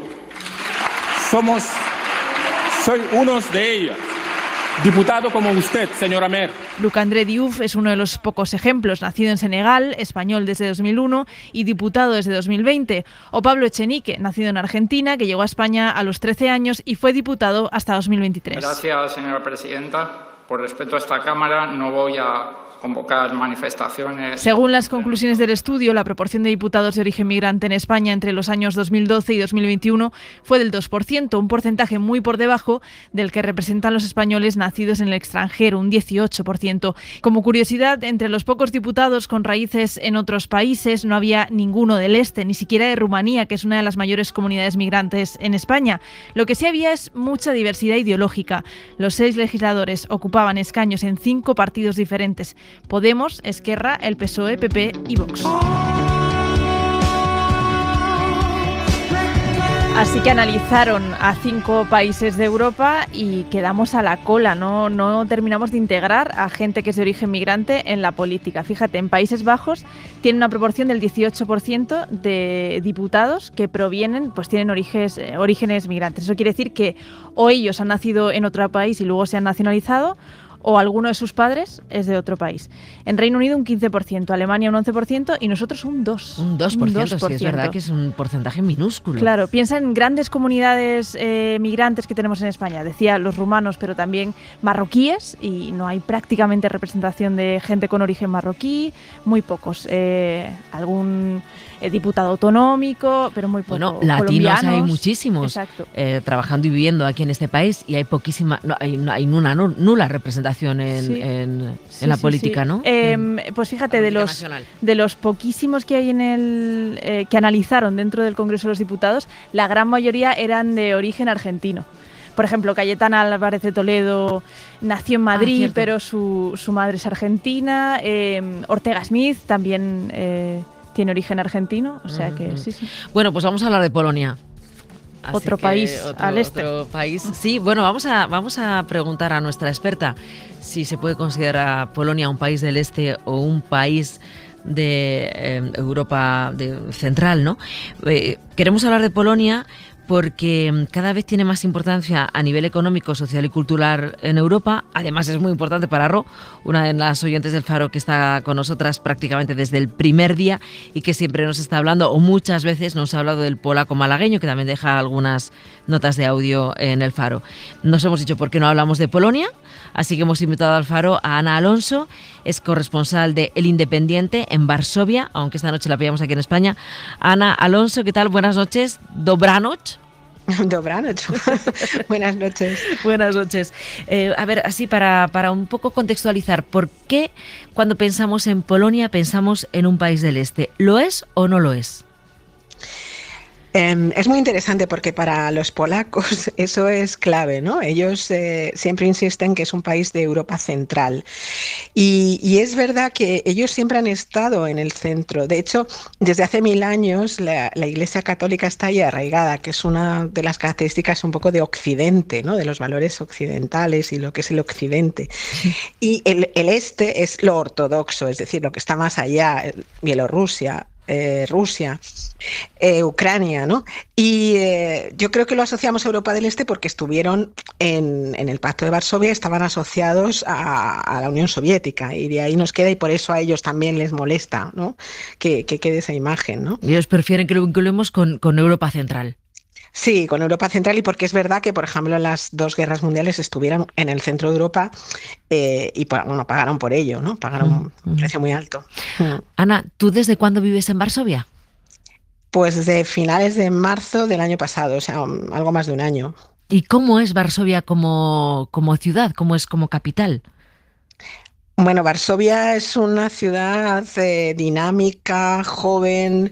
Soy uno de ellos. Diputado como usted, señora Mer. Luc-André Diouf es uno de los pocos ejemplos, nacido en Senegal, español desde 2001 y diputado desde 2020. O Pablo Echenique, nacido en Argentina, que llegó a España a los 13 años y fue diputado hasta 2023. Gracias, señora presidenta. Por respeto a esta Cámara, no voy a convocar manifestaciones. Según las conclusiones del estudio, la proporción de diputados de origen migrante en España entre los años 2012 y 2021 fue del 2%, un porcentaje muy por debajo del que representan los españoles nacidos en el extranjero, un 18%. Como curiosidad, entre los pocos diputados con raíces en otros países no había ninguno del este, ni siquiera de Rumanía, que es una de las mayores comunidades migrantes en España. Lo que sí había es mucha diversidad ideológica. Los 6 legisladores ocupaban escaños en 5 partidos diferentes: Podemos, Esquerra, el PSOE, PP y Vox. Así que analizaron a 5 países de Europa y quedamos a la cola, no terminamos de integrar a gente que es de origen migrante en la política. Fíjate, en Países Bajos tiene una proporción del 18% de diputados que provienen, pues tienen orígenes migrantes. Eso quiere decir que o ellos han nacido en otro país y luego se han nacionalizado, o alguno de sus padres es de otro país. En Reino Unido un 15%, Alemania un 11% y nosotros un 2%. Un 2%, sí, es verdad que es un porcentaje minúsculo. Claro, piensa en grandes comunidades migrantes que tenemos en España. Decía los rumanos, pero también marroquíes, y no hay prácticamente representación de gente con origen marroquí, muy pocos. Algún diputado autonómico, pero muy poco. Bueno, latinos hay muchísimos trabajando y viviendo aquí en este país, y hay poquísima, hay una nula representación en la política, ¿no? Pues fíjate, de los poquísimos que hay que analizaron dentro del Congreso de los Diputados, la gran mayoría eran de origen argentino. Por ejemplo, Cayetana Álvarez de Toledo nació en Madrid, pero su madre es argentina. Ortega Smith también tiene origen argentino, o sea que sí. Bueno, pues vamos a hablar de Polonia. Otro país al este. Otro país. Sí, bueno, vamos a preguntar a nuestra experta si se puede considerar Polonia un país del este o un país de Europa central, ¿no? Queremos hablar de Polonia porque cada vez tiene más importancia a nivel económico, social y cultural en Europa. Además es muy importante para Ro, una de las oyentes del Faro que está con nosotras prácticamente desde el primer día y que siempre nos está hablando, o muchas veces nos ha hablado del polaco malagueño, que también deja algunas notas de audio en el Faro. Nos hemos dicho por qué no hablamos de Polonia, así que hemos invitado al Faro a Ana Alonso, es corresponsal de El Independiente en Varsovia, aunque esta noche la pillamos aquí en España. Ana Alonso, ¿qué tal? Buenas noches. Dobranoc. Dobranoc. Buenas noches. Buenas noches. A ver, así para un poco contextualizar, ¿por qué cuando pensamos en Polonia pensamos en un país del este? ¿Lo es o no lo es? Es muy interesante porque para los polacos eso es clave, ¿no? Ellos siempre insisten que es un país de Europa central y es verdad que ellos siempre han estado en el centro. De hecho, desde hace 1000 años la Iglesia Católica está ahí arraigada, que es una de las características un poco de Occidente, ¿no? De los valores occidentales y lo que es el Occidente. Y el este es lo ortodoxo, es decir, lo que está más allá, Bielorrusia, Rusia, Ucrania, ¿no? Y yo creo que lo asociamos a Europa del Este porque estuvieron en el Pacto de Varsovia, estaban asociados a la Unión Soviética y de ahí nos queda y por eso a ellos también les molesta, ¿no? Que quede esa imagen, ¿no? Y ellos prefieren que lo vinculemos con Europa Central. Sí, con Europa Central y porque es verdad que, por ejemplo, en las 2 guerras mundiales estuvieron en el centro de Europa y bueno, pagaron por ello, ¿no? Pagaron un precio muy alto. Ana, ¿tú desde cuándo vives en Varsovia? Pues desde finales de marzo del año pasado, o sea, algo más de un año. ¿Y cómo es Varsovia como ciudad? ¿Cómo es como capital? Bueno, Varsovia es una ciudad dinámica, joven.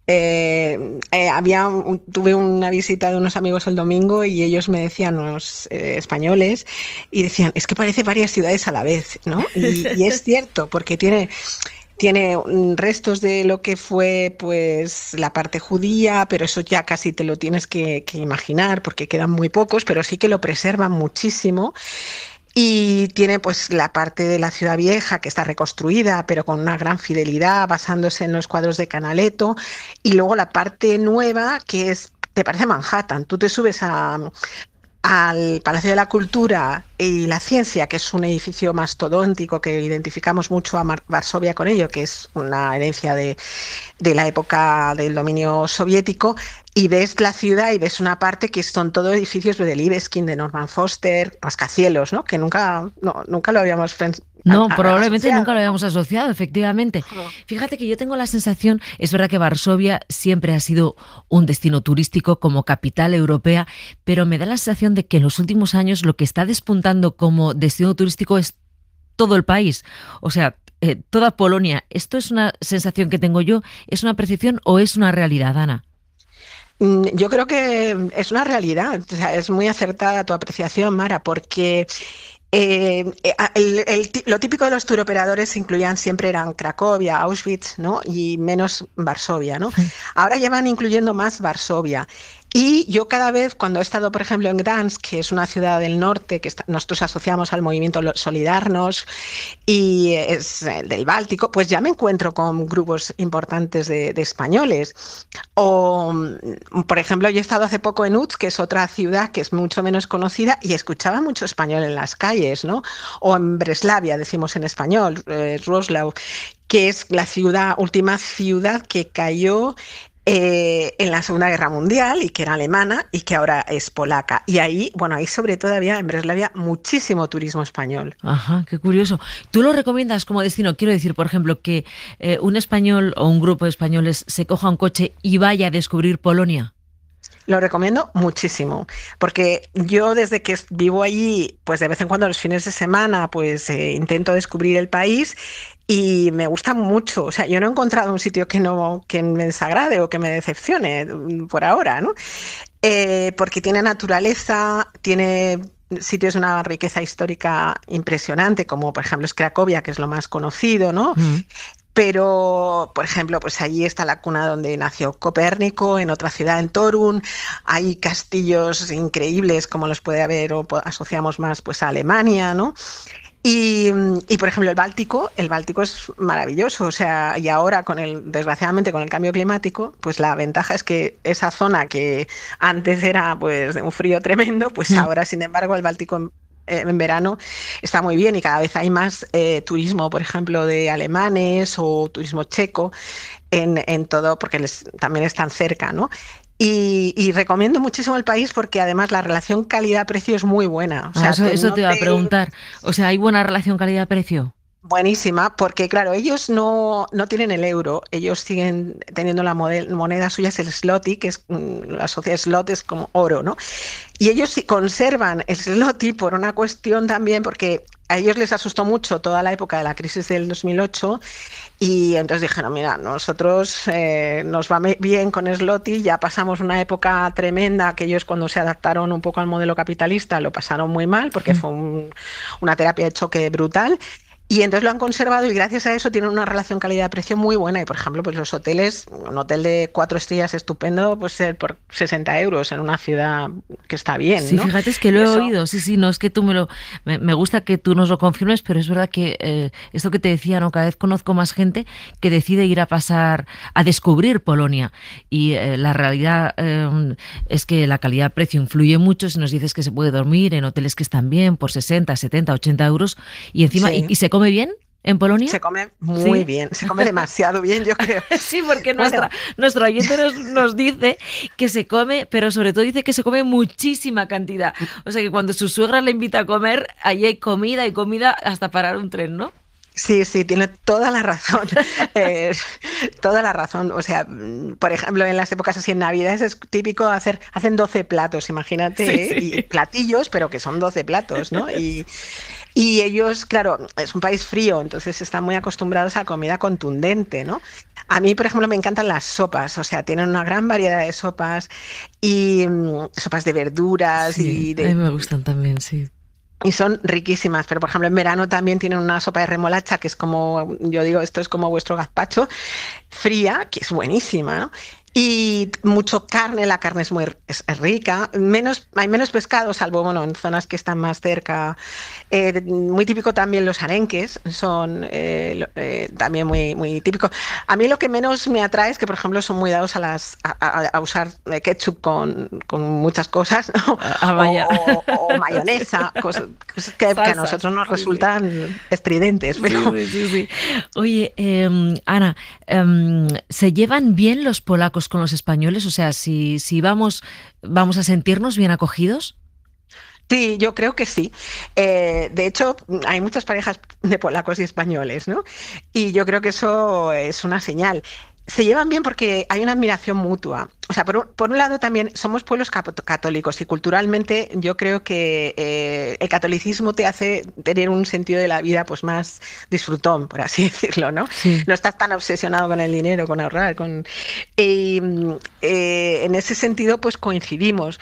Tuve una visita de unos amigos el domingo y ellos me decían, los españoles, y decían, es que parece varias ciudades a la vez, ¿no? Y es cierto, porque tiene restos de lo que fue pues la parte judía, pero eso ya casi te lo tienes que imaginar, porque quedan muy pocos, pero sí que lo preservan muchísimo. Y tiene pues la parte de la ciudad vieja que está reconstruida, pero con una gran fidelidad, basándose en los cuadros de Canaletto. Y luego la parte nueva, que te parece Manhattan. Tú te subes al Palacio de la Cultura y la Ciencia, que es un edificio mastodóntico que identificamos mucho a Varsovia con ello, que es una herencia de la época del dominio soviético, y ves la ciudad y ves una parte que son todos edificios de Libeskind, de Norman Foster, rascacielos, ¿no? Que nunca lo habíamos pensado. No, probablemente nunca lo habíamos asociado, efectivamente. Fíjate que yo tengo la sensación, es verdad que Varsovia siempre ha sido un destino turístico como capital europea, pero me da la sensación de que en los últimos años lo que está despuntando como destino turístico es todo el país. O sea, toda Polonia. ¿Esto es una sensación que tengo yo? ¿Es una percepción o es una realidad, Ana? Yo creo que es una realidad. O sea, es muy acertada tu apreciación, Mara, porque lo típico de los turoperadores eran Cracovia, Auschwitz, ¿no? Y menos Varsovia, ¿no? Ahora ya van incluyendo más Varsovia. Y yo cada vez, cuando he estado, por ejemplo, en Gdansk, que es una ciudad del norte que nosotros asociamos al movimiento Solidarność y es del Báltico, pues ya me encuentro con grupos importantes de españoles. O, por ejemplo, yo he estado hace poco en Łódź, que es otra ciudad que es mucho menos conocida, y escuchaba mucho español en las calles, ¿no? O en Breslavia, decimos en español, Wrocław, que es la última ciudad que cayó en la Segunda Guerra Mundial y que era alemana y que ahora es polaca. Y ahí sobre todo había en Breslavia muchísimo turismo español. Ajá, qué curioso. ¿Tú lo recomiendas como destino? Quiero decir, por ejemplo, que un español o un grupo de españoles se coja un coche y vaya a descubrir Polonia. Lo recomiendo muchísimo, porque yo desde que vivo allí, pues de vez en cuando los fines de semana, pues intento descubrir el país y me gusta mucho. O sea, yo no he encontrado un sitio que me desagrade o que me decepcione por ahora, ¿no? Porque tiene naturaleza, tiene sitios de una riqueza histórica impresionante, como por ejemplo es Cracovia, que es lo más conocido, ¿no? Pero, por ejemplo, pues allí está la cuna donde nació Copérnico, en otra ciudad, en Torun. Hay castillos increíbles, como los puede haber o asociamos más pues a Alemania, ¿no? Y, por ejemplo, el Báltico es maravilloso, o sea, y ahora desgraciadamente con el cambio climático, pues la ventaja es que esa zona que antes era pues de un frío tremendo, pues ahora, sin embargo, el Báltico en verano está muy bien y cada vez hay más turismo, por ejemplo, de alemanes o turismo checo en todo, porque también están cerca, ¿no? Y recomiendo muchísimo el país porque además la relación calidad-precio es muy buena. O sea, eso te iba a preguntar. O sea, ¿hay buena relación calidad-precio? Buenísima, porque claro, ellos no tienen el euro, ellos siguen teniendo la moneda suya, es el zloty, que es la sociedad zloty es como oro, ¿no? Y ellos conservan el zloty por una cuestión también, porque a ellos les asustó mucho toda la época de la crisis del 2008 y entonces dijeron, mira, nosotros nos va bien con zloty, ya pasamos una época tremenda, que ellos cuando se adaptaron un poco al modelo capitalista lo pasaron muy mal, porque fue una terapia de choque brutal. Y entonces lo han conservado y gracias a eso tienen una relación calidad-precio muy buena. Y por ejemplo, pues los hoteles, un hotel de 4 estrellas estupendo, pues por 60 euros en una ciudad que está bien, Sí, ¿no? fíjate, es que lo he oído, sí, no es que tú me gusta que tú nos lo confirmes, pero es verdad que esto que te decía, ¿no? Cada vez conozco más gente que decide ir a descubrir Polonia. Y la realidad es que la calidad-precio influye mucho. Si nos dices que se puede dormir en hoteles que están bien por 60, 70, 80 euros y encima Sí. y se come bien en Polonia. Se come muy ¿Sí? bien, se come demasiado bien, yo creo. Sí, porque nuestro oyente nos dice que se come, pero sobre todo dice que se come muchísima cantidad. O sea que cuando su suegra le invita a comer, allí hay comida y comida hasta parar un tren, ¿no? Sí, tiene toda la razón. Toda la razón. O sea, por ejemplo, en las épocas así en Navidades es típico hacen 12 platos, imagínate, y platillos, pero que son 12 platos, ¿no? Y ellos, claro, es un país frío, entonces están muy acostumbrados a comida contundente, ¿no? A mí, por ejemplo, me encantan las sopas, o sea, tienen una gran variedad de sopas y sopas de verduras Sí, a mí me gustan también, sí. y son riquísimas, pero por ejemplo en verano también tienen una sopa de remolacha que es como, yo digo, esto es como vuestro gazpacho, fría, que es buenísima, ¿no? Y mucho carne, la carne es rica, hay menos pescado, salvo bueno, en zonas que están más cerca. Muy típico también los arenques, son también muy típicos. A mí lo que menos me atrae es que, por ejemplo, son muy dados a usar ketchup con muchas cosas, ¿no? O mayonesa, cosas que a nosotros nos resultan estridentes. Pero... Sí. Oye, Ana, ¿se llevan bien los polacos con los españoles? O sea, si vamos a sentirnos bien acogidos. Sí, yo creo que sí. De hecho, hay muchas parejas de polacos y españoles, ¿no? Y yo creo que eso es una señal. Se llevan bien porque hay una admiración mutua. O sea, por un lado también somos pueblos católicos y culturalmente yo creo que el catolicismo te hace tener un sentido de la vida pues más disfrutón, por así decirlo, ¿no? Sí. No estás tan obsesionado con el dinero, con ahorrar, en ese sentido pues coincidimos.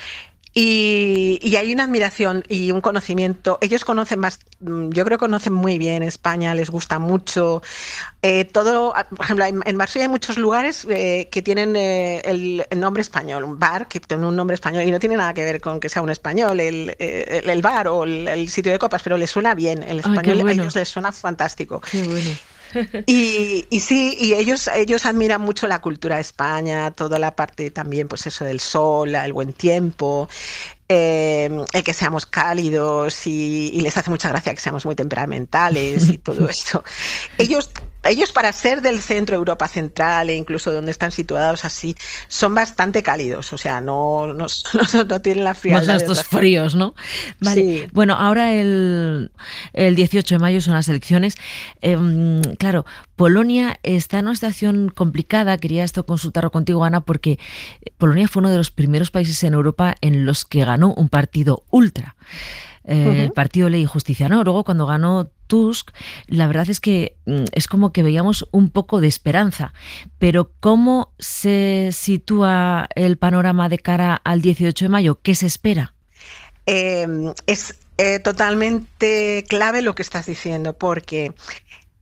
Y hay una admiración y un conocimiento. Ellos conocen más, yo creo que conocen muy bien España, les gusta mucho. Todo, por ejemplo, en Varsovia hay muchos lugares que tienen el nombre español, un bar que tiene un nombre español y no tiene nada que ver con que sea un español, el bar o el sitio de copas, pero les suena bien. El español a ellos les suena fantástico. Qué bueno. Y sí, y ellos admiran mucho la cultura de España, toda la parte también, pues eso del sol, el buen tiempo, el que seamos cálidos y les hace mucha gracia que seamos muy temperamentales y todo eso. Ellos para ser del centro Europa Central e incluso donde están situados así, son bastante cálidos, o sea, no tienen la frialdad. Más estos fríos, ¿no? Vale. Sí. Bueno, ahora el 18 de mayo son las elecciones. Claro, Polonia está en una situación complicada. Quería esto consultarlo contigo, Ana, porque Polonia fue uno de los primeros países en Europa en los que ganó un partido ultra. El partido Ley y Justicia, ¿no? Luego cuando ganó Tusk, la verdad es que es como que veíamos un poco de esperanza, pero ¿cómo se sitúa el panorama de cara al 18 de mayo? ¿Qué se espera? Es totalmente clave lo que estás diciendo, porque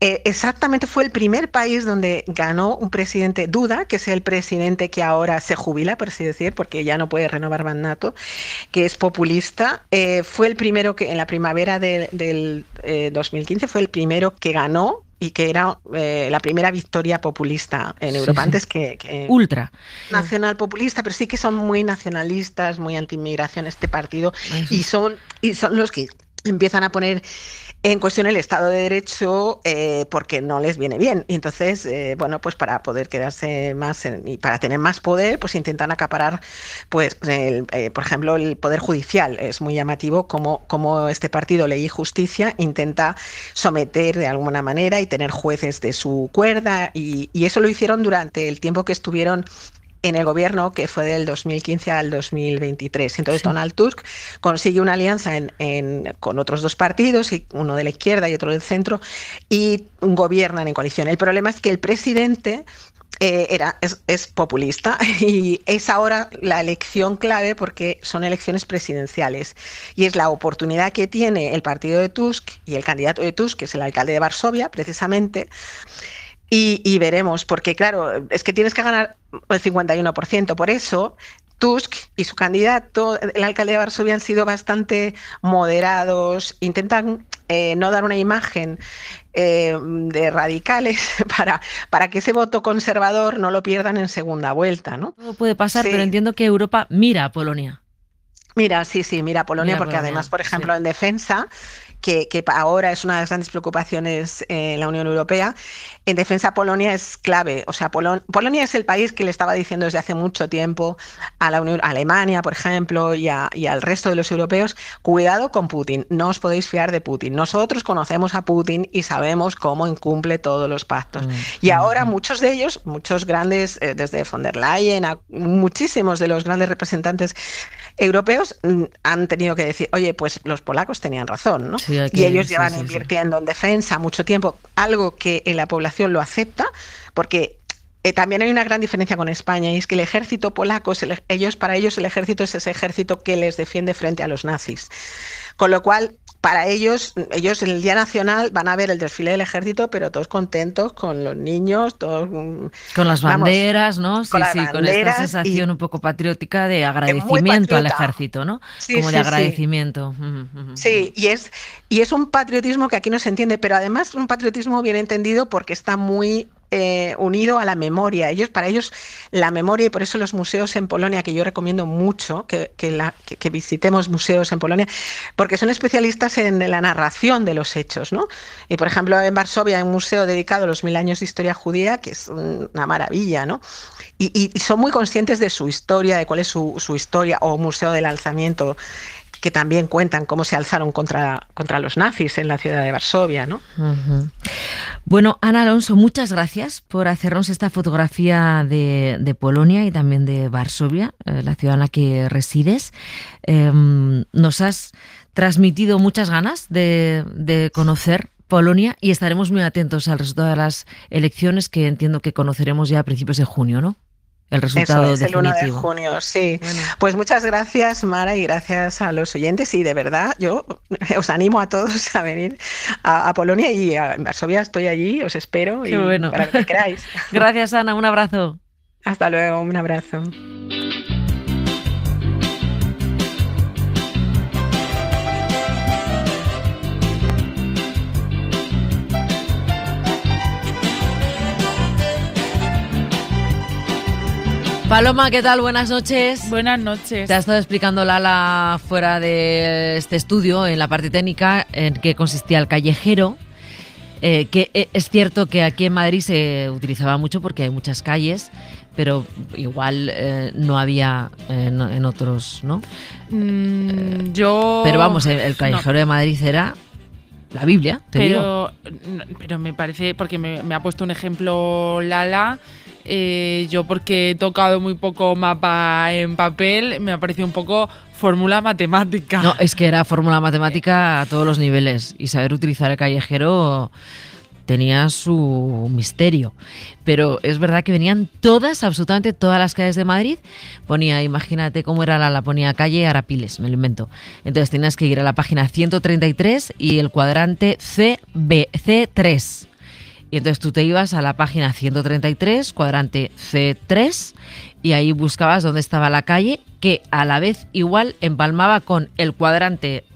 Exactamente, fue el primer país donde ganó un presidente Duda, que es el presidente que ahora se jubila, por así decir, porque ya no puede renovar mandato, que es populista. Fue el primero que en la primavera del 2015 fue el primero que ganó y que era la primera victoria populista en Europa, antes que ultra nacional populista, pero sí que son muy nacionalistas, muy anti-inmigración este partido, y son los que empiezan a poner en cuestión el Estado de Derecho porque no les viene bien. Y entonces, bueno, pues para poder quedarse más y para tener más poder, pues intentan acaparar, pues, por ejemplo, el Poder Judicial. Es muy llamativo cómo este partido Ley y Justicia intenta someter de alguna manera y tener jueces de su cuerda. Y eso lo hicieron durante el tiempo que estuvieron en el gobierno, que fue del 2015 al 2023. Entonces Donald Tusk consigue una alianza con otros dos partidos, uno de la izquierda y otro del centro, y gobiernan en coalición. El problema es que el presidente es populista y es ahora la elección clave porque son elecciones presidenciales y es la oportunidad que tiene el partido de Tusk y el candidato de Tusk, que es el alcalde de Varsovia, precisamente. Y veremos, porque claro, es que tienes que ganar el 51%. Por eso, Tusk y su candidato, el alcalde de Varsovia, han sido bastante moderados, intentan no dar una imagen de radicales para que ese voto conservador no lo pierdan en segunda vuelta, ¿no? Todo puede pasar, pero entiendo que Europa mira a Polonia. Mira a Polonia, porque además, por ejemplo, en defensa, que ahora es una de las grandes preocupaciones en la Unión Europea, en defensa Polonia es clave. O sea, Polonia es el país que le estaba diciendo desde hace mucho tiempo a Alemania, por ejemplo, y al resto de los europeos, cuidado con Putin, no os podéis fiar de Putin. Nosotros conocemos a Putin y sabemos cómo incumple todos los pactos. Y ahora muchos de ellos, muchos grandes, desde von der Leyen a muchísimos de los grandes representantes europeos han tenido que decir, oye, pues los polacos tenían razón, ¿no? Sí, y ellos llevan invirtiendo en defensa mucho tiempo, algo que en la población lo acepta, porque también hay una gran diferencia con España, y es que el ejército polaco, para ellos el ejército es ese ejército que les defiende frente a los nazis. Con lo cual, para ellos en el Día Nacional van a ver el desfile del ejército, pero todos contentos, con los niños, todos... Con las banderas, ¿no? Sí, con esta sensación un poco patriótica de agradecimiento al ejército, ¿no? Sí, como de agradecimiento. Sí, y es un patriotismo que aquí no se entiende, pero además un patriotismo bien entendido porque está muy unido a la memoria. Para ellos la memoria, y por eso los museos en Polonia, que yo recomiendo mucho que visitemos museos en Polonia, porque son especialistas en la narración de los hechos, ¿no? Y por ejemplo en Varsovia hay un museo dedicado a los 1000 años de historia judía, que es una maravilla, ¿no? Y son muy conscientes de su historia, de cuál es su historia, o Museo del Alzamiento, que también cuentan cómo se alzaron contra los nazis en la ciudad de Varsovia, ¿no? Bueno, Ana Alonso, muchas gracias por hacernos esta fotografía de Polonia y también de Varsovia, la ciudad en la que resides. Nos has transmitido muchas ganas de conocer Polonia y estaremos muy atentos al resultado de las elecciones, que entiendo que conoceremos ya a principios de junio, ¿no? El resultado es definitivo. El 1 de junio, sí. Bueno. Pues muchas gracias, Mara, y gracias a los oyentes. Y de verdad, yo os animo a todos a venir a Polonia, y en Varsovia estoy allí, os espero. Qué bueno. Para que queráis. Gracias, Ana, un abrazo. Hasta luego, un abrazo. Paloma, ¿qué tal? Buenas noches. Buenas noches. Te ha estado explicando Lala fuera de este estudio, en la parte técnica, en qué consistía el callejero, que es cierto que aquí en Madrid se utilizaba mucho porque hay muchas calles, pero igual no había en otros, ¿no? Pero vamos, el callejero de Madrid era la Biblia, digo. Pero me parece, porque me ha puesto un ejemplo Lala. Yo, porque he tocado muy poco mapa en papel, me ha parecido un poco fórmula matemática. No, es que era fórmula matemática a todos los niveles, y saber utilizar el callejero tenía su misterio. Pero es verdad que venían absolutamente todas las calles de Madrid. Ponía, imagínate cómo era la ponía calle Arapiles, me lo invento. Entonces tenías que ir a la página 133 y el cuadrante C3. Y entonces tú te ibas a la página 133, cuadrante C3, y ahí buscabas dónde estaba la calle, que a la vez igual empalmaba con el cuadrante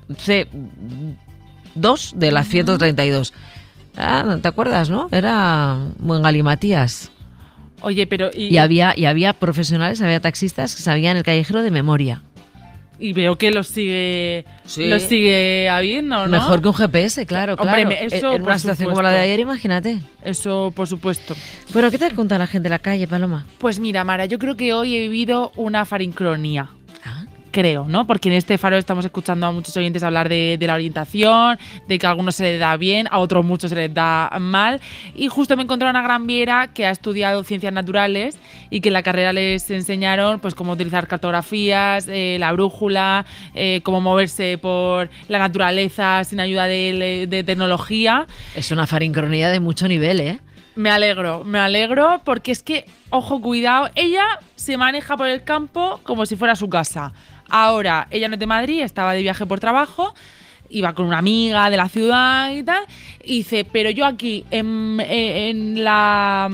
C2 de la 132. ¿Te acuerdas, no? Era buen galimatías. Oye, pero... Y había profesionales, había taxistas que sabían el callejero de memoria. Y veo que los sigue habiendo, ¿no? Mejor que un GPS, claro. Hombre, eso, en una situación como la de ayer, imagínate. Eso, por supuesto. Bueno, ¿qué te cuenta la gente de la calle, Paloma? Pues mira, Mara, yo creo que hoy he vivido una farincronía. Creo, ¿no? Porque en este faro estamos escuchando a muchos oyentes hablar de la orientación, de que a algunos se les da bien, a otros muchos se les da mal. Y justo me encontré una gran viera que ha estudiado ciencias naturales y que en la carrera les enseñaron pues cómo utilizar cartografías, la brújula, cómo moverse por la naturaleza sin ayuda de tecnología. Es una farincronía de mucho nivel, ¿eh? Me alegro porque es que, ojo, cuidado, ella se maneja por el campo como si fuera su casa. Ahora, ella no es de Madrid, estaba de viaje por trabajo, iba con una amiga de la ciudad y tal, y dice, pero yo aquí en la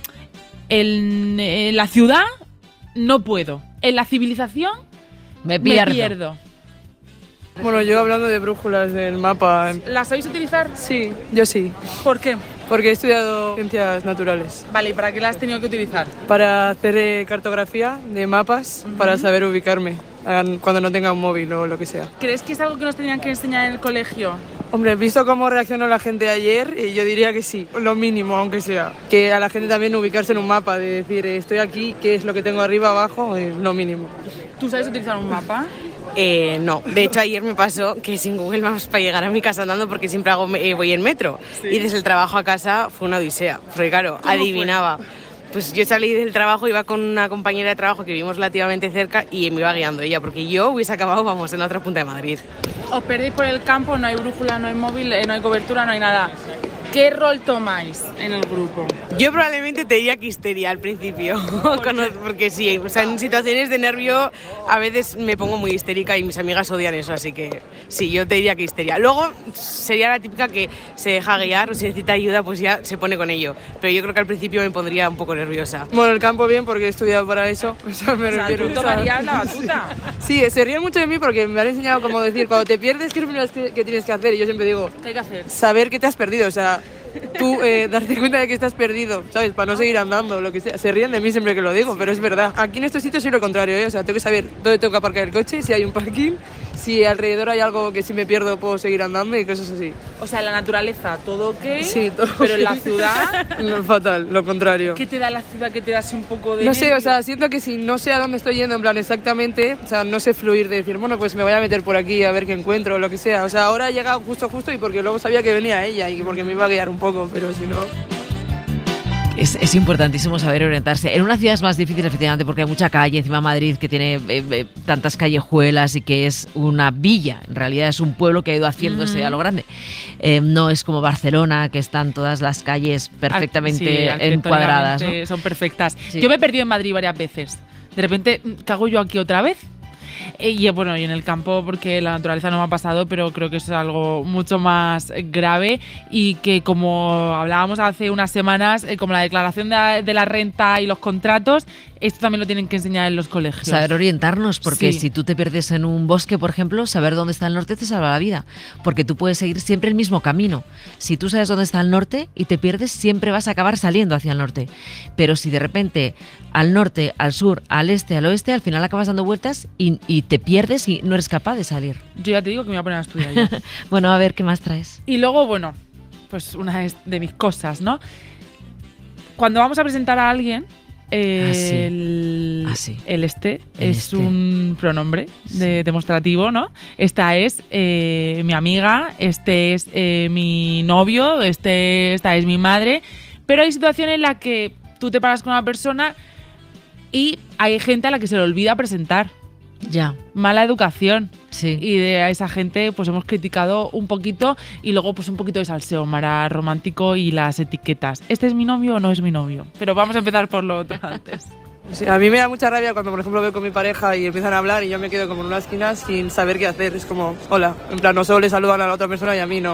ciudad no puedo, en la civilización me pierdo. Bueno, yo hablando de brújulas del mapa... ¿Las sabéis utilizar? Sí, yo sí. ¿Por qué? Porque he estudiado ciencias naturales. Vale, ¿y para qué las has tenido que utilizar? Para hacer cartografía de mapas, para saber ubicarme cuando no tenga un móvil o lo que sea. ¿Crees que es algo que nos tenían que enseñar en el colegio? Hombre, visto cómo reaccionó la gente ayer, yo diría que sí, lo mínimo, aunque sea. Que a la gente también ubicarse en un mapa, de decir, estoy aquí, ¿qué es lo que tengo arriba, abajo? Es lo mínimo. ¿Tú sabes utilizar un mapa? No, de hecho ayer me pasó que sin Google Maps para llegar a mi casa andando, porque siempre voy en metro, sí. Y desde el trabajo a casa fue una odisea, porque claro, adivinaba. Pues yo salí del trabajo, iba con una compañera de trabajo que vivimos relativamente cerca y me iba guiando ella, porque yo hubiese acabado, en la otra punta de Madrid. Os perdéis por el campo, no hay brújula, no hay móvil, no hay cobertura, no hay nada. ¿Qué rol tomáis en el grupo? Yo probablemente te diría que histeria al principio, porque sí, o sea, en situaciones de nervio a veces me pongo muy histérica y mis amigas odian eso, así que sí, yo te diría que histeria. Luego sería la típica que se deja guiar o si necesita ayuda pues ya se pone con ello, pero yo creo que al principio me pondría un poco nerviosa. Bueno, el campo bien porque he estudiado para eso, o sea, me refiero. ¿Tú tomarías la batuta? Sí, se ríen mucho de mí porque me han enseñado cómo decir, cuando te pierdes, ¿qué es lo primero que tienes que hacer? Y yo siempre digo, ¿qué hay que hacer? Saber que te has perdido, o sea, tú darte cuenta de que estás perdido, ¿sabes? Para no seguir andando, lo que sea. Se ríen de mí siempre que lo digo, pero es verdad. Aquí en estos sitios soy lo contrario, ¿eh? O sea, tengo que saber dónde tengo que aparcar el coche, si hay un parking, si alrededor hay algo que si me pierdo puedo seguir andando y cosas así. O sea, en la naturaleza todo ok, sí, todo pero en la ciudad... No, fatal, lo contrario. ¿Qué te da la ciudad que te da así un poco de... No sé, o sea, siento que si no sé a dónde estoy yendo, en plan exactamente, o sea, no sé fluir de decir, bueno, pues me voy a meter por aquí a ver qué encuentro o lo que sea. O sea, ahora he llegado justo y porque luego sabía que venía ella y porque me iba a guiar un poco, pero si no... Es importantísimo saber orientarse. En una ciudad es más difícil, efectivamente, porque hay mucha calle, encima Madrid, que tiene tantas callejuelas y que es una villa. En realidad es un pueblo que ha ido haciéndose a lo grande. No es como Barcelona, que están todas las calles perfectamente encuadradas, ¿no? Son perfectas. Sí. Yo me he perdido en Madrid varias veces. De repente, ¿qué hago yo aquí otra vez? Y bueno, y en el campo, porque la naturaleza no me ha pasado, pero creo que es algo mucho más grave y que, como hablábamos hace unas semanas, como la declaración de la renta y los contratos, esto también lo tienen que enseñar en los colegios. Saber orientarnos, porque sí. Si tú te pierdes en un bosque, por ejemplo, saber dónde está el norte te salva la vida, porque tú puedes seguir siempre el mismo camino. Si tú sabes dónde está el norte y te pierdes, siempre vas a acabar saliendo hacia el norte. Pero si de repente al norte, al sur, al este, al oeste, al final acabas dando vueltas y te pierdes y no eres capaz de salir. Yo ya te digo que me voy a poner a estudiar ya. Bueno, a ver, ¿qué más traes? Y luego, bueno, pues una de mis cosas, ¿no? Cuando vamos a presentar a alguien, el este es un pronombre demostrativo, ¿no? Esta es mi amiga, este es mi novio, esta es mi madre, pero hay situaciones en las que tú te paras con una persona y hay gente a la que se le olvida presentar. Ya. Mala educación. Sí. Y de esa gente pues hemos criticado un poquito y luego pues un poquito de salseo, Mara, romántico y las etiquetas. ¿Este es mi novio o no es mi novio? Pero vamos a empezar por lo otro antes. Sí, a mí me da mucha rabia cuando, por ejemplo, veo con mi pareja y empiezan a hablar y yo me quedo como en una esquina sin saber qué hacer. Es como, hola, en plan, no solo le saludan a la otra persona y a mí no.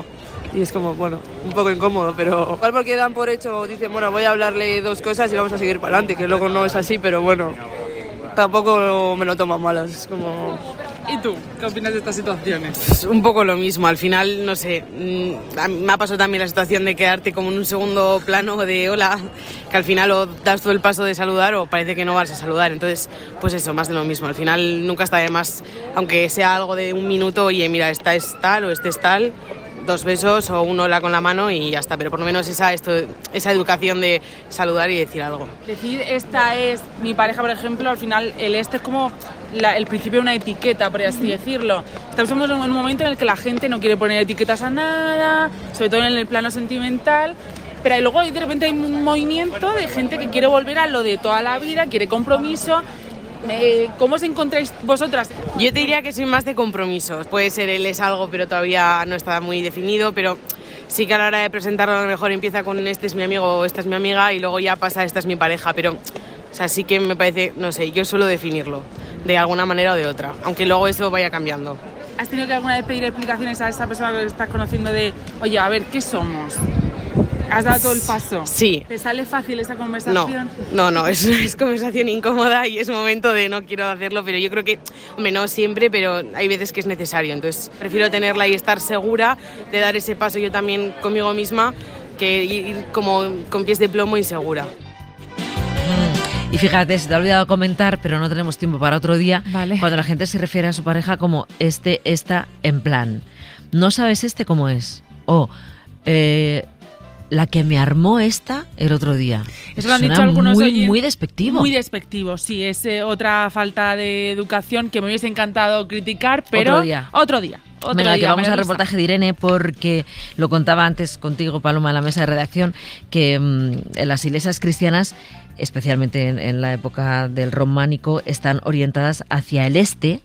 Y es como, bueno, un poco incómodo, pero igual porque dan por hecho, dicen, bueno, voy a hablarle 2 cosas y vamos a seguir para adelante, que luego no es así, pero bueno, tampoco me lo toman malas, es como... ¿Y tú? ¿Qué opinas de estas situaciones? Un poco lo mismo, al final, no sé, me ha pasado también la situación de quedarte como en un segundo plano de hola, que al final o das todo el paso de saludar o parece que no vas a saludar, entonces, pues eso, más de lo mismo, al final nunca está de más, aunque sea algo de 1 minuto, oye, mira, esta es tal o este es tal, 2 besos o un hola con la mano y ya está, pero por lo menos esa educación de saludar y decir algo. Decir esta es mi pareja, por ejemplo, al final el es como el principio de una etiqueta, por así decirlo. Estamos en un momento en el que la gente no quiere poner etiquetas a nada, sobre todo en el plano sentimental, pero luego de repente hay un movimiento de gente que quiere volver a lo de toda la vida, quiere compromiso. ¿Cómo os encontráis vosotras? Yo te diría que soy más de compromisos. Puede ser él es algo, pero todavía no está muy definido, pero sí que a la hora de presentarlo a lo mejor empieza con este es mi amigo o esta es mi amiga y luego ya pasa esta es mi pareja, pero o sea, sí que me parece, no sé, yo suelo definirlo de alguna manera o de otra, aunque luego eso vaya cambiando. ¿Has tenido que alguna vez pedir explicaciones a esa persona que estás conociendo de, oye, a ver, ¿qué somos? ¿Has dado todo el paso? Sí. ¿Te sale fácil esa conversación? No, es conversación incómoda y es momento de no quiero hacerlo, pero yo creo que, hombre, no siempre, pero hay veces que es necesario. Entonces, prefiero tenerla y estar segura de dar ese paso yo también conmigo misma que ir como con pies de plomo y segura. Y fíjate, se te ha olvidado comentar, pero no tenemos tiempo para otro día, vale. Cuando la gente se refiere a su pareja como esta, en plan, no sabes cómo es, o la que me armó esta el otro día. Eso lo han dicho algunos oyentes. Muy despectivo. Muy despectivo, sí, es otra falta de educación que me hubiese encantado criticar, pero otro día. Venga, que vamos al reportaje de Irene, porque lo contaba antes contigo, Paloma, en la mesa de redacción, que en las iglesias cristianas, especialmente en la época del románico, están orientadas hacia el este,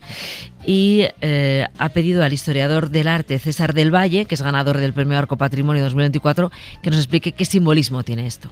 y ha pedido al historiador del arte César del Valle, que es ganador del Premio Arco Patrimonio 2024, que nos explique qué simbolismo tiene esto.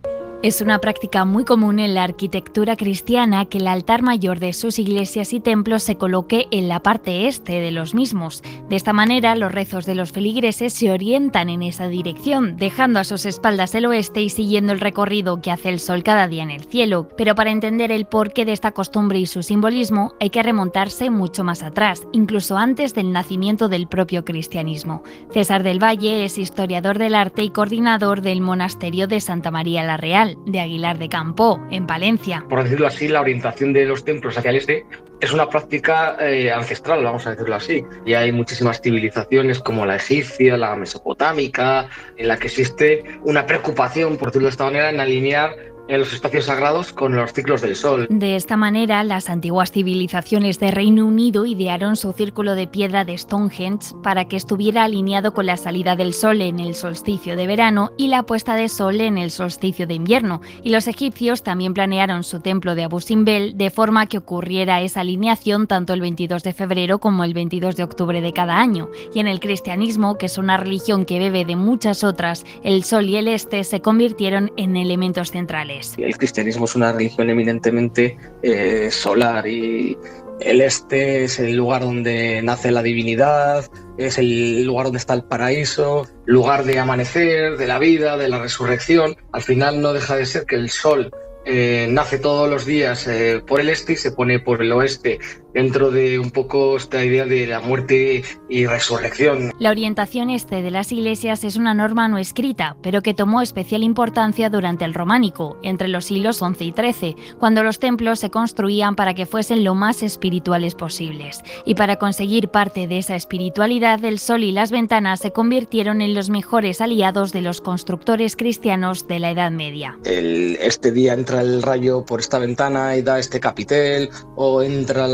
Es una práctica muy común en la arquitectura cristiana que el altar mayor de sus iglesias y templos se coloque en la parte este de los mismos. De esta manera, los rezos de los feligreses se orientan en esa dirección, dejando a sus espaldas el oeste y siguiendo el recorrido que hace el sol cada día en el cielo. Pero para entender el porqué de esta costumbre y su simbolismo, hay que remontarse mucho más atrás, incluso antes del nacimiento del propio cristianismo. César del Valle es historiador del arte y coordinador del monasterio de Santa María la Real, de Aguilar de Campoo, en Palencia. Por decirlo así, la orientación de los templos hacia el este es una práctica ancestral, vamos a decirlo así. Y hay muchísimas civilizaciones como la egipcia, la mesopotámica, en la que existe una preocupación, por decirlo de esta manera, en alinear en los espacios sagrados con los ciclos del sol. De esta manera, las antiguas civilizaciones de Reino Unido idearon su círculo de piedra de Stonehenge para que estuviera alineado con la salida del sol en el solsticio de verano y la puesta de sol en el solsticio de invierno. Y los egipcios también planearon su templo de Abu Simbel de forma que ocurriera esa alineación tanto el 22 de febrero como el 22 de octubre de cada año. Y en el cristianismo, que es una religión que bebe de muchas otras, el sol y el este se convirtieron en elementos centrales. El cristianismo es una religión eminentemente solar y el este es el lugar donde nace la divinidad, es el lugar donde está el paraíso, lugar de amanecer, de la vida, de la resurrección. Al final no deja de ser que el sol nace todos los días por el este y se pone por el oeste, dentro de un poco esta idea de la muerte y resurrección. La orientación este de las iglesias es una norma no escrita, pero que tomó especial importancia durante el románico, entre los siglos XI y XIII, cuando los templos se construían para que fuesen lo más espirituales posibles. Y para conseguir parte de esa espiritualidad, el sol y las ventanas se convirtieron en los mejores aliados de los constructores cristianos de la Edad Media. Este día entra el rayo por esta ventana y da este capitel, o entra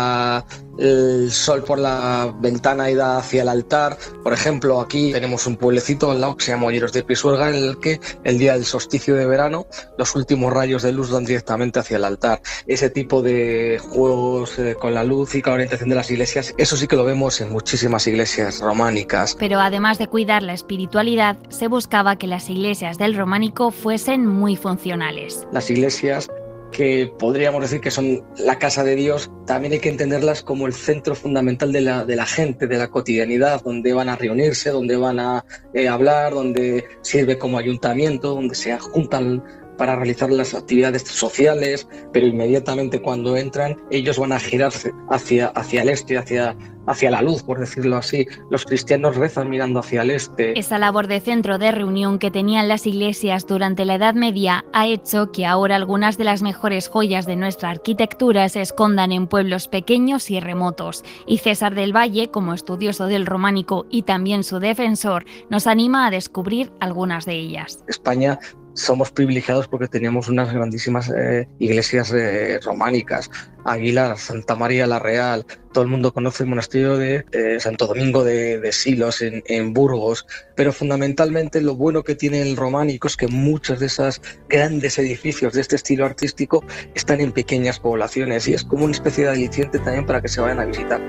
el sol por la ventana y da hacia el altar. Por ejemplo, aquí tenemos un pueblecito al lado que se llama Olleros de Pisuerga, en el que el día del solsticio de verano los últimos rayos de luz dan directamente hacia el altar. Ese tipo de juegos con la luz y con la orientación de las iglesias, eso sí que lo vemos en muchísimas iglesias románicas. Pero además de cuidar la espiritualidad, se buscaba que las iglesias del románico fuesen muy funcionales. Las iglesias que podríamos decir que son la casa de Dios, también hay que entenderlas como el centro fundamental de la gente, de la cotidianidad, donde van a reunirse, donde van a hablar, donde sirve como ayuntamiento, donde se juntan para realizar las actividades sociales, pero inmediatamente cuando entran ellos van a girarse hacia el este, hacia la luz, por decirlo así. Los cristianos rezan mirando hacia el este. Esa labor de centro de reunión que tenían las iglesias durante la Edad Media ha hecho que ahora algunas de las mejores joyas de nuestra arquitectura se escondan en pueblos pequeños y remotos. Y César del Valle, como estudioso del románico y también su defensor, nos anima a descubrir algunas de ellas. España somos privilegiados porque teníamos unas grandísimas iglesias románicas. Aguilar, Santa María la Real, todo el mundo conoce el monasterio de Santo Domingo de Silos en Burgos, pero fundamentalmente lo bueno que tiene el románico es que muchos de esos grandes edificios de este estilo artístico están en pequeñas poblaciones y es como una especie de aliciente también para que se vayan a visitar.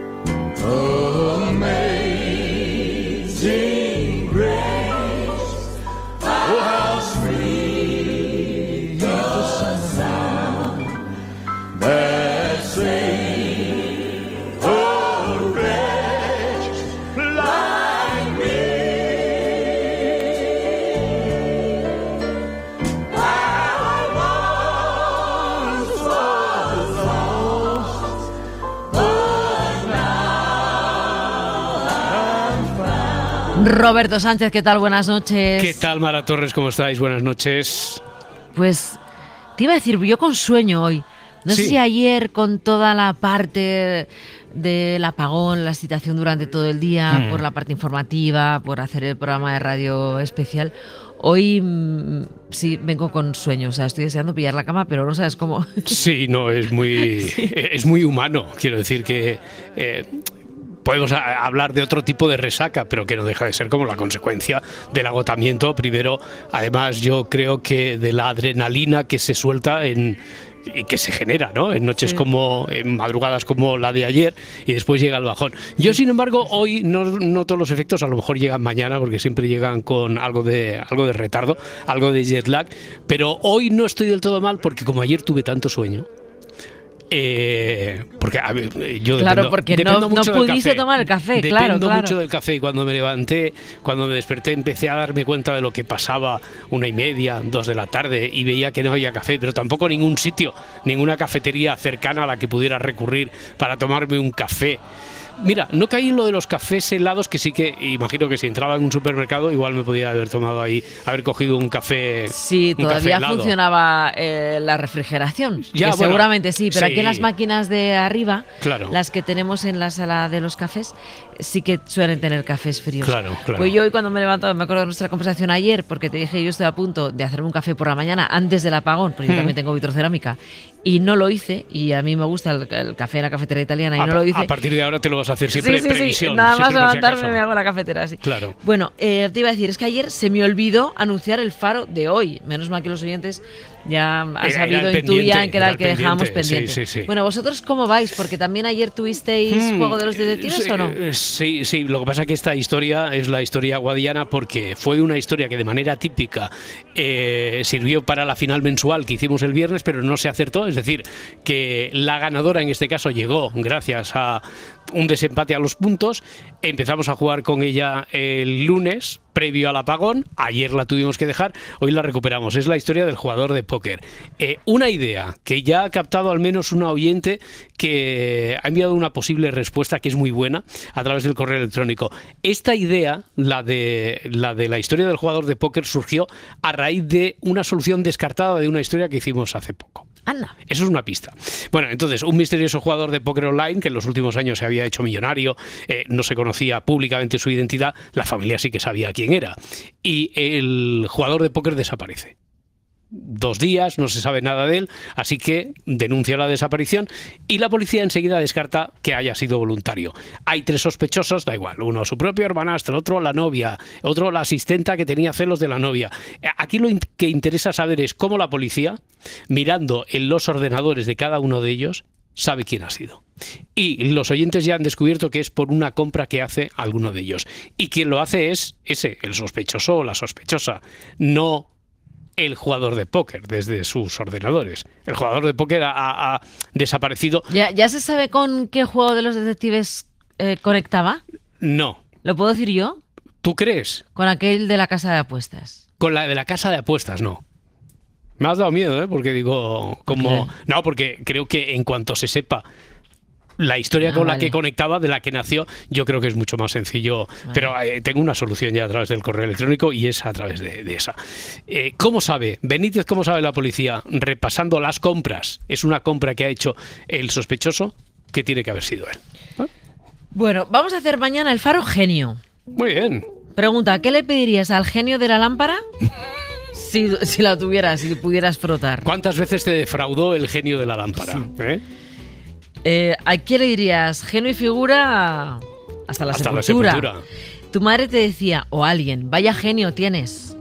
Roberto Sánchez, ¿qué tal? Buenas noches. ¿Qué tal, Mara Torres? ¿Cómo estáis? Buenas noches. Pues te iba a decir, yo con sueño hoy. No sé si ayer con toda la parte del apagón, la excitación durante todo el día, por la parte informativa, por hacer el programa de radio especial, hoy sí vengo con sueño. O sea, estoy deseando pillar la cama, pero no sabes cómo. Sí, no, es muy humano. Quiero decir que podemos hablar de otro tipo de resaca, pero que no deja de ser como la consecuencia del agotamiento. Primero, además, yo creo que de la adrenalina que se suelta y que se genera, ¿no? En noches como, en madrugadas como la de ayer, y después llega el bajón. Yo, sin embargo, hoy no noto los efectos, a lo mejor llegan mañana, porque siempre llegan con algo de retardo, algo de jet lag, pero hoy no estoy del todo mal, porque como ayer tuve tanto sueño, porque yo dependo no pudiste tomar el café, dependo mucho del café, y cuando me levanté, cuando me desperté, empecé a darme cuenta de lo que pasaba 1:30, 2 de la tarde, y veía que no había café, pero tampoco ningún sitio, ninguna cafetería cercana a la que pudiera recurrir para tomarme un café. Mira, no caí en lo de los cafés helados, que sí que imagino que si entraba en un supermercado igual me podía haber tomado ahí, haber cogido un café. Sí, todavía funcionaba la refrigeración, seguramente sí, pero aquí en las máquinas de arriba, las que tenemos en la sala de los cafés, sí que suelen tener cafés fríos. Claro. Pues yo hoy cuando me he levantado, me acuerdo de nuestra conversación ayer, porque te dije yo estoy a punto de hacerme un café por la mañana antes del apagón, porque yo también tengo vitrocerámica, y no lo hice, y a mí me gusta el café en la cafetera italiana y no lo hice. A partir de ahora te lo vas a hacer siempre previsión. Sí. Nada más levantarme me hago la cafetera así. Claro. Bueno, te iba a decir, es que ayer se me olvidó anunciar el faro de hoy. Menos mal que los oyentes ya han sabido, intuían que era el que dejábamos pendiente. Sí. Bueno, ¿vosotros cómo vais? Porque también ayer tuvisteis Juego de los Detectives, ¿o no? Sí. Lo que pasa es que esta historia es la historia guadiana, porque fue una historia que de manera típica sirvió para la final mensual que hicimos el viernes, pero no se acertó. Es decir, que la ganadora en este caso llegó gracias a un desempate a los puntos. Empezamos a jugar con ella el lunes, previo al apagón. Ayer la tuvimos que dejar, hoy la recuperamos. Es la historia del jugador de póker. Una idea que ya ha captado al menos una oyente que ha enviado una posible respuesta que es muy buena a través del correo electrónico. Esta idea, la de la historia del jugador de póker, surgió a raíz de una solución descartada de una historia que hicimos hace poco. Anda. Eso es una pista. Bueno, entonces, un misterioso jugador de póker online que en los últimos años se había hecho millonario, no se conocía públicamente su identidad, la familia sí que sabía quién era. Y el jugador de póker desaparece. 2 días, no se sabe nada de él, así que denuncia la desaparición y la policía enseguida descarta que haya sido voluntario. Hay 3 sospechosos, da igual, uno su propio hermanastro, otro la novia, otro la asistenta que tenía celos de la novia. Aquí lo que interesa saber es cómo la policía, mirando en los ordenadores de cada uno de ellos, sabe quién ha sido. Y los oyentes ya han descubierto que es por una compra que hace alguno de ellos. Y quien lo hace es el sospechoso o la sospechosa, no el jugador de póker desde sus ordenadores. El jugador de póker ha desaparecido. ¿Ya se sabe con qué juego de los detectives conectaba? No. ¿Lo puedo decir yo? ¿Tú crees? Con aquel de la casa de apuestas. Con la de la casa de apuestas, no. Me has dado miedo, porque digo, como... No, porque creo que en cuanto se sepa la historia con la que conectaba, de la que nació, yo creo que es mucho más sencillo. Vale. Pero tengo una solución ya a través del correo electrónico y es a través de esa. ¿Cómo sabe Benítez, cómo sabe la policía? Repasando las compras. ¿Es una compra que ha hecho el sospechoso? Que tiene que haber sido él. Bueno, vamos a hacer mañana el Faro genio. Muy bien. Pregunta, ¿qué le pedirías al genio de la lámpara si la tuvieras, si pudieras frotar? ¿Cuántas veces te defraudó el genio de la lámpara? ¿A quién le dirías genio y figura hasta la sepultura? Tu madre te decía, o alguien, vaya genio tienes.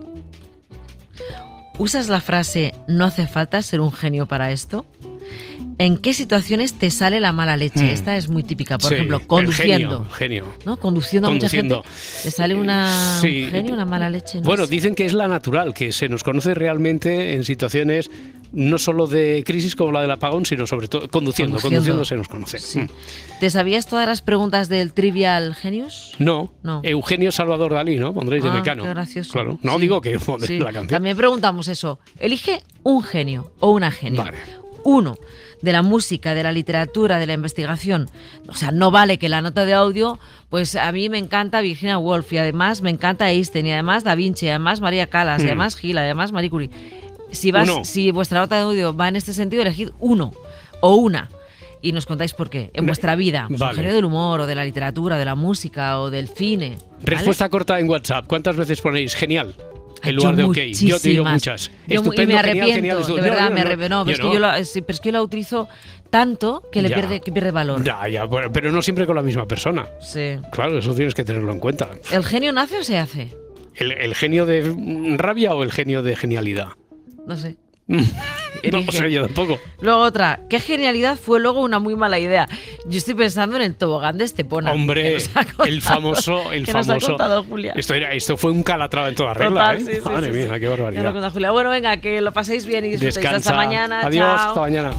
¿Usas la frase no hace falta ser un genio para esto? ¿En qué situaciones te sale la mala leche? Esta es muy típica. Por ejemplo, conduciendo. Genio. ¿No? Conduciendo a mucha gente. ¿Te sale un genio, una mala leche? Bueno, dicen que es la natural, que se nos conoce realmente en situaciones no solo de crisis como la del apagón, sino sobre todo conduciendo se nos conoce. Sí. ¿Te sabías todas las preguntas del Trivial Genius? No. Eugenio Salvador Dalí, ¿no? Pondréis de Mecano. Qué gracioso. Claro. No digo que la canción. También preguntamos eso. Elige un genio o una genia. Vale. Uno, de la música, de la literatura, de la investigación. O sea, no vale que la nota de audio, pues a mí me encanta Virginia Woolf y además me encanta Einstein y además Da Vinci, y además María Callas, y además Gil, y además Marie Curie. Si vuestra nota de audio va en este sentido, elegid uno o una y nos contáis por qué. En vuestra vida, un genio del humor o de la literatura, de la música o del cine. ¿Vale? Respuesta corta en WhatsApp. ¿Cuántas veces ponéis genial? En lugar de OK. Yo te digo muchas. Estupendo, y me arrepiento, de verdad, me arrepiento. Pero es que yo la utilizo tanto que pierde valor. Ya, pero no siempre con la misma persona. Sí. Claro, eso tienes que tenerlo en cuenta. ¿El genio nace o se hace? ¿El genio de rabia o el genio de genialidad? No sé. No sé yo tampoco. Luego otra, qué genialidad fue luego una muy mala idea. Yo estoy pensando en el tobogán de Estepona. Hombre, el famoso. Nos ha contado Julia. Esto fue un calatrava en toda regla. Total, sí, Madre mía, qué barbaridad. Nos ha Julia. Bueno, venga, que lo paséis bien y disfrutéis. Descansa. Hasta mañana. Adiós, chao. hasta mañana.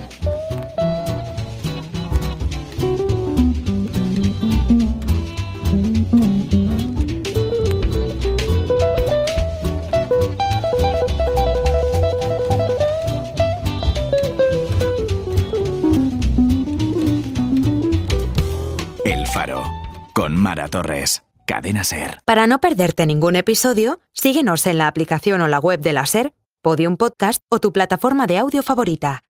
Con Mara Torres, Cadena SER. Para no perderte ningún episodio, síguenos en la aplicación o la web de la SER, Podium Podcast o tu plataforma de audio favorita.